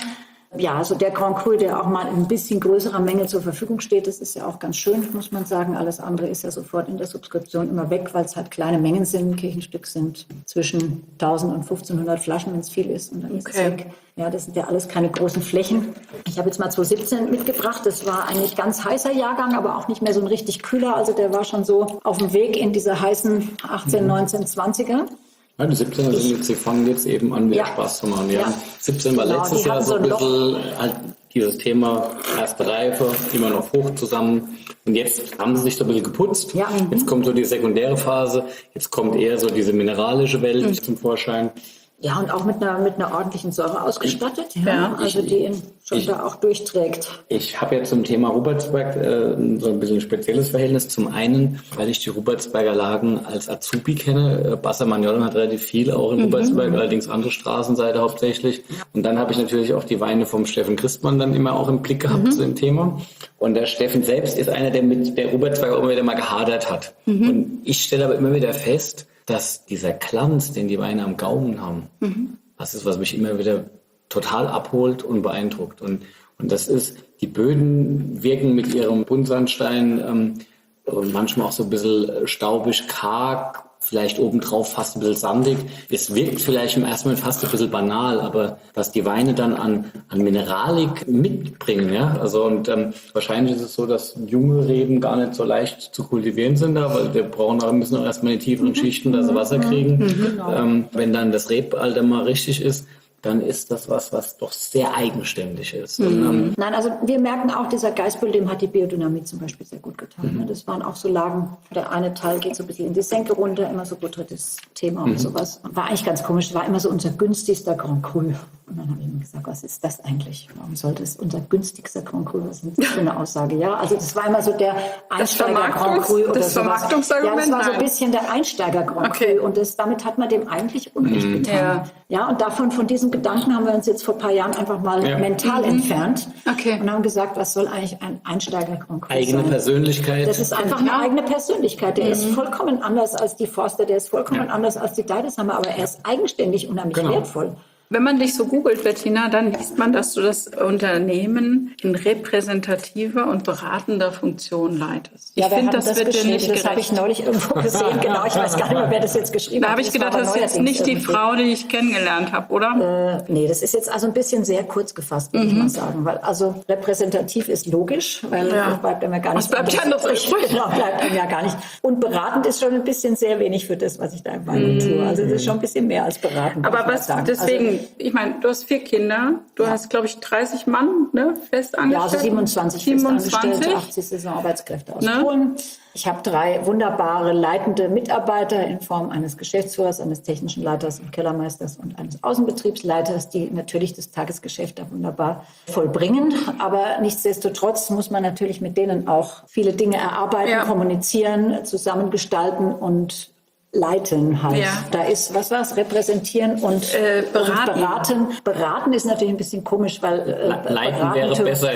Ja, also der Grand Cru, der auch mal in ein bisschen größerer Menge zur Verfügung steht, das ist ja auch ganz schön, muss man sagen. Alles andere ist ja sofort in der Subskription immer weg, weil es halt kleine Mengen sind. Ein Kirchenstück sind zwischen 1000 und 1500 Flaschen, wenn es viel ist. Und dann ist es weg. Ja, das sind ja alles keine großen Flächen. Ich habe jetzt mal 2017 mitgebracht. Das war eigentlich ganz heißer Jahrgang, aber auch nicht mehr so ein richtig kühler. Also der war schon so auf dem Weg in diese heißen 18, 19, 20er. Ja, die 17er sind jetzt, die fangen jetzt eben an, wieder Spaß zu machen. Ja. 17 war letztes Jahr so ein bisschen halt dieses Thema erste Reife, immer noch Frucht zusammen. Und jetzt haben sie sich so ein bisschen geputzt. Ja. Jetzt kommt so die sekundäre Phase. Jetzt kommt eher so diese mineralische Welt zum Vorschein. Ja, und auch mit einer ordentlichen Säure ausgestattet, also die ihn schon da auch durchträgt. Ich habe jetzt zum Thema Rupertsberg so ein bisschen ein spezielles Verhältnis. Zum einen, weil ich die Rupertsberger Lagen als Azubi kenne. Bassa Magnolia hat relativ viel auch in Rupertsberg, allerdings andere Straßenseite hauptsächlich. Und dann habe ich natürlich auch die Weine vom Steffen Christmann dann immer auch im Blick gehabt zu dem Thema. Und der Steffen selbst ist einer, der mit der Rupertsberg auch immer wieder mal gehadert hat. Und ich stelle aber immer wieder fest, dass dieser Glanz, den die Weine am Gaumen haben, das ist, was mich immer wieder total abholt und beeindruckt. Und das ist, die Böden wirken mit ihrem Buntsandstein manchmal auch so ein bisschen staubig, karg, vielleicht obendrauf fast ein bisschen sandig. Es wirkt vielleicht im ersten Moment fast ein bisschen banal, aber was die Weine dann an Mineralik mitbringen, ja, also und wahrscheinlich ist es so, dass junge Reben gar nicht so leicht zu kultivieren sind da, weil wir brauchen auch, müssen auch erstmal die tieferen Schichten, dass sie Wasser kriegen. Wenn dann das Rebalter mal richtig ist, dann ist das was doch sehr eigenständig ist. Nein, also wir merken auch, dieser Geißbüll, dem hat die Biodynamie zum Beispiel sehr gut getan. Das waren auch so Lagen, der eine Teil geht so ein bisschen in die Senke runter, immer so drittes Thema und sowas. War eigentlich ganz komisch, war immer so unser günstigster Grand Cru. Und dann habe ich mir gesagt, was ist das eigentlich? Warum sollte es unser günstigster Grand Cru? Was ist das für eine Aussage? Ja, also das war immer so der Einsteiger Grand Cru oder das Vermarktungsargument? Ja, das war so ein bisschen der Einsteiger Grand Cru und damit hat man dem eigentlich Unrecht getan. Ja, und von diesem Gedanken haben wir uns jetzt vor ein paar Jahren einfach mal mental entfernt und haben gesagt, was soll eigentlich ein Einsteiger Grand Cru eigene sein? Persönlichkeit. Das ist einfach eine eigene Persönlichkeit. Der ist vollkommen anders als die Forster, der ist vollkommen anders als die Deidesheimer, aber er ist eigenständig unheimlich wertvoll. Wenn man dich so googelt, Bettina, dann liest man, dass du das Unternehmen in repräsentativer und beratender Funktion leitest. Ich finde, das wird dir nicht gerecht. Das habe ich neulich irgendwo gesehen. Genau, ich weiß gar nicht mehr, wer das jetzt geschrieben hat. Da habe ich gedacht, das ist jetzt nicht die Frau, die ich kennengelernt habe, oder? Nee, das ist jetzt also ein bisschen sehr kurz gefasst, würde ich mal sagen. Weil also repräsentativ ist logisch, weil das bleibt einem ja gar nicht. Was bleibt anderes übrig? Genau, bleibt einem ja gar nicht. Und beratend ist schon ein bisschen sehr wenig für das, was ich da im Weingut tue. Also das ist schon ein bisschen mehr als beratend. Aber was deswegen... Ich meine, du hast 4 Kinder, du hast, glaube ich, 30 Mann, ne, fest angestellt. Ja, also 27 festangestellte, 80 Saisonarbeitskräfte aus Polen. Ich habe 3 wunderbare leitende Mitarbeiter in Form eines Geschäftsführers, eines technischen Leiters und Kellermeisters und eines Außenbetriebsleiters, die natürlich das Tagesgeschäft da wunderbar vollbringen. Aber nichtsdestotrotz muss man natürlich mit denen auch viele Dinge erarbeiten, kommunizieren, zusammengestalten und leiten halt. Ja. Da ist, was war es, repräsentieren und beraten. Beraten ist natürlich ein bisschen komisch, weil leiten wäre besser.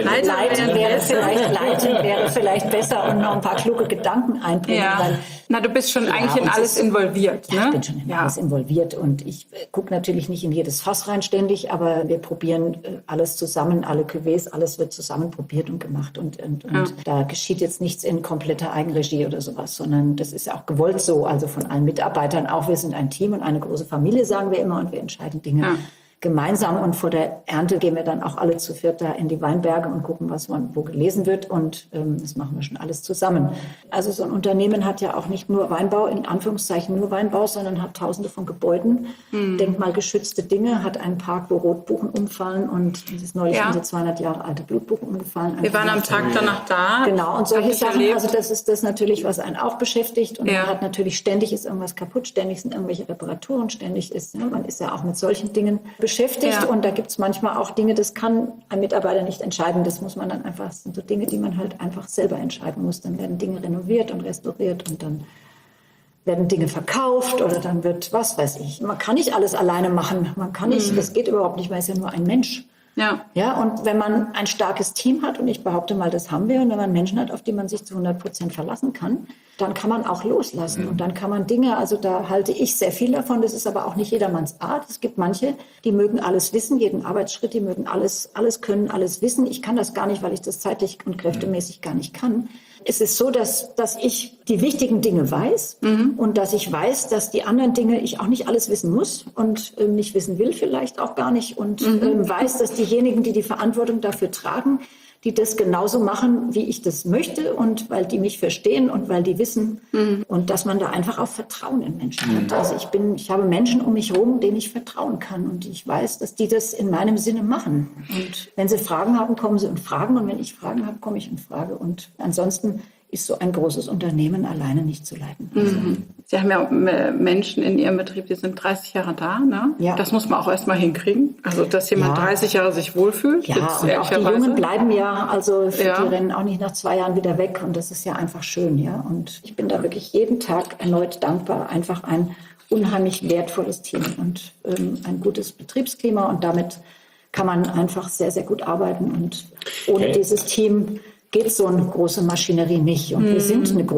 Leiten wäre vielleicht besser und noch ein paar kluge Gedanken einbringen. Ja. Weil, du bist schon eigentlich in alles involviert. Ne? Ja, ich bin schon in alles involviert und ich gucke natürlich nicht in jedes Fass rein ständig, aber wir probieren alles zusammen, alle Cuvées, alles wird zusammen probiert und gemacht und da geschieht jetzt nichts in kompletter Eigenregie oder sowas, sondern das ist ja auch gewollt so, also von allen Mitarbeitern auch. Wir sind ein Team und eine große Familie, sagen wir immer, und wir entscheiden Dinge gemeinsam. Und vor der Ernte gehen wir dann auch alle zu viert da in die Weinberge und gucken, was wo gelesen wird. Und das machen wir schon alles zusammen. Also so ein Unternehmen hat ja auch nicht nur Weinbau, in Anführungszeichen nur Weinbau, sondern hat Tausende von Gebäuden, denkmalgeschützte Dinge, hat einen Park, wo Rotbuchen umfallen und es ist neulich unsere 200 Jahre alte Blutbuchen umgefallen. Wir waren am Tag danach da. Genau, und solche Sachen, also das ist das natürlich, was einen auch beschäftigt. Und man hat natürlich ständig ist irgendwas kaputt, ständig sind irgendwelche Reparaturen, ständig ist, man ist ja auch mit solchen Dingen beschäftigt und da gibt es manchmal auch Dinge, das kann ein Mitarbeiter nicht entscheiden, das muss man dann einfach, das sind so Dinge, die man halt einfach selber entscheiden muss. Dann werden Dinge renoviert und restauriert und dann werden Dinge verkauft oder dann wird, was weiß ich. Man kann nicht alles alleine machen, man kann nicht, das geht überhaupt nicht, man ist ja nur ein Mensch. Ja, und wenn man ein starkes Team hat, und ich behaupte mal, das haben wir, und wenn man Menschen hat, auf die man sich zu 100% verlassen kann, dann kann man auch loslassen und dann kann man Dinge, also da halte ich sehr viel davon, das ist aber auch nicht jedermanns Art. Es gibt manche, die mögen alles wissen, jeden Arbeitsschritt, die mögen alles können, alles wissen. Ich kann das gar nicht, weil ich das zeitlich und kräftemäßig gar nicht kann. Es ist so, dass ich die wichtigen Dinge weiß und dass ich weiß, dass die anderen Dinge ich auch nicht alles wissen muss und nicht wissen will vielleicht auch gar nicht und weiß, dass diejenigen, die die Verantwortung dafür tragen, die das genauso machen, wie ich das möchte und weil die mich verstehen und weil die wissen und dass man da einfach auch Vertrauen in Menschen hat. Also ich habe Menschen um mich herum, denen ich vertrauen kann und ich weiß, dass die das in meinem Sinne machen. Und wenn sie Fragen haben, kommen sie und fragen und wenn ich Fragen habe, komme ich und frage. Und ansonsten ist so ein großes Unternehmen alleine nicht zu leiten. Sie haben ja Menschen in Ihrem Betrieb, die sind 30 Jahre da, ne? Ja. Das muss man auch erstmal hinkriegen. Also, dass jemand 30 Jahre sich wohlfühlt. Ja, und auch die Jungen bleiben ja, also die rennen auch nicht nach 2 Jahren wieder weg und das ist ja einfach schön, ja. Und ich bin da wirklich jeden Tag erneut dankbar, einfach ein unheimlich wertvolles Team und ein gutes Betriebsklima und damit kann man einfach sehr, sehr gut arbeiten und ohne dieses Team geht so eine große Maschinerie nicht. Und wir sind ein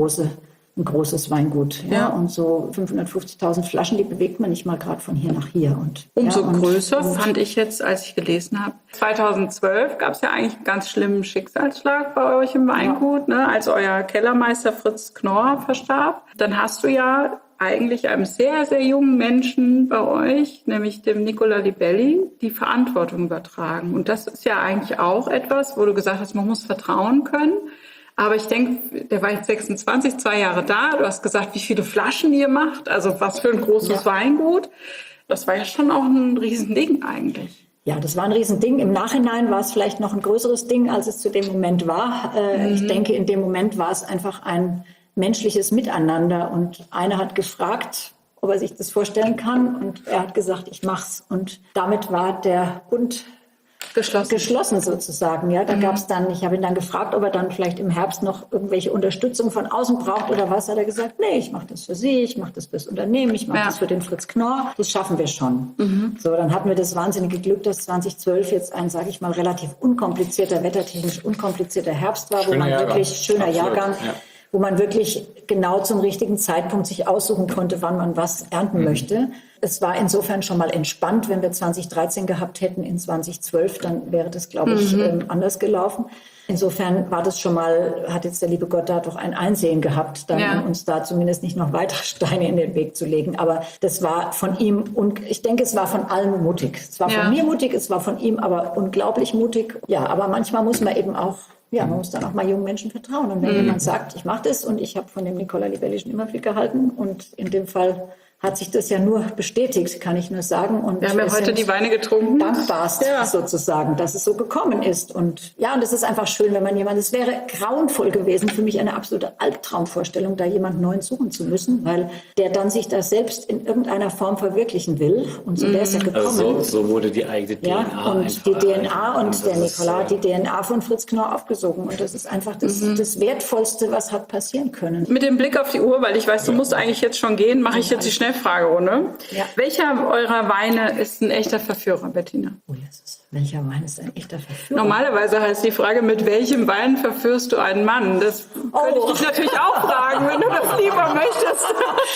großes Weingut. Ja? Und so 550.000 Flaschen, die bewegt man nicht mal gerade von hier nach hier. Und umso größer fand ich jetzt, als ich gelesen habe. 2012 gab es ja eigentlich einen ganz schlimmen Schicksalsschlag bei euch im Weingut, ne? Als euer Kellermeister Fritz Knorr verstarb. Dann hast du ja eigentlich einem sehr, sehr jungen Menschen bei euch, nämlich dem Nicola Libelli, die Verantwortung übertragen. Und das ist ja eigentlich auch etwas, wo du gesagt hast, man muss vertrauen können. Aber ich denke, der war jetzt 26, 2 Jahre da. Du hast gesagt, wie viele Flaschen ihr macht, also was für ein großes Weingut. Das war ja schon auch ein Riesending eigentlich. Ja, das war ein Riesending. Im Nachhinein war es vielleicht noch ein größeres Ding, als es zu dem Moment war. Ich denke, in dem Moment war es einfach ein menschliches Miteinander. Und einer hat gefragt, ob er sich das vorstellen kann. Und er hat gesagt, ich mach's. Und damit war der Bund geschlossen sozusagen. Ja, da gab's dann, ich habe ihn dann gefragt, ob er dann vielleicht im Herbst noch irgendwelche Unterstützung von außen braucht oder was. Hat er gesagt, nee, ich mache das für Sie, ich mache das fürs Unternehmen, ich mache das für den Fritz Knorr. Das schaffen wir schon. So, dann hatten wir das wahnsinnige Glück, dass 2012 jetzt ein, sage ich mal, relativ unkomplizierter, wettertechnisch unkomplizierter Herbst war, wo man wirklich schöner Jahrgang, wo man wirklich genau zum richtigen Zeitpunkt sich aussuchen konnte, wann man was ernten möchte. Es war insofern schon mal entspannt. Wenn wir 2013 gehabt hätten in 2012, dann wäre das, glaube ich, anders gelaufen. Insofern war das schon mal, hat jetzt der liebe Gott da doch ein Einsehen gehabt, dann uns da zumindest nicht noch weitere Steine in den Weg zu legen. Aber das war von ihm, und ich denke, es war von allen mutig. Es war von mir mutig, es war von ihm aber unglaublich mutig. Ja, aber manchmal muss man eben auch, man muss dann auch mal jungen Menschen vertrauen. Und wenn jemand sagt, ich mache das, und ich habe von dem Nicola Libelli schon immer viel gehalten, und in dem Fall hat sich das ja nur bestätigt, kann ich nur sagen. Und wir haben ja heute die Weine getrunken. Dankbarst sozusagen, dass es so gekommen ist. Und ja, und es ist einfach schön, wenn man es wäre grauenvoll gewesen, für mich eine absolute Albtraumvorstellung, da jemand Neuen suchen zu müssen, weil der dann sich da selbst in irgendeiner Form verwirklichen will. Und so wäre es ja gekommen. Also so wurde die eigene DNA und die DNA und der Nicola hat die DNA von Fritz Knorr aufgesogen. Und das ist einfach das Wertvollste, was hat passieren können. Mit dem Blick auf die Uhr, weil ich weiß, du musst eigentlich jetzt schon gehen, mache ich jetzt die Schnellfragerunde. Ja. Welcher eurer Weine ist ein echter Verführer, Bettina? Oh, Jesus. Welcher Wein ist ein echter Verführer? Normalerweise heißt die Frage, mit welchem Wein verführst du einen Mann? Das könnte ich dich natürlich auch fragen, wenn du das lieber möchtest.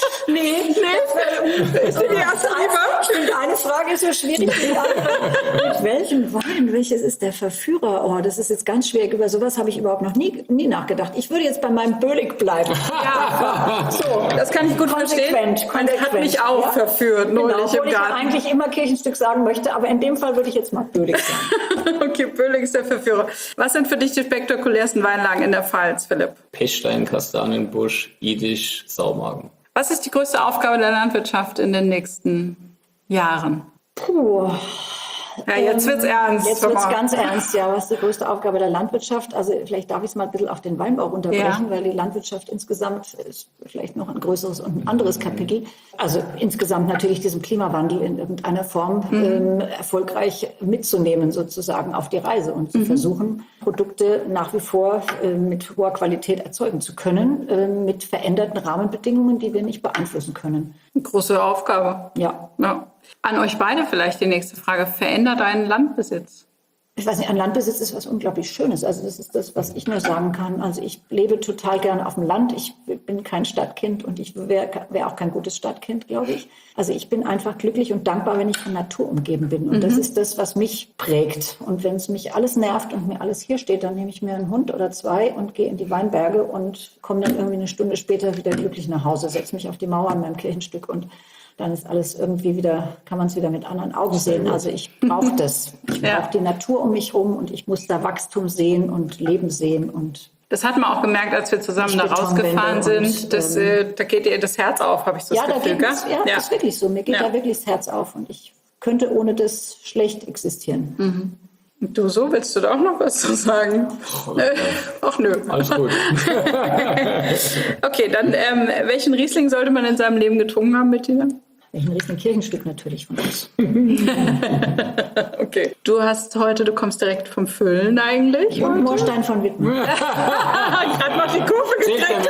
Nee. Ist dir die erste lieber? Stimmt, eine Frage ist so schwierig. Mit welchem Wein? Welches ist der Verführer? Oh, das ist jetzt ganz schwierig. Über sowas habe ich überhaupt noch nie nachgedacht. Ich würde jetzt bei meinem Bölig bleiben. Ja, so, das kann ich gut verstehen. Das hat mich auch verführt, neulich im Garten. Ich eigentlich immer Kirchenstück sagen möchte, aber in dem Fall würde ich jetzt mal Bölig sagen. Okay, Bölig ist der Verführer. Was sind für dich die spektakulärsten Weinlagen in der Pfalz, Philipp? Pechstein, Kastanienbusch, Jiddisch, Saumagen. Was ist die größte Aufgabe der Landwirtschaft in den nächsten Jahren? Puh. Ja, jetzt wird's ernst. Jetzt wird's ganz ernst, ja. Was ist die größte Aufgabe der Landwirtschaft? Also vielleicht darf ich es mal ein bisschen auf den Weinbau runterbrechen, weil die Landwirtschaft insgesamt ist vielleicht noch ein größeres und ein anderes Kapitel. Also insgesamt natürlich diesen Klimawandel in irgendeiner Form erfolgreich mitzunehmen, sozusagen auf die Reise und zu versuchen, Produkte nach wie vor mit hoher Qualität erzeugen zu können, mit veränderten Rahmenbedingungen, die wir nicht beeinflussen können. Eine große Aufgabe. Ja. An euch beide vielleicht die nächste Frage. Veränder deinen Landbesitz. Ich weiß nicht, ein Landbesitz ist was unglaublich Schönes. Also das ist das, was ich nur sagen kann. Also ich lebe total gerne auf dem Land. Ich bin kein Stadtkind und ich wäre auch kein gutes Stadtkind, glaube ich. Also ich bin einfach glücklich und dankbar, wenn ich von Natur umgeben bin. Und das ist das, was mich prägt. Und wenn es mich alles nervt und mir alles hier steht, dann nehme ich mir einen Hund oder 2 und gehe in die Weinberge und komme dann irgendwie eine Stunde später wieder glücklich nach Hause, setze mich auf die Mauer an meinem Kirchenstück und dann ist alles irgendwie wieder, kann man es wieder mit anderen Augen sehen. Also ich brauche das. Ich brauche die Natur um mich herum und ich muss da Wachstum sehen und Leben sehen. Und das hat man auch gemerkt, als wir zusammen da rausgefahren sind. Da geht dir das Herz auf, habe ich so das Gefühl. Das ist wirklich so. Mir geht da wirklich das Herz auf und ich könnte ohne das schlecht existieren. Und du so, willst du da auch noch was zu sagen? Ach nö. Alles gut. Okay, dann welchen Riesling sollte man in seinem Leben getrunken haben, Bettina? Welchen riesigen Kirchenstück natürlich von uns. Okay. Du kommst direkt vom Füllen eigentlich. Und Moorstein von Wittmann. Ich habe noch die Kurve gekriegt.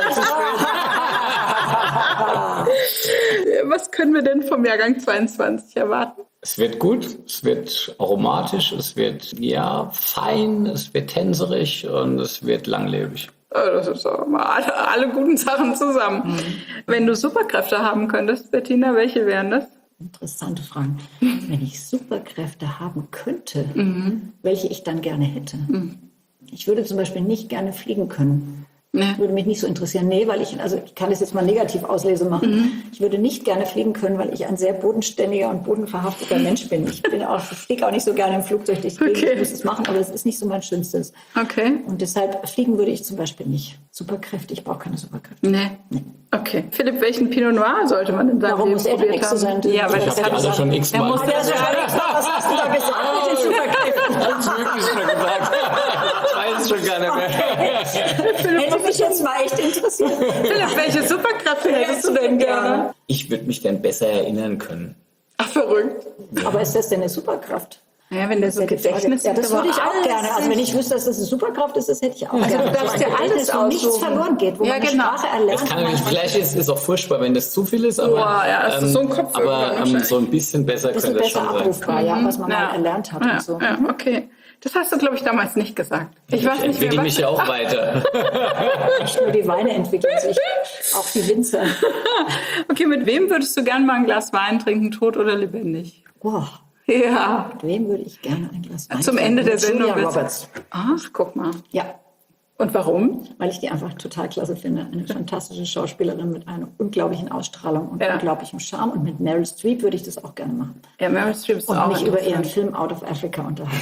Was können wir denn vom Jahrgang 22 erwarten? Es wird gut, es wird aromatisch, es wird fein, es wird tänzerig und es wird langlebig. Das ist auch mal alle guten Sachen zusammen. Wenn du Superkräfte haben könntest, Bettina, welche wären das? Interessante Fragen. Wenn ich Superkräfte haben könnte, welche ich dann gerne hätte. Ich würde zum Beispiel nicht gerne fliegen können. Würde mich nicht so interessieren. Nee, weil ich kann das jetzt mal negativ Auslese machen. Ich würde nicht gerne fliegen können, weil ich ein sehr bodenständiger und bodenverhafteter Mensch bin. Ich fliege auch nicht so gerne im Flugzeug durch die Gegend. Ich muss es machen, aber das ist nicht so mein Schönstes. Okay. Und deshalb fliegen würde ich zum Beispiel nicht. Superkräfte, ich brauche keine Superkräfte. Nee. Okay. Philipp, welchen Pinot Noir sollte man in seinem Leben probiert haben? Ja, weil ich habe alle schon x-mal. Was hast du da gesagt mit den Superkräften? Alles Mögliche schon gesagt. Ich weiß es schon gar nicht mehr. Hätte mich jetzt mal echt interessiert. Philipp, welche Superkräfte hättest du denn gerne? Ich würde mich gern besser erinnern können. Ach, verrückt. Aber ist das denn eine Superkraft? Ja, wenn der so Gedächtnis ja, das hat, würde ich auch alles gerne. Also wenn ich wüsste, dass das eine Superkraft ist, das hätte ich auch Also gerne. du darfst dir alles wo nichts aussuchen. verloren geht, wo man eine Sprache erlernt. Das kann nicht, vielleicht ist es auch furchtbar, wenn das zu viel ist, aber, das ist so ein Kopf aber so ein bisschen besser bisschen könnte das besser schon sein. abrufbar, ja, was man mal erlernt hat und so. Ja, okay. Das hast du, glaube ich, damals nicht gesagt. Ich weiß nicht entwickle mehr, mich ja auch weiter. Nicht nur die Weine entwickeln sich, auch die Winzer. Okay, mit wem würdest du gerne mal ein Glas Wein trinken, tot oder lebendig? Boah, Ja. mit wem würde ich gerne ein Glas Wein Zum trinken? Ende der Mit Sendung. Julia Roberts. Ach, guck mal. Ja, Und warum? weil ich die einfach total klasse finde. Eine fantastische Schauspielerin mit einer unglaublichen Ausstrahlung und unglaublichem Charme. Und mit Meryl Streep würde ich das auch gerne machen. Ja, Meryl Streep ist Und auch mich über ihren interessant. Film Out of Africa unterhalten.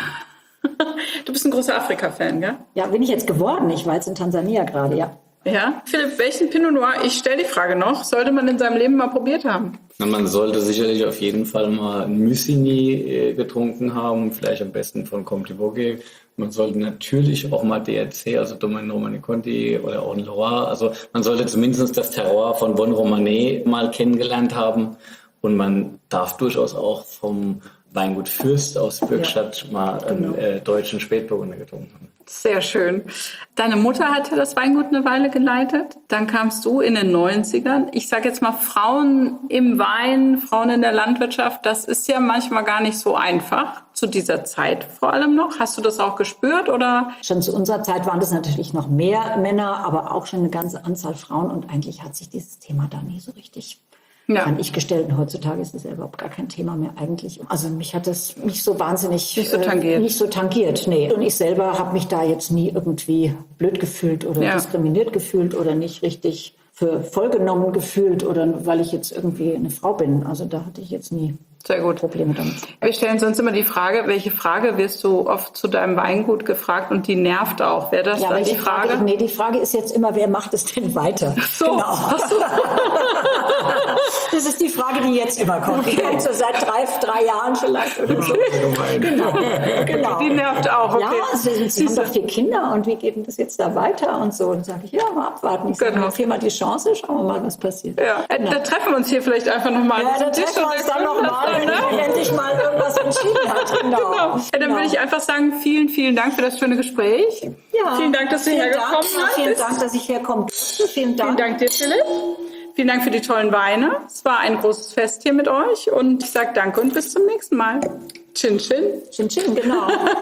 Du bist ein großer Afrika-Fan, gell? Ja, bin ich jetzt geworden. Ich war jetzt in Tansania gerade, ja. Ja. Philipp, welchen Pinot Noir, ich stelle die Frage noch, sollte man in seinem Leben mal probiert haben? Na, man sollte sicherlich auf jeden Fall mal ein Musigny getrunken haben, vielleicht am besten von Comte de Vogue. Man sollte natürlich auch mal DRC, also Domaine Romanée Conti oder auch ein Loire. Also man sollte zumindest das Terroir von Von Romanée mal kennengelernt haben. Und man darf durchaus auch vom Weingut Fürst aus Bürgstadt mal einen deutschen Spätburgunder getrunken haben. Sehr schön. Deine Mutter hat ja das Weingut eine Weile geleitet. Dann kamst du in den 90ern. Ich sage jetzt mal, Frauen im Wein, Frauen in der Landwirtschaft, das ist ja manchmal gar nicht so einfach. Zu dieser Zeit vor allem noch. Hast du das auch gespürt, oder? Schon zu unserer Zeit waren das natürlich noch mehr Männer, aber auch schon eine ganze Anzahl Frauen. Und eigentlich hat sich dieses Thema da nie so richtig fand ich gestellt. Und heutzutage ist es ja überhaupt gar kein Thema mehr eigentlich. Also mich hat das nicht so wahnsinnig nicht so tangiert. Nee. Und ich selber habe mich da jetzt nie irgendwie blöd gefühlt oder diskriminiert gefühlt oder nicht richtig für voll genommen gefühlt oder weil ich jetzt irgendwie eine Frau bin. Also da hatte ich jetzt nie Sehr gut. Probleme damit. Wir stellen sonst immer die Frage, welche Frage wirst du oft zu deinem Weingut gefragt und die nervt auch. Wäre das dann die Frage? Nee, die Frage ist jetzt immer, wer macht es denn weiter? So. Genau. Das ist die Frage, die jetzt immer kommt. Die kommt so seit drei Jahren vielleicht oder so. Genau. Die nervt auch. Okay. Ja, Sie haben doch 4 Kinder und wie geht denn das jetzt da weiter und so? Und sage ich, ja, mal abwarten. Ich sage, viermal die Chance, schauen wir mal, was passiert. Ja. Da treffen wir uns hier vielleicht einfach nochmal. Ja, da treffen wir uns dann nochmal, wenn endlich mal irgendwas entschieden hat. Genau. Ja, dann würde ich einfach sagen, vielen, vielen Dank für das schöne Gespräch. Ja. Vielen Dank, dass du hergekommen bist. Vielen Dank, dass ich herkommen durfte. Vielen Dank. Vielen Dank dir, Philipp. Vielen Dank für die tollen Weine. Es war ein großes Fest hier mit euch und ich sage danke und bis zum nächsten Mal. Chin, chin. Chin, chin, genau.